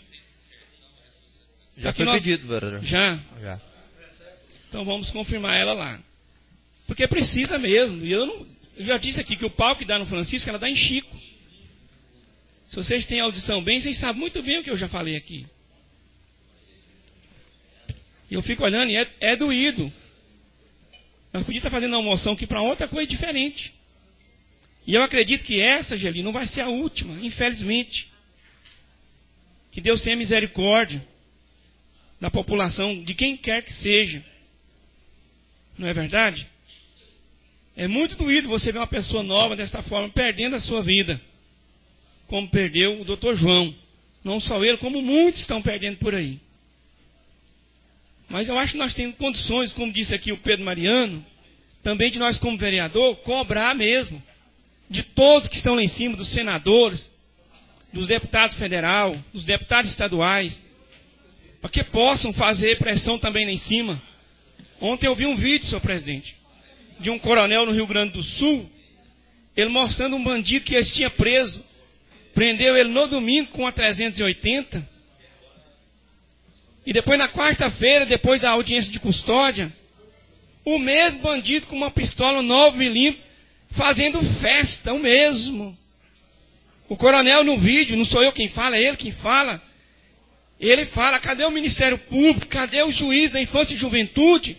Já foi nós... pedido, vereador. Já? Já. Então vamos confirmar ela lá. Porque precisa mesmo. E eu, não, eu já disse aqui que o pau que dá no Francisco, ela dá em Chico. Se vocês têm audição bem, vocês sabem muito bem o que eu já falei aqui. E eu fico olhando e é, é doído. Nós podíamos estar fazendo uma moção aqui para outra coisa diferente. E eu acredito que essa, Geli, não vai ser a última, infelizmente. Que Deus tenha misericórdia da população, de quem quer que seja. Não é verdade? É muito doído você ver uma pessoa nova dessa forma, perdendo a sua vida. Como perdeu o doutor João. Não só ele, como muitos estão perdendo por aí. Mas eu acho que nós temos condições, como disse aqui o Pedro Mariano, também de nós como vereador, cobrar mesmo. De todos que estão lá em cima, dos senadores, dos deputados federais, dos deputados estaduais, para que possam fazer pressão também lá em cima. Ontem eu vi um vídeo, senhor presidente, de um coronel no Rio Grande do Sul, ele mostrando um bandido que eles tinham preso, prendeu ele no domingo com a trezentos e oitenta, e depois na quarta-feira, depois da audiência de custódia, o mesmo bandido com uma pistola nove milímetros, fazendo festa, o mesmo. O coronel no vídeo, não sou eu quem fala, é ele quem fala. Ele fala, cadê o Ministério Público? Cadê o juiz da infância e juventude?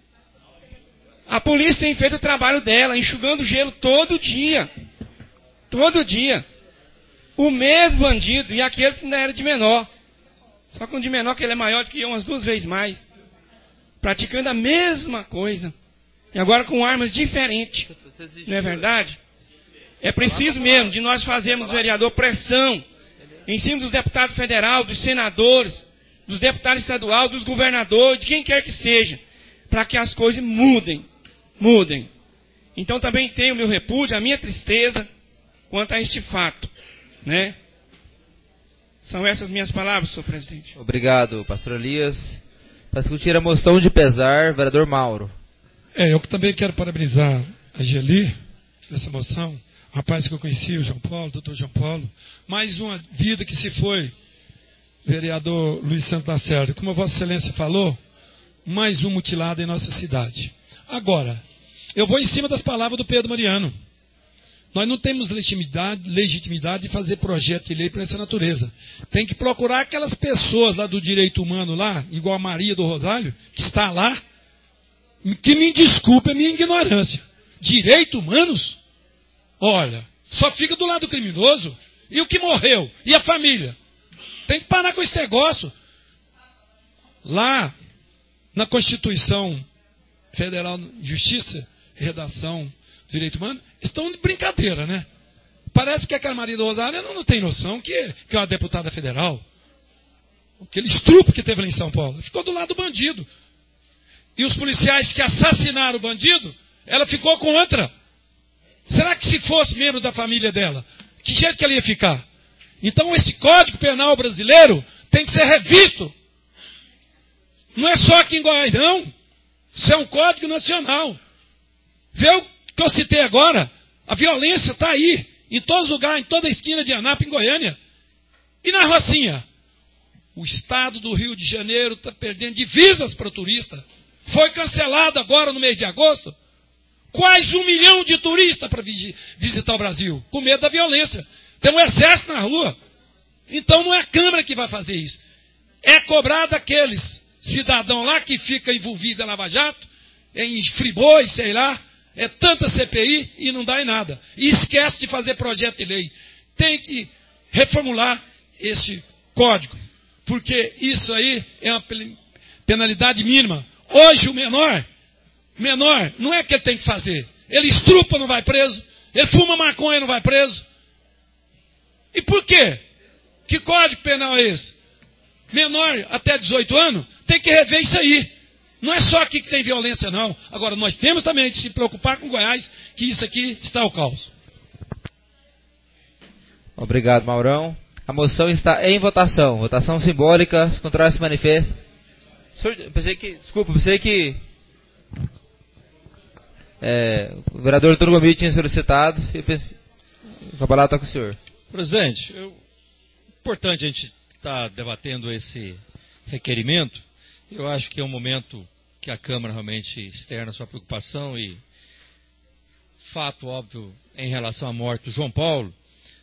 A polícia tem feito o trabalho dela, enxugando gelo todo dia. Todo dia. O mesmo bandido, e aquele que ainda era de menor. Só que um de menor que ele é maior do que eu, umas duas vezes mais. Praticando a mesma coisa. E agora com armas diferentes. Não é verdade? É preciso mesmo de nós fazermos, vereador, pressão em cima dos deputados federais, dos senadores, dos deputados estaduais, dos governadores, de quem quer que seja, para que as coisas mudem. Mudem. Então também tenho o meu repúdio, a minha tristeza quanto a este fato. Né? São essas minhas palavras, senhor presidente. Obrigado, pastor Elias. Para discutir a moção de pesar, vereador Mauro. É, eu também quero parabenizar a Geli nessa moção. O rapaz que eu conheci, o João Paulo, o doutor João Paulo. Mais uma vida que se foi, vereador Luiz Santos Lacerda. Como a Vossa Excelência falou, mais um mutilado em nossa cidade. Agora, eu vou em cima das palavras do Pedro Mariano. Nós não temos legitimidade, legitimidade de fazer projeto de lei para essa natureza. Tem que procurar aquelas pessoas lá do direito humano lá, igual a Maria do Rosário, que está lá, que me desculpe a minha ignorância. Direitos humanos? Olha, só fica do lado do criminoso. E o que morreu? E a família? Tem que parar com esse negócio. Lá, na Constituição Federal de Justiça e Redação do Direito Humano, estão de brincadeira, né? Parece que aquela Maria do Rosário não, não tem noção que, que é uma deputada federal. Aquele estupro que teve lá em São Paulo. Ficou do lado do bandido. E os policiais que assassinaram o bandido, ela ficou contra. Será que se fosse membro da família dela, que jeito que ela ia ficar? Então esse Código Penal brasileiro tem que ser revisto. Não é só aqui em Goiás, não. Isso é um código nacional. Vê o que eu citei agora. A violência está aí, em todos os lugares, em toda a esquina de Anápolis, em Goiânia. E na Rocinha? O estado do Rio de Janeiro está perdendo divisas para o turista. Foi cancelado agora no mês de agosto. Quase um milhão de turistas para visitar o Brasil, com medo da violência. Tem um exército na rua. Então não é a Câmara que vai fazer isso. É cobrar daqueles cidadãos lá que fica envolvido em Lava Jato, em Friboi, sei lá, é tanta C P I e não dá em nada. E esquece de fazer projeto de lei. Tem que reformular este código, porque isso aí é uma penalidade mínima. Hoje o menor, menor, não é que ele tem que fazer. Ele estrupa, não vai preso. Ele fuma maconha, não vai preso. E por quê? Que código penal é esse? Menor até dezoito anos, tem que rever isso aí. Não é só aqui que tem violência, não. Agora, nós temos também de se preocupar com Goiás, que isso aqui está ao caos. Obrigado, Maurão. A moção está em votação. Votação simbólica. Os contrários se manifestam. Senhor, pensei que, desculpa, pensei que é, o vereador Antônio Gomide tinha solicitado. Eu pensei, a palavra está com o senhor. Presidente, é importante a gente estar debatendo esse requerimento. Eu acho que é um momento que a Câmara realmente externa sua preocupação e fato óbvio em relação à morte do João Paulo,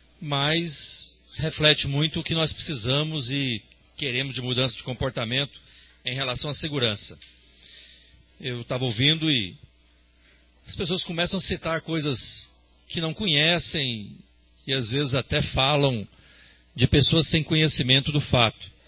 mas reflete muito o que nós precisamos e queremos de mudança de comportamento em relação à segurança. Eu estava ouvindo e as pessoas começam a citar coisas que não conhecem e às vezes até falam de pessoas sem conhecimento do fato.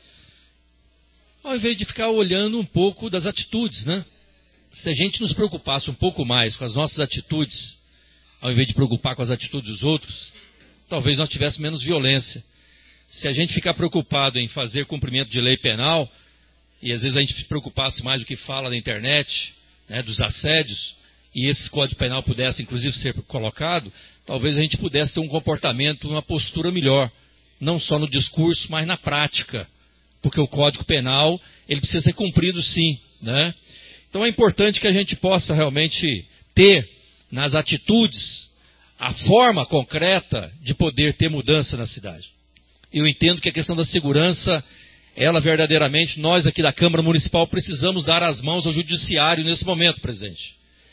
Ao invés de ficar olhando um pouco das atitudes, né? Se a gente nos preocupasse um pouco mais com as nossas atitudes, ao invés de preocupar com as atitudes dos outros, talvez nós tivéssemos menos violência. Se a gente ficar preocupado em fazer cumprimento de lei penal, e às vezes a gente se preocupasse mais do que fala na internet, né, dos assédios, e esse Código Penal pudesse inclusive ser colocado, talvez a gente pudesse ter um comportamento, uma postura melhor, não só no discurso, mas na prática. Porque o Código Penal, ele precisa ser cumprido sim, né? Então é importante que a gente possa realmente ter nas atitudes a forma concreta de poder ter mudança na cidade. Eu entendo que a questão da segurança, ela verdadeiramente, nós aqui da Câmara Municipal precisamos dar as mãos ao Judiciário nesse momento, presidente.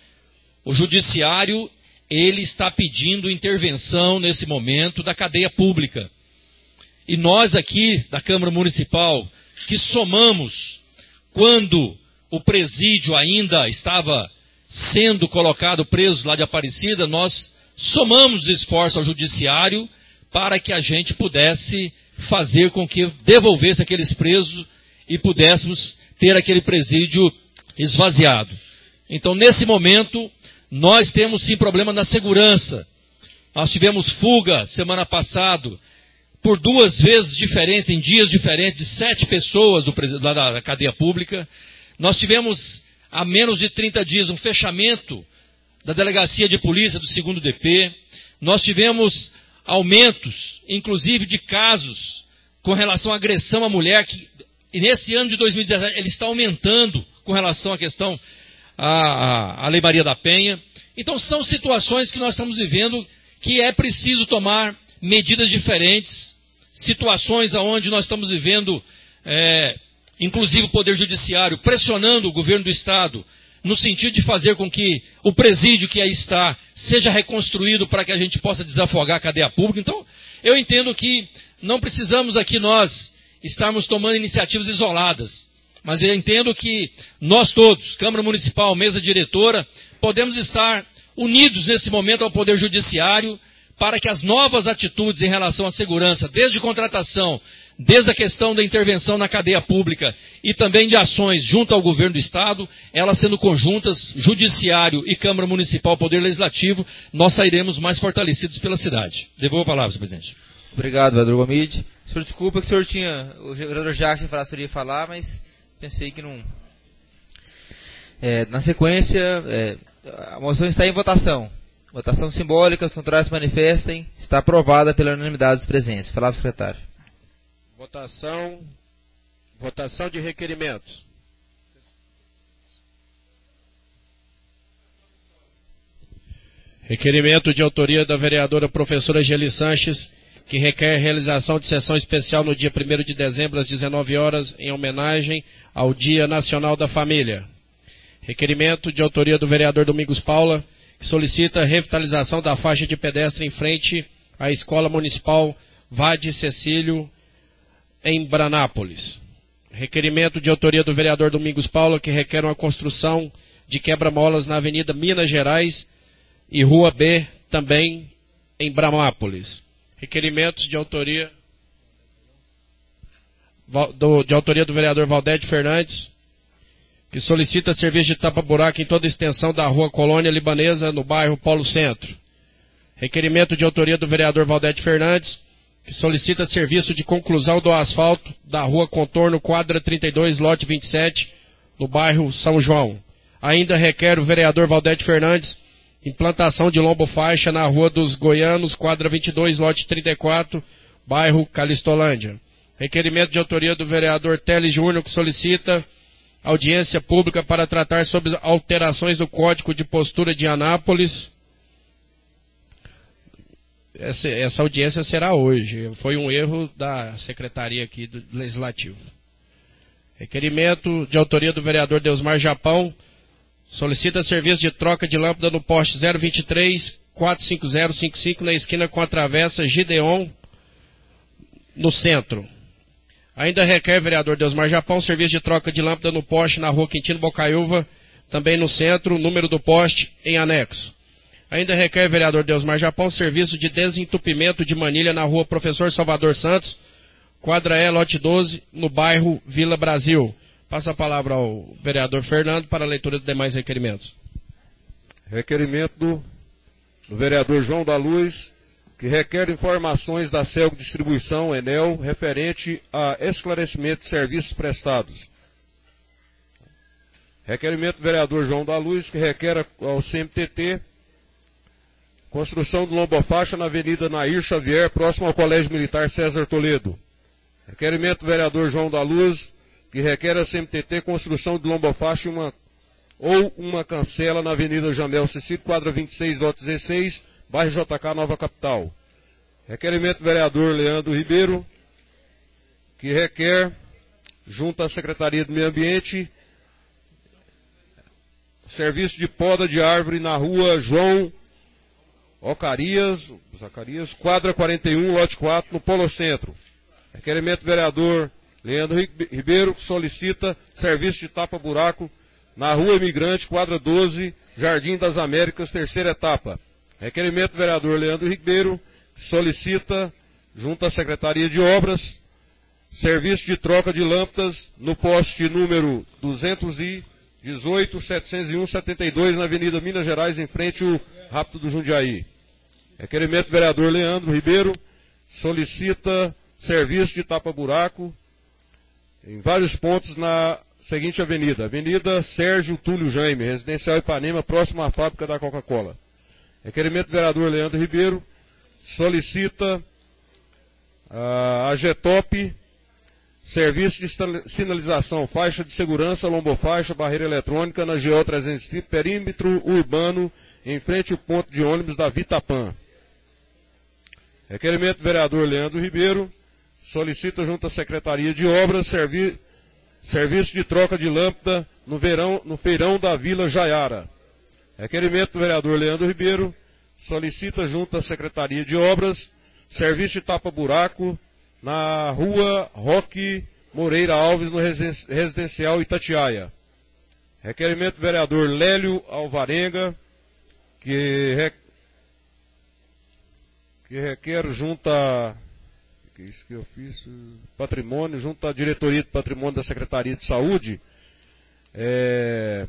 O Judiciário, ele está pedindo intervenção nesse momento da cadeia pública. E nós aqui da Câmara Municipal, que somamos quando o presídio ainda estava sendo colocado preso lá de Aparecida, nós somamos esforço ao Judiciário para que a gente pudesse fazer com que devolvesse aqueles presos e pudéssemos ter aquele presídio esvaziado. Então, nesse momento, nós temos sim problema na segurança. Nós tivemos fuga semana passada, por duas vezes diferentes, em dias diferentes, de sete pessoas do, da, da cadeia pública. Nós tivemos, há menos de trinta dias, um fechamento da delegacia de polícia do segundo D P. Nós tivemos aumentos, inclusive de casos, com relação à agressão à mulher, que e nesse ano de dois mil e dezessete ele está aumentando com relação à questão à, à Lei Maria da Penha. Então são situações que nós estamos vivendo que é preciso tomar medidas diferentes, situações onde nós estamos vivendo, é, inclusive o Poder Judiciário, pressionando o governo do Estado, no sentido de fazer com que o presídio que aí está seja reconstruído para que a gente possa desafogar a cadeia pública. Então, eu entendo que não precisamos aqui nós estarmos tomando iniciativas isoladas, mas eu entendo que nós todos, Câmara Municipal, mesa diretora, podemos estar unidos nesse momento ao Poder Judiciário, para que as novas atitudes em relação à segurança, desde contratação, desde a questão da intervenção na cadeia pública e também de ações junto ao governo do Estado, elas sendo conjuntas, Judiciário e Câmara Municipal, Poder Legislativo, nós sairemos mais fortalecidos pela cidade. Devolvo a palavra, senhor presidente. Obrigado, vereador Gomide. O senhor desculpa que o senhor tinha, o vereador Jackson falou que o senhor ia falar, mas pensei que não... É, na sequência, é, a moção está em votação. Votação simbólica, os contrários manifestem. Está aprovada pela unanimidade dos presentes. Palavra, secretário. Votação. Votação de requerimentos. Requerimento de autoria da vereadora professora Geli Sanches, que requer realização de sessão especial no dia primeiro de dezembro às dezenove horas, em homenagem ao Dia Nacional da Família. Requerimento de autoria do vereador Domingos Paula, que solicita a revitalização da faixa de pedestre em frente à Escola Municipal Vade Cecílio, em Branápolis. Requerimento de autoria do vereador Domingos Paula, que requer uma construção de quebra-molas na Avenida Minas Gerais e Rua B, também em Bramápolis. Requerimentos de autoria do, de autoria do vereador Valdete Fernandes, que solicita serviço de tapa-buraco em toda a extensão da Rua Colônia Libanesa, no bairro Polo Centro. Requerimento de autoria do vereador Valdete Fernandes, que solicita serviço de conclusão do asfalto da Rua Contorno, quadra trinta e dois, lote vinte e sete, no bairro São João. Ainda requer o vereador Valdete Fernandes implantação de lombo-faixa na Rua dos Goianos, quadra vinte e dois, lote trinta e quatro, bairro Calistolândia. Requerimento de autoria do vereador Teles Júnior, que solicita audiência pública para tratar sobre alterações do Código de Postura de Anápolis. Essa, essa audiência será hoje. Foi um erro da secretaria aqui do Legislativo. Requerimento de autoria do vereador Deusmar Japão, solicita serviço de troca de lâmpada no poste zero vinte e três, quatro cinco zero cinco cinco na esquina com a travessa Gideon, no centro. Ainda requer vereador Deusmar Japão serviço de troca de lâmpada no poste na Rua Quintino Bocaiúva, também no centro, número do poste em anexo. Ainda requer vereador Deusmar Japão serviço de desentupimento de manilha na Rua Professor Salvador Santos, quadra E, lote doze, no bairro Vila Brasil. Passa a palavra ao vereador Fernando para a leitura dos demais requerimentos. Requerimento do, do vereador João da Luz, que requer informações da Celg Distribuição, Enel, referente a esclarecimento de serviços prestados. Requerimento do vereador João da Luz, que requer ao C M T T construção de lombo-faixa na Avenida Nair Xavier, próximo ao Colégio Militar César Toledo. Requerimento do vereador João da Luz, que requer a C M T T construção de lombo-faixa uma, ou uma cancela na Avenida Jamel Cecílio, quadra vinte e seis, lote dezesseis, bairro J K, Nova Capital. Requerimento do vereador Leandro Ribeiro, que requer, junto à Secretaria do Meio Ambiente, serviço de poda de árvore na Rua João Ocarias, Zacarias, quadra quarenta e um, lote quatro, no Polo Centro. Requerimento do vereador Leandro Ribeiro, que solicita serviço de tapa-buraco na Rua Imigrante, quadra doze, Jardim das Américas, terceira etapa. Requerimento do vereador Leandro Ribeiro, que solicita, junto à Secretaria de Obras, serviço de troca de lâmpadas no poste número duzentos e dezoito, setecentos e um, setenta e dois, na Avenida Minas Gerais, em frente ao Rápido do Jundiaí. Requerimento do vereador Leandro Ribeiro, solicita serviço de tapa-buraco em vários pontos na seguinte avenida. Avenida Sérgio Túlio Jaime, Residencial Ipanema, próximo à fábrica da Coca-Cola. Requerimento do vereador Leandro Ribeiro, solicita a AGETOP, serviço de sinalização, faixa de segurança, lombofaixa, barreira eletrônica na G O trezentos e trinta, perímetro urbano, em frente ao ponto de ônibus da Vitapan. Requerimento do vereador Leandro Ribeiro, solicita junto à Secretaria de Obras servi serviço de troca de lâmpada no, verão, no feirão da Vila Jaiara. Requerimento do vereador Leandro Ribeiro, solicita junto à Secretaria de Obras serviço de tapa-buraco na Rua Roque Moreira Alves, no Residencial Itatiaia. Requerimento do vereador Lélio Alvarenga, que, re... que requer junto a que isso que eu fiz, patrimônio, junto à diretoria de patrimônio da Secretaria de Saúde, é,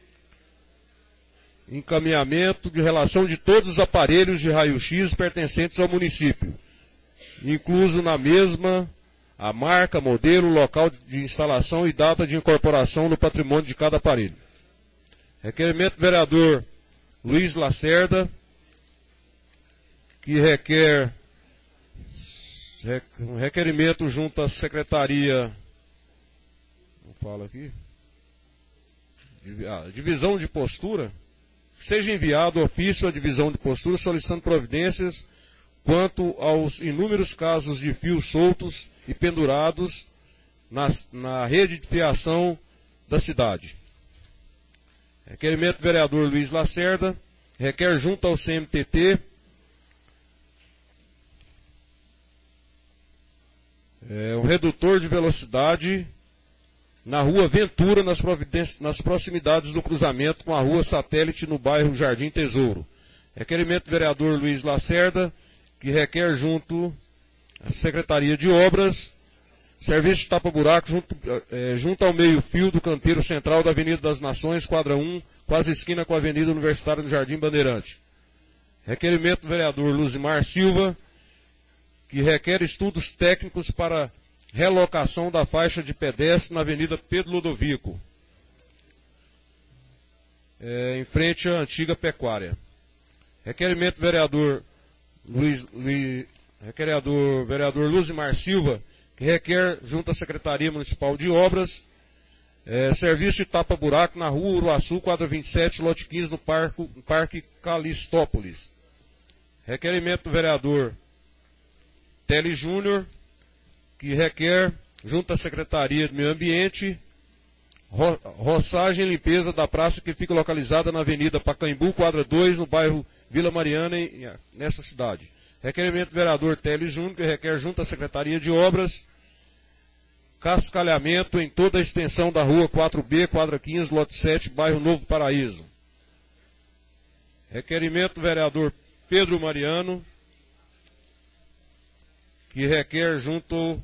encaminhamento de relação de todos os aparelhos de raio-x pertencentes ao município, incluso na mesma a marca, modelo, local de instalação e data de incorporação no patrimônio de cada aparelho. Requerimento do vereador Luiz Lacerda, que requer um requerimento junto à Secretaria, não fala aqui, ah, Divisão de Postura, seja enviado ofício à Divisão de Postura solicitando providências quanto aos inúmeros casos de fios soltos e pendurados na, na rede de fiação da cidade. Requerimento do vereador Luiz Lacerda, requer junto ao C M T T é, um redutor de velocidade na rua Ventura, nas, nas proximidades do cruzamento com a rua Satélite, no bairro Jardim Tesouro. Requerimento do vereador Luiz Lacerda, que requer junto à Secretaria de Obras, serviço de tapa-buraco junto, é, junto ao meio-fio do canteiro central da Avenida das Nações, quadra um, quase esquina com a Avenida Universitária do Jardim Bandeirante. Requerimento do vereador Luzimar Silva, que requer estudos técnicos para relocação da faixa de pedestre na Avenida Pedro Ludovico, é, em frente à antiga pecuária. Requerimento do vereador Luiz, Luiz, requeridor, vereador Luzimar Silva, que requer, junto à Secretaria Municipal de Obras, é, serviço de tapa-buraco na rua Uruaçu, quadra vinte e sete, lote quinze, no Parque, no Parque Calistópolis. Requerimento do vereador Tele Júnior, que requer, junto à Secretaria de Meio Ambiente, ro roçagem e limpeza da praça que fica localizada na Avenida Pacaembu, quadra dois, no bairro Vila Mariana, em, nessa cidade. Requerimento do vereador Tele Júnior, que requer, junto à Secretaria de Obras, cascalhamento em toda a extensão da rua quatro B, quadra quinze, lote sete, bairro Novo Paraíso. Requerimento do vereador Pedro Mariano, que requer, junto ao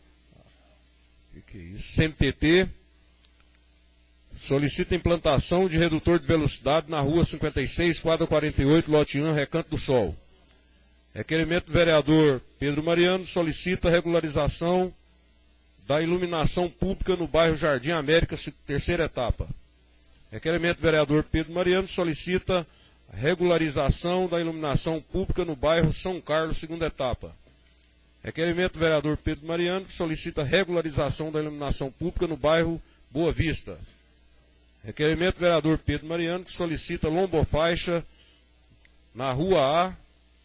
C M T T, solicita implantação de redutor de velocidade na rua cinquenta e seis, quadra quarenta e oito, lote um, Recanto do Sol. Requerimento do vereador Pedro Mariano, solicita regularização da iluminação pública no bairro Jardim América, terceira etapa. Requerimento do vereador Pedro Mariano, solicita regularização da iluminação pública no bairro São Carlos, segunda etapa. Requerimento do vereador Pedro Mariano, que solicita regularização da iluminação pública no bairro Boa Vista. Requerimento do vereador Pedro Mariano, que solicita lombofaixa na rua A,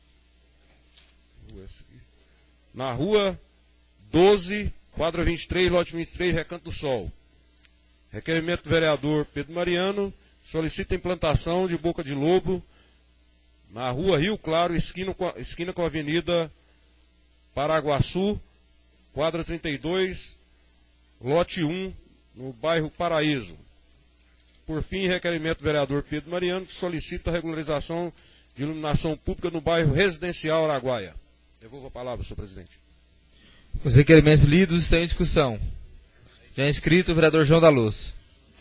na rua doze, quadra vinte e três, lote vinte e três, Recanto do Sol. Requerimento do vereador Pedro Mariano, solicita implantação de boca de lobo na rua Rio Claro, esquina com a, esquina com a Avenida Paraguaçu, quadra trinta e dois, lote um, no bairro Paraíso. Por fim, requerimento do vereador Pedro Mariano, que solicita a regularização de iluminação pública no bairro Residencial Araguaia. Devolvo a palavra, senhor presidente. Os requerimentos lidos estão em discussão. Já é inscrito o vereador João da Luz.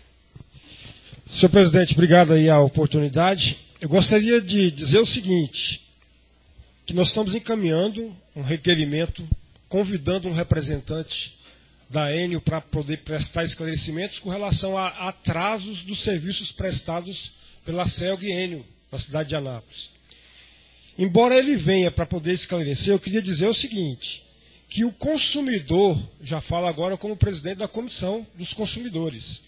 Senhor presidente, obrigado aí a oportunidade. Eu gostaria de dizer o seguinte, que nós estamos encaminhando um requerimento, convidando um representante da Enel para poder prestar esclarecimentos com relação a atrasos dos serviços prestados pela CELG e Enel na cidade de Anápolis. Embora ele venha para poder esclarecer, eu queria dizer o seguinte, que o consumidor, já falo agora como presidente da Comissão dos Consumidores,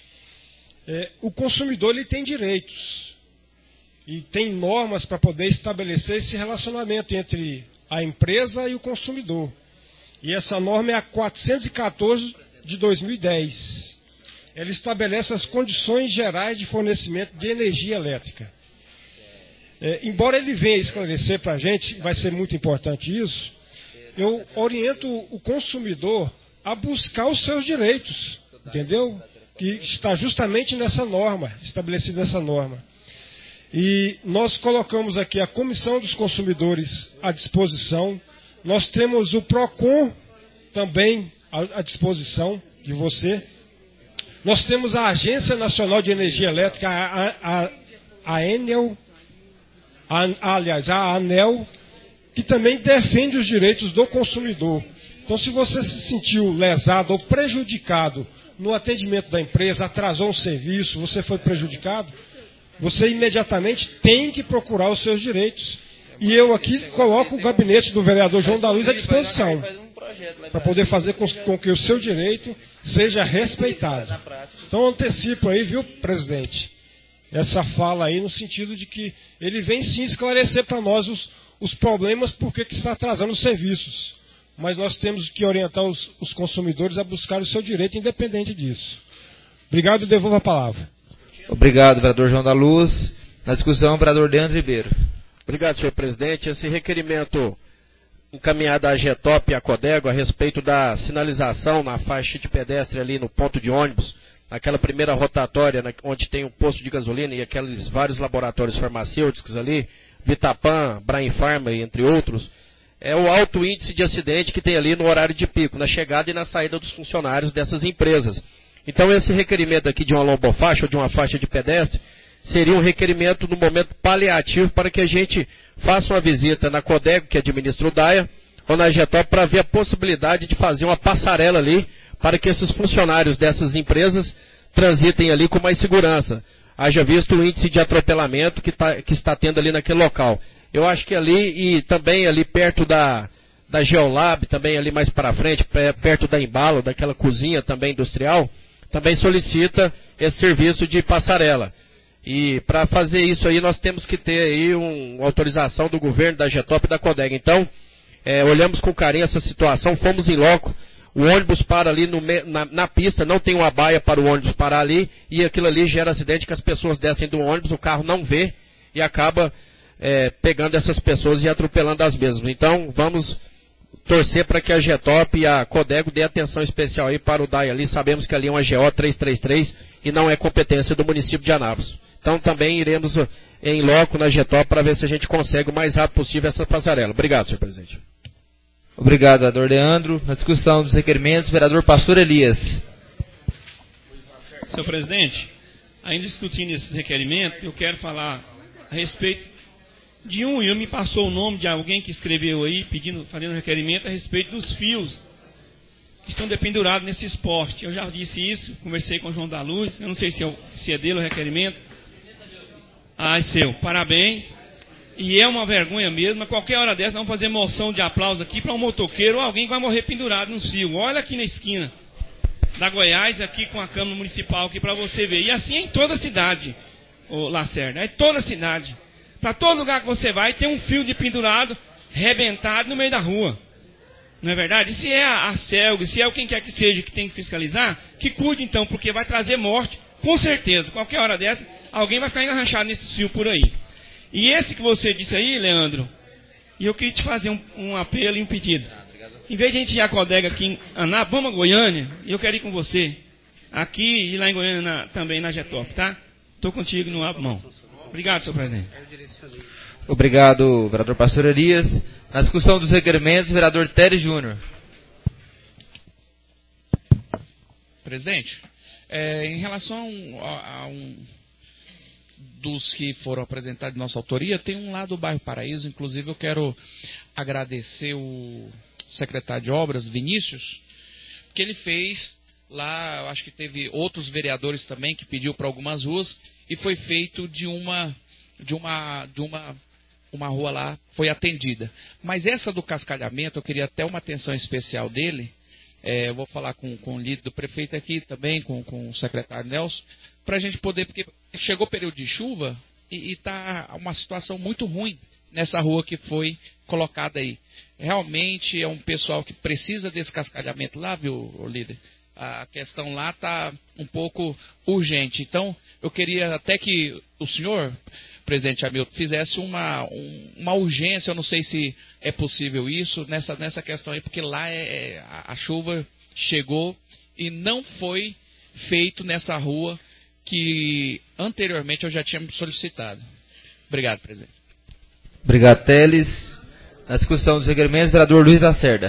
é, o consumidor ele tem direitos e tem normas para poder estabelecer esse relacionamento entre a empresa e o consumidor. E essa norma é a quatrocentos e quatorze de dois mil e dez. Ela estabelece as condições gerais de fornecimento de energia elétrica. É, embora ele venha esclarecer para a gente, vai ser muito importante isso, eu oriento o consumidor a buscar os seus direitos, entendeu? Que está justamente nessa norma, estabelecida nessa norma. E nós colocamos aqui a Comissão dos Consumidores à disposição. Nós temos o PROCON também à disposição de você. Nós temos a Agência Nacional de Energia Elétrica, a, a, a Enel, a, aliás, a ANEL, que também defende os direitos do consumidor. Então, se você se sentiu lesado ou prejudicado no atendimento da empresa, atrasou um serviço, você foi prejudicado, você imediatamente tem que procurar os seus direitos. E eu aqui coloco o gabinete do vereador João da Luz à disposição, para poder fazer com, com que o seu direito seja respeitado. Então antecipo aí, viu, presidente, essa fala aí no sentido de que ele vem sim esclarecer para nós os, os problemas por que está atrasando os serviços. Mas nós temos que orientar os, os consumidores a buscar o seu direito independente disso. Obrigado e devolvo a palavra. Obrigado, vereador João da Luz. Na discussão, o vereador Leandro Ribeiro. Obrigado, senhor presidente. Esse requerimento encaminhado à Getop e à Codego a respeito da sinalização na faixa de pedestre ali no ponto de ônibus, naquela primeira rotatória, onde tem um posto de gasolina e aqueles vários laboratórios farmacêuticos ali, Vitapan, Brain Pharma, entre outros, é o alto índice de acidente que tem ali no horário de pico, na chegada e na saída dos funcionários dessas empresas. Então esse requerimento aqui de uma lombofaixa ou de uma faixa de pedestre seria um requerimento no momento paliativo para que a gente faça uma visita na Codego, que administra o DAIA, ou na Getop, para ver a possibilidade de fazer uma passarela ali, para que esses funcionários dessas empresas transitem ali com mais segurança. Haja visto o índice de atropelamento que, tá, que está tendo ali naquele local. Eu acho que ali, e também ali perto da, da Geolab, também ali mais para frente, perto da Embalo, daquela cozinha também industrial, também solicita esse serviço de passarela. E para fazer isso aí, nós temos que ter aí um, uma autorização do governo, da Getop e da Codego. Então, é, olhamos com carinho essa situação, fomos em loco, o ônibus para ali no, na, na pista, não tem uma baia para o ônibus parar ali, e aquilo ali gera acidente que as pessoas descem do ônibus, o carro não vê, e acaba é, pegando essas pessoas e atropelando as mesmas. Então, vamos torcer para que a Getop e a Codego dê atenção especial aí para o D A I ali. Sabemos que ali é uma G O trezentos e trinta e três e não é competência do município de Anápolis. Então também iremos em loco na Getop para ver se a gente consegue o mais rápido possível essa passarela. Obrigado, senhor presidente. Obrigado, vereador Leandro. Na discussão dos requerimentos, vereador Pastor Elias. Senhor presidente, ainda discutindo esses requerimentos, eu quero falar a respeito de um, e eu me passou o nome de alguém que escreveu aí, pedindo, fazendo requerimento a respeito dos fios que estão dependurados nesse esporte. Eu já disse isso, conversei com o João da Luz, eu não sei se é, se é dele o requerimento. Ah, é seu, parabéns. E é uma vergonha mesmo, a qualquer hora dessa vamos fazer moção de aplauso aqui para um motoqueiro ou alguém que vai morrer pendurado nos fios. Olha aqui na esquina da Goiás, aqui com a Câmara Municipal, aqui para você ver. E assim é em toda a cidade, ô Lacerda, é em toda a cidade. Para todo lugar que você vai, tem um fio de pendurado, rebentado no meio da rua. Não é verdade? E se é a, a CELG, se é o quem quer que seja que tem que fiscalizar, que cuide então, porque vai trazer morte, com certeza. Qualquer hora dessa, alguém vai ficar enganchado nesse fio por aí. E esse que você disse aí, Leandro, e eu queria te fazer um, um apelo e um pedido. Em vez de a gente ir a Codega aqui em Anápolis, vamos a Goiânia, e eu quero ir com você. Aqui e lá em Goiânia na, também na Getop, tá? Estou contigo, não abro mão. Obrigado, senhor presidente. Obrigado, vereador Pastor Elias. Na discussão dos requerimentos, vereador Teres Júnior. Presidente, é, em relação a, a um dos que foram apresentados de nossa autoria, tem um lá do bairro Paraíso, inclusive eu quero agradecer o secretário de Obras, Vinícius, que ele fez lá, eu acho que teve outros vereadores também que pediu para algumas ruas, e foi feito de uma de uma de uma uma rua lá, foi atendida. Mas essa do cascalhamento, eu queria até uma atenção especial dele. É, eu vou falar com, com o líder do prefeito aqui também, com, com o secretário Nelson, para a gente poder, porque chegou o período de chuva e está uma situação muito ruim nessa rua que foi colocada aí. Realmente é um pessoal que precisa desse cascalhamento lá, viu, líder? A questão lá está um pouco urgente. Então, eu queria até que o senhor, presidente Hamilton, fizesse uma, um, uma urgência, eu não sei se é possível isso, nessa, nessa questão aí, porque lá é, a, a chuva chegou e não foi feito nessa rua que anteriormente eu já tinha solicitado. Obrigado, presidente. Obrigado, Teles. Na discussão dos requerimentos, vereador Luiz Lacerda.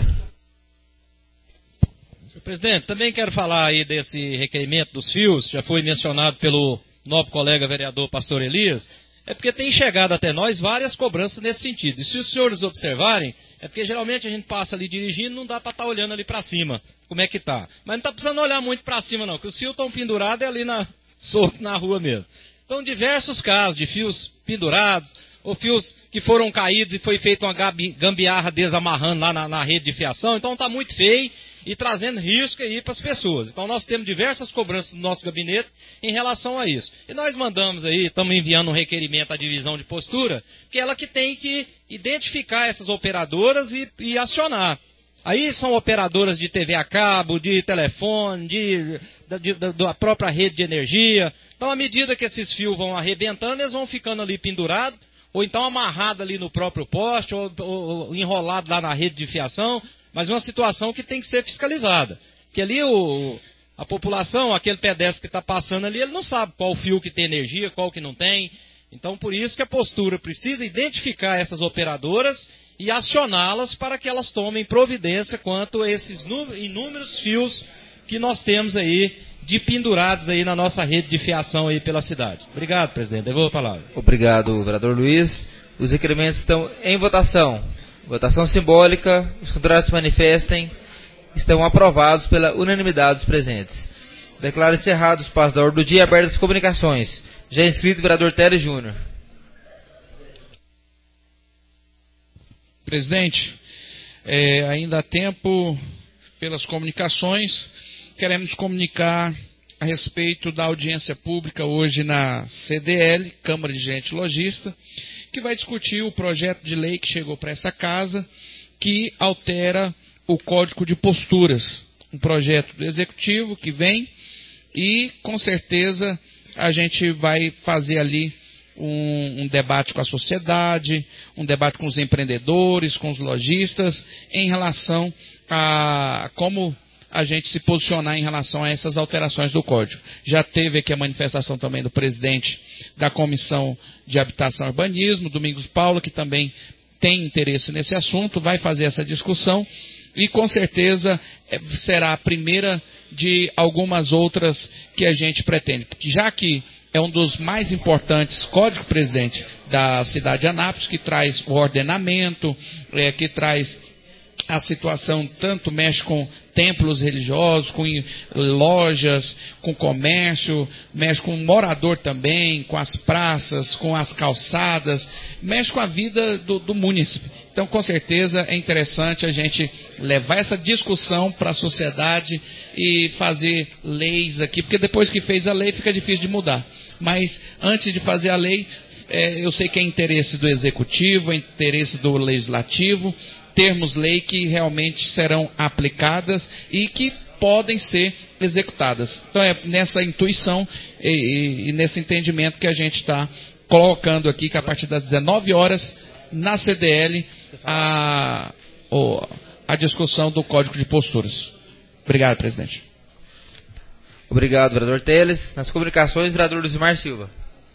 Senhor presidente, também quero falar aí desse requerimento dos fios, já foi mencionado pelo nobre colega vereador Pastor Elias, é porque tem chegado até nós várias cobranças nesse sentido. E se os senhores observarem, é porque geralmente a gente passa ali dirigindo, não dá para estar olhando ali para cima, como é que tá. Mas não está precisando olhar muito para cima não, porque os fios estão pendurados é ali na, solto na rua mesmo. Então diversos casos de fios pendurados, ou fios que foram caídos e foi feita uma gambiarra desamarrando lá na, na rede de fiação. Então está muito feio e trazendo risco aí para as pessoas. Então nós temos diversas cobranças no nosso gabinete em relação a isso. E nós mandamos aí, estamos enviando um requerimento à divisão de postura, que é ela que tem que identificar essas operadoras e, e acionar. Aí são operadoras de T V a cabo, de telefone, de, de, de, da própria rede de energia. Então, à medida que esses fios vão arrebentando, eles vão ficando ali pendurados, ou então amarrados ali no próprio poste, ou, ou, ou enrolados lá na rede de fiação. Mas é uma situação que tem que ser fiscalizada. Que ali o, a população, aquele pedestre que está passando ali, ele não sabe qual fio que tem energia, qual que não tem. Então, por isso que a postura precisa identificar essas operadoras e acioná-las para que elas tomem providência quanto a esses inúmeros fios que nós temos aí de pendurados aí na nossa rede de fiação aí pela cidade. Obrigado, presidente. Devolvo a palavra. Obrigado, vereador Luiz. Os requerimentos estão em votação. Votação simbólica. Os contrários se manifestem. Estão aprovados pela unanimidade dos presentes. Declaro encerrado o espaço da ordem do dia, aberto as comunicações. Já inscrito o vereador Teles Júnior. Presidente, é, ainda há tempo, pelas comunicações, queremos comunicar a respeito da audiência pública hoje na C D L, Câmara de Dirigente Logista, que vai discutir o projeto de lei que chegou para essa casa, que altera o Código de Posturas. Um projeto do Executivo que vem e, com certeza, a gente vai fazer ali Um, um debate com a sociedade, um debate com os empreendedores, com os lojistas, em relação a como a gente se posicionar em relação a essas alterações do Código. Já teve aqui a manifestação também do presidente da Comissão de Habitação e Urbanismo, Domingos Paulo, que também tem interesse nesse assunto, vai fazer essa discussão e com certeza será a primeira de algumas outras que a gente pretende. Já que é um dos mais importantes códigos, presidente, da cidade de Anápolis, que traz o ordenamento, é, que traz a situação, tanto mexe com templos religiosos, com lojas, com comércio, mexe com o morador também, com as praças, com as calçadas, mexe com a vida do, do município. Então, com certeza, é interessante a gente levar essa discussão para a sociedade e fazer leis aqui, porque depois que fez a lei fica difícil de mudar. Mas, antes de fazer a lei, é, eu sei que é interesse do Executivo, é interesse do Legislativo, termos lei que realmente serão aplicadas e que podem ser executadas. Então é nessa intuição e, e, e nesse entendimento que a gente está colocando aqui que a partir das dezenove horas na C D L a, a discussão do Código de Posturas. Obrigado, presidente. Obrigado, vereador Teles. Nas comunicações, vereador Luzimar Silva.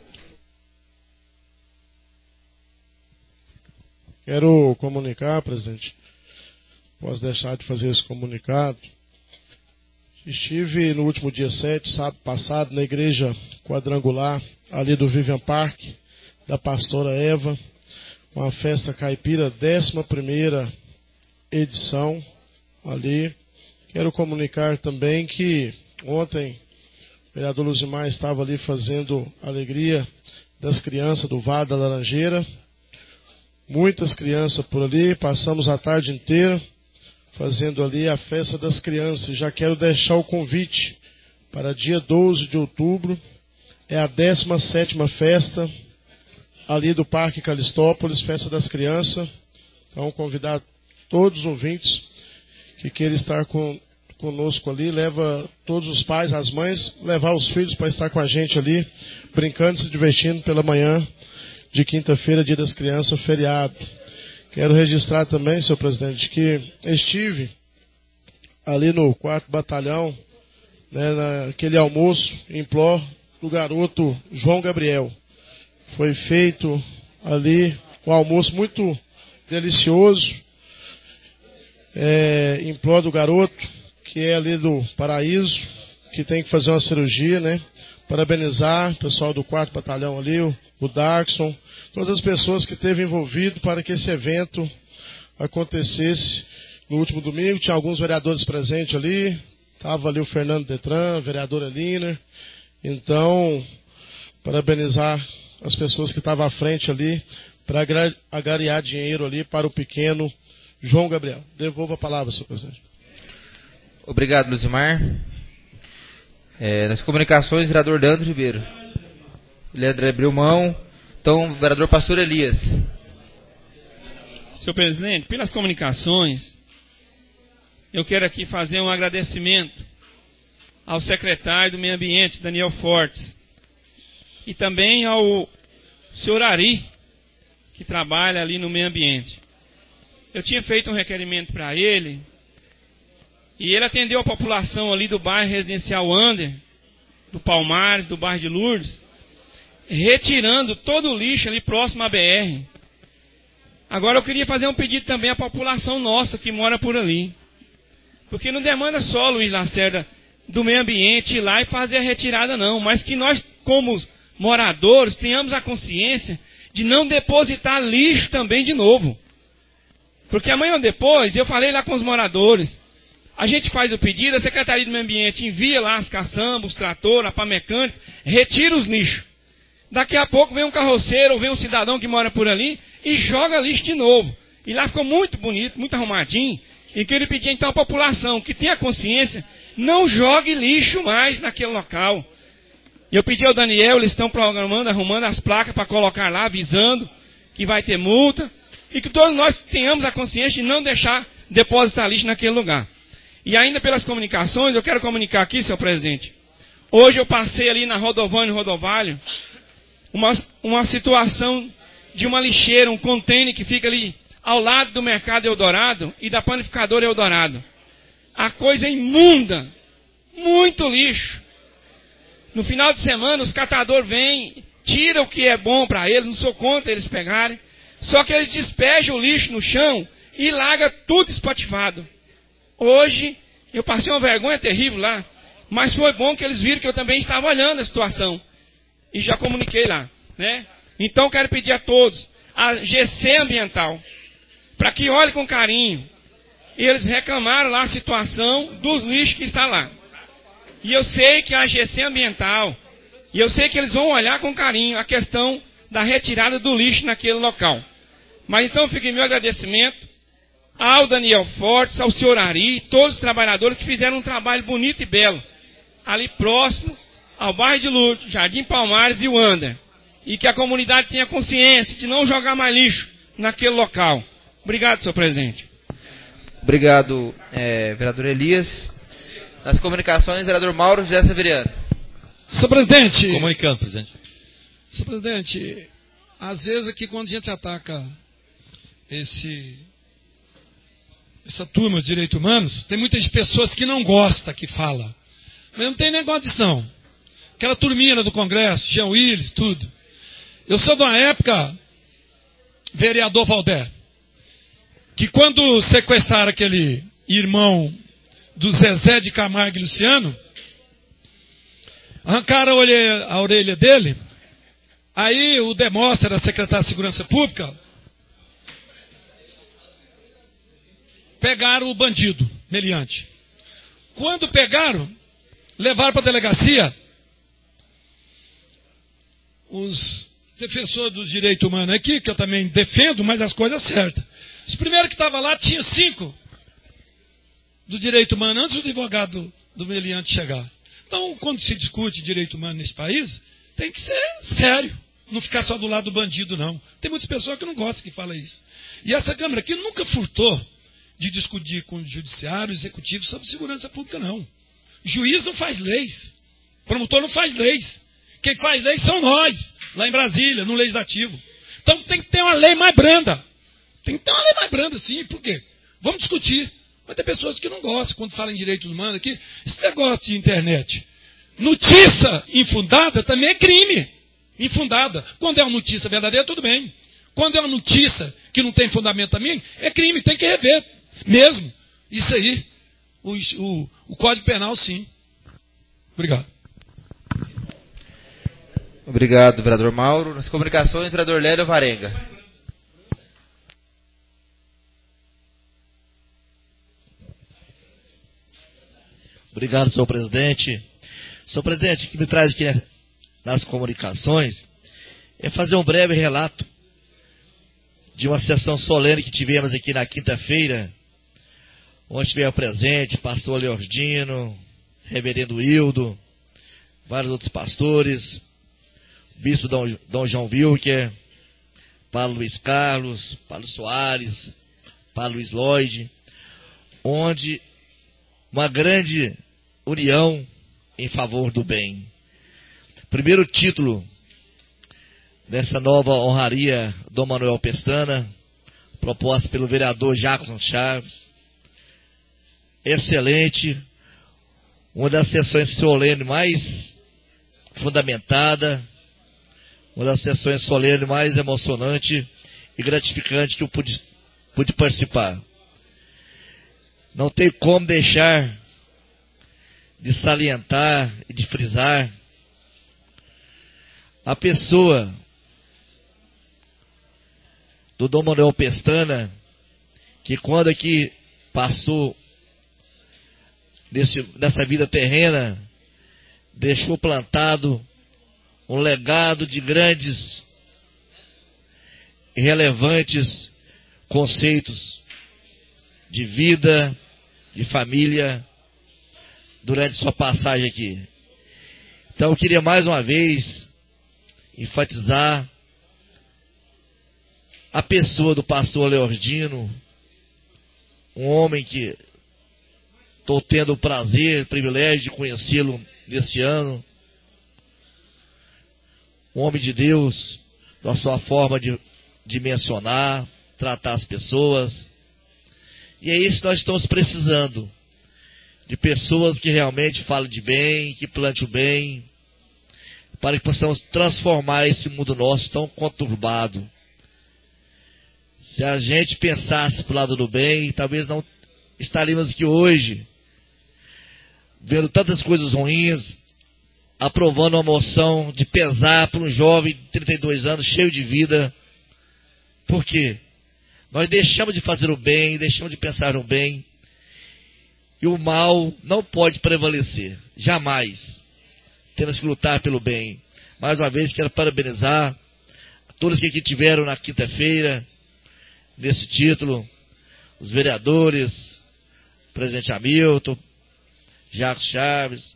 Quero comunicar, presidente, posso deixar de fazer esse comunicado. Estive no último dia sete, sábado passado, na igreja quadrangular, ali do Vivian Park, da pastora Eva, uma festa caipira, décima primeira edição ali. Quero comunicar também que ontem o vereador Luzimar estava ali fazendo alegria das crianças do Vale da Laranjeira. Muitas crianças por ali, passamos a tarde inteira fazendo ali a festa das crianças. Já quero deixar o convite para dia doze de outubro, é a décima sétima festa ali do Parque Calistópolis, festa das crianças. Então, convidar todos os ouvintes que queiram estar com, conosco ali, leva todos os pais, as mães, levar os filhos para estar com a gente ali, brincando, se divertindo pela manhã de quinta-feira, dia das crianças, feriado. Quero registrar também, senhor presidente, que estive ali no quarto batalhão, né, naquele almoço em prol do garoto João Gabriel. Foi feito ali um almoço muito delicioso, é, em prol do garoto, que é ali do Paraíso, que tem que fazer uma cirurgia, né? Parabenizar o pessoal do quarto batalhão ali, o, o Darkson, todas as pessoas que esteve envolvido para que esse evento acontecesse no último domingo. Tinha alguns vereadores presentes ali, estava ali o Fernando Detran, a vereadora Liner. Então, parabenizar as pessoas que estavam à frente ali para agariar dinheiro ali para o pequeno João Gabriel. Devolvo a palavra, senhor presidente. Obrigado, Luzimar. É, nas comunicações, vereador Leandro Ribeiro. Leandro abriu mão. Então, vereador Pastor Elias. Senhor presidente, pelas comunicações, eu quero aqui fazer um agradecimento ao secretário do Meio Ambiente, Daniel Fortes, e também ao senhor Ari, que trabalha ali no meio ambiente. Eu tinha feito um requerimento para ele, e ele atendeu a população ali do bairro residencial Ander, do Palmares, do bairro de Lourdes, retirando todo o lixo ali próximo à B R. Agora eu queria fazer um pedido também à população nossa que mora por ali. Porque não demanda só, Luiz Lacerda, do meio ambiente ir lá e fazer a retirada não, mas que nós, como moradores, tenhamos a consciência de não depositar lixo também de novo. Porque amanhã ou depois, eu falei lá com os moradores, a gente faz o pedido, a Secretaria do Meio Ambiente envia lá as caçambas, os tratores, a pá mecânica, retira os lixos. Daqui a pouco vem um carroceiro ou vem um cidadão que mora por ali e joga lixo de novo. E lá ficou muito bonito, muito arrumadinho. E queria pedir então à população que tenha consciência, não jogue lixo mais naquele local. E eu pedi ao Daniel, eles estão programando, arrumando as placas para colocar lá, avisando que vai ter multa. E que todos nós tenhamos a consciência de não deixar depositar lixo naquele lugar. E ainda pelas comunicações, eu quero comunicar aqui, senhor presidente. Hoje eu passei ali na Rodovânio Rodovalho, uma, uma situação de uma lixeira, um container que fica ali ao lado do Mercado Eldorado e da Panificadora Eldorado. A coisa é imunda, muito lixo. No final de semana os catadores vêm, tiram o que é bom para eles, não sou contra eles pegarem, só que eles despejam o lixo no chão e largam tudo espatifado. Hoje, eu passei uma vergonha terrível lá, mas foi bom que eles viram que eu também estava olhando a situação. E já comuniquei lá, né? Então, quero pedir a todos, a G C Ambiental, para que olhe com carinho. E eles reclamaram lá a situação dos lixos que está lá. E eu sei que a G C Ambiental, e eu sei que eles vão olhar com carinho a questão da retirada do lixo naquele local. Mas então fica meu agradecimento ao Daniel Fortes, ao senhor Ari, todos os trabalhadores que fizeram um trabalho bonito e belo, ali próximo ao bairro de Lourdes, Jardim Palmares e o Ander. E que a comunidade tenha consciência de não jogar mais lixo naquele local. Obrigado, senhor presidente. Obrigado, é, vereador Elias. Nas comunicações, vereador Mauro José Severiano. Senhor presidente. Comunicando, presidente. Senhor presidente, às vezes aqui quando a gente ataca esse, essa turma de direitos humanos, tem muitas pessoas que não gostam que fala. Mas não tem negócio disso não. Aquela turminha do Congresso, Jean Willis, tudo. Eu sou de uma época, vereador Valdé, que quando sequestraram aquele irmão do Zezé de Camargo e Luciano, arrancaram a orelha, a orelha dele, aí o Demóstenes, era secretário de Segurança Pública, pegaram o bandido, meliante. Quando pegaram, levaram para a delegacia, os defensores do direito humano aqui, que eu também defendo, mas as coisas certas. Os primeiros que estavam lá, tinha cinco do direito humano antes do advogado do meliante chegar. Então, quando se discute direito humano nesse país, tem que ser sério. Não ficar só do lado do bandido, não. Tem muitas pessoas que não gostam que falam isso. E essa Câmara aqui nunca furtou de discutir com o judiciário, o executivo, sobre segurança pública, não. Juiz não faz leis. Promotor não faz leis. Quem faz leis são nós, lá em Brasília, no Legislativo. Então tem que ter uma lei mais branda. Tem que ter uma lei mais branda, sim. Por quê? Vamos discutir. Mas tem pessoas que não gostam, quando falam em direitos humanos aqui, esse negócio de internet. Notícia infundada também é crime. Infundada. Quando é uma notícia verdadeira, tudo bem. Quando é uma notícia que não tem fundamento também, é crime, tem que rever. Mesmo. Isso aí. O, o, o Código Penal, sim. Obrigado. Obrigado, vereador Mauro. Nas comunicações, vereador Lélia Varenga. Obrigado, senhor presidente. Senhor presidente, o que me traz aqui nas comunicações é fazer um breve relato de uma sessão solene que tivemos aqui na quinta-feira, onde estiveram presente pastor Leordino, reverendo Hildo, vários outros pastores, bispo Dom, Dom João Wilker, Paulo Luiz Carlos, Paulo Soares, Paulo Luiz Lloyd, onde uma grande união em favor do bem. Primeiro título dessa nova honraria Dom Manuel Pestana, proposta pelo vereador Jackson Chaves. Excelente, uma das sessões solenes mais fundamentada, uma das sessões solenes mais emocionante e gratificante que eu pude, pude participar. Não tem como deixar de salientar e de frisar a pessoa do Dom Manuel Pestana, que quando aqui passou Desse, nessa vida terrena, deixou plantado um legado de grandes e relevantes conceitos de vida, de família, durante sua passagem aqui. Então eu queria mais uma vez enfatizar a pessoa do pastor Leordino, um homem que estou tendo o prazer, o privilégio de conhecê-lo neste ano. Um homem de Deus, na sua forma de, de mencionar, tratar as pessoas. E é isso que nós estamos precisando. De pessoas que realmente falem de bem, que plantem o bem, para que possamos transformar esse mundo nosso tão conturbado. Se a gente pensasse para o lado do bem, talvez não estaríamos aqui hoje vendo tantas coisas ruins, aprovando uma moção de pesar para um jovem de trinta e dois anos, cheio de vida. Por quê? Nós deixamos de fazer o bem, deixamos de pensar no bem, e o mal não pode prevalecer, jamais. Temos que lutar pelo bem. Mais uma vez, quero parabenizar a todos que aqui tiveram na quinta-feira, nesse título, os vereadores, o presidente Hamilton, Jacques Chaves,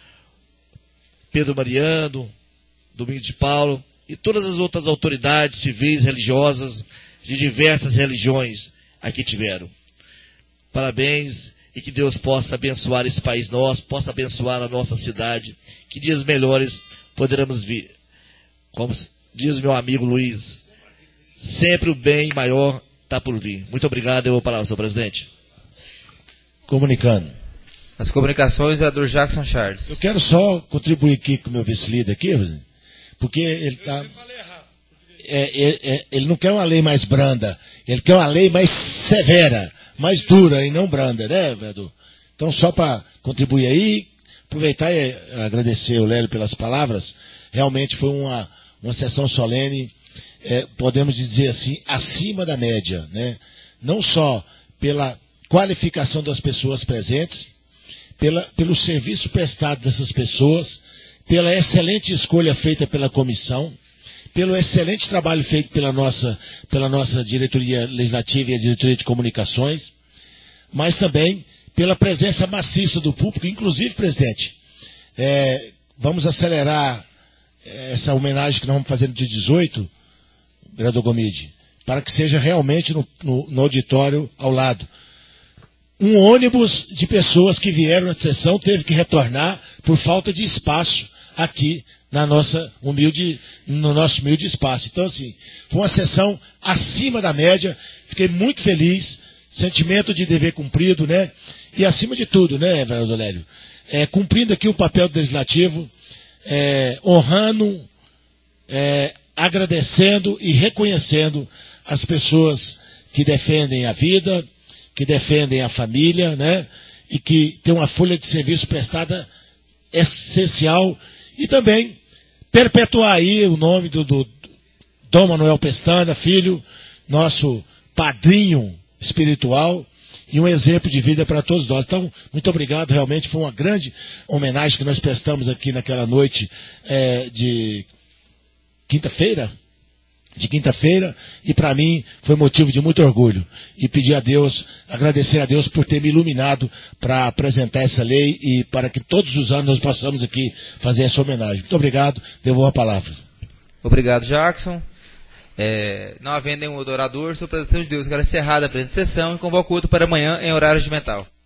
Pedro Mariano, Domingos de Paulo e todas as outras autoridades civis, religiosas, de diversas religiões aqui tiveram. Parabéns e que Deus possa abençoar esse país nosso, possa abençoar a nossa cidade, que dias melhores poderemos vir. Como diz meu amigo Luiz, sempre o bem maior está por vir. Muito obrigado, eu vou parar, senhor presidente. Comunicando. As comunicações, vereador Jackson Charles. Eu quero só contribuir aqui com o meu vice-líder aqui, porque ele está... É, é, é, ele não quer uma lei mais branda, ele quer uma lei mais severa, mais dura e não branda, né, vereador? Então, só para contribuir aí, aproveitar e agradecer o Lélio pelas palavras, realmente foi uma, uma sessão solene, é, podemos dizer assim, acima da média, né? Não só pela qualificação das pessoas presentes, Pela, pelo serviço prestado dessas pessoas, pela excelente escolha feita pela comissão, pelo excelente trabalho feito pela nossa, pela nossa diretoria legislativa e a diretoria de comunicações, mas também pela presença maciça do público, inclusive, presidente, é, vamos acelerar essa homenagem que nós vamos fazer no dia dezoito, vereador Gomide, para que seja realmente no, no, no auditório ao lado. Um ônibus de pessoas que vieram na sessão teve que retornar por falta de espaço aqui na nossa humilde, no nosso humilde espaço. Então, assim, foi uma sessão acima da média. Fiquei muito feliz, sentimento de dever cumprido, né? E acima de tudo, né, vereador Lélio? É, cumprindo aqui o papel do legislativo, é, honrando, é, agradecendo e reconhecendo as pessoas que defendem a vida, que defendem a família, né? E que tem uma folha de serviço prestada essencial, e também perpetuar aí o nome do, do Dom Manuel Pestana, filho, nosso padrinho espiritual e um exemplo de vida para todos nós. Então, muito obrigado, realmente foi uma grande homenagem que nós prestamos aqui naquela noite é, de quinta-feira, de quinta-feira, e para mim foi motivo de muito orgulho. E pedir a Deus, agradecer a Deus por ter me iluminado para apresentar essa lei e para que todos os anos nós possamos aqui fazer essa homenagem. Muito obrigado, devolvo a palavra. Obrigado, Jackson. É, não havendo nenhum outro orador, sou presidente de Deus. Quero encerrar a presente sessão e convoco outro para amanhã em horário regimental.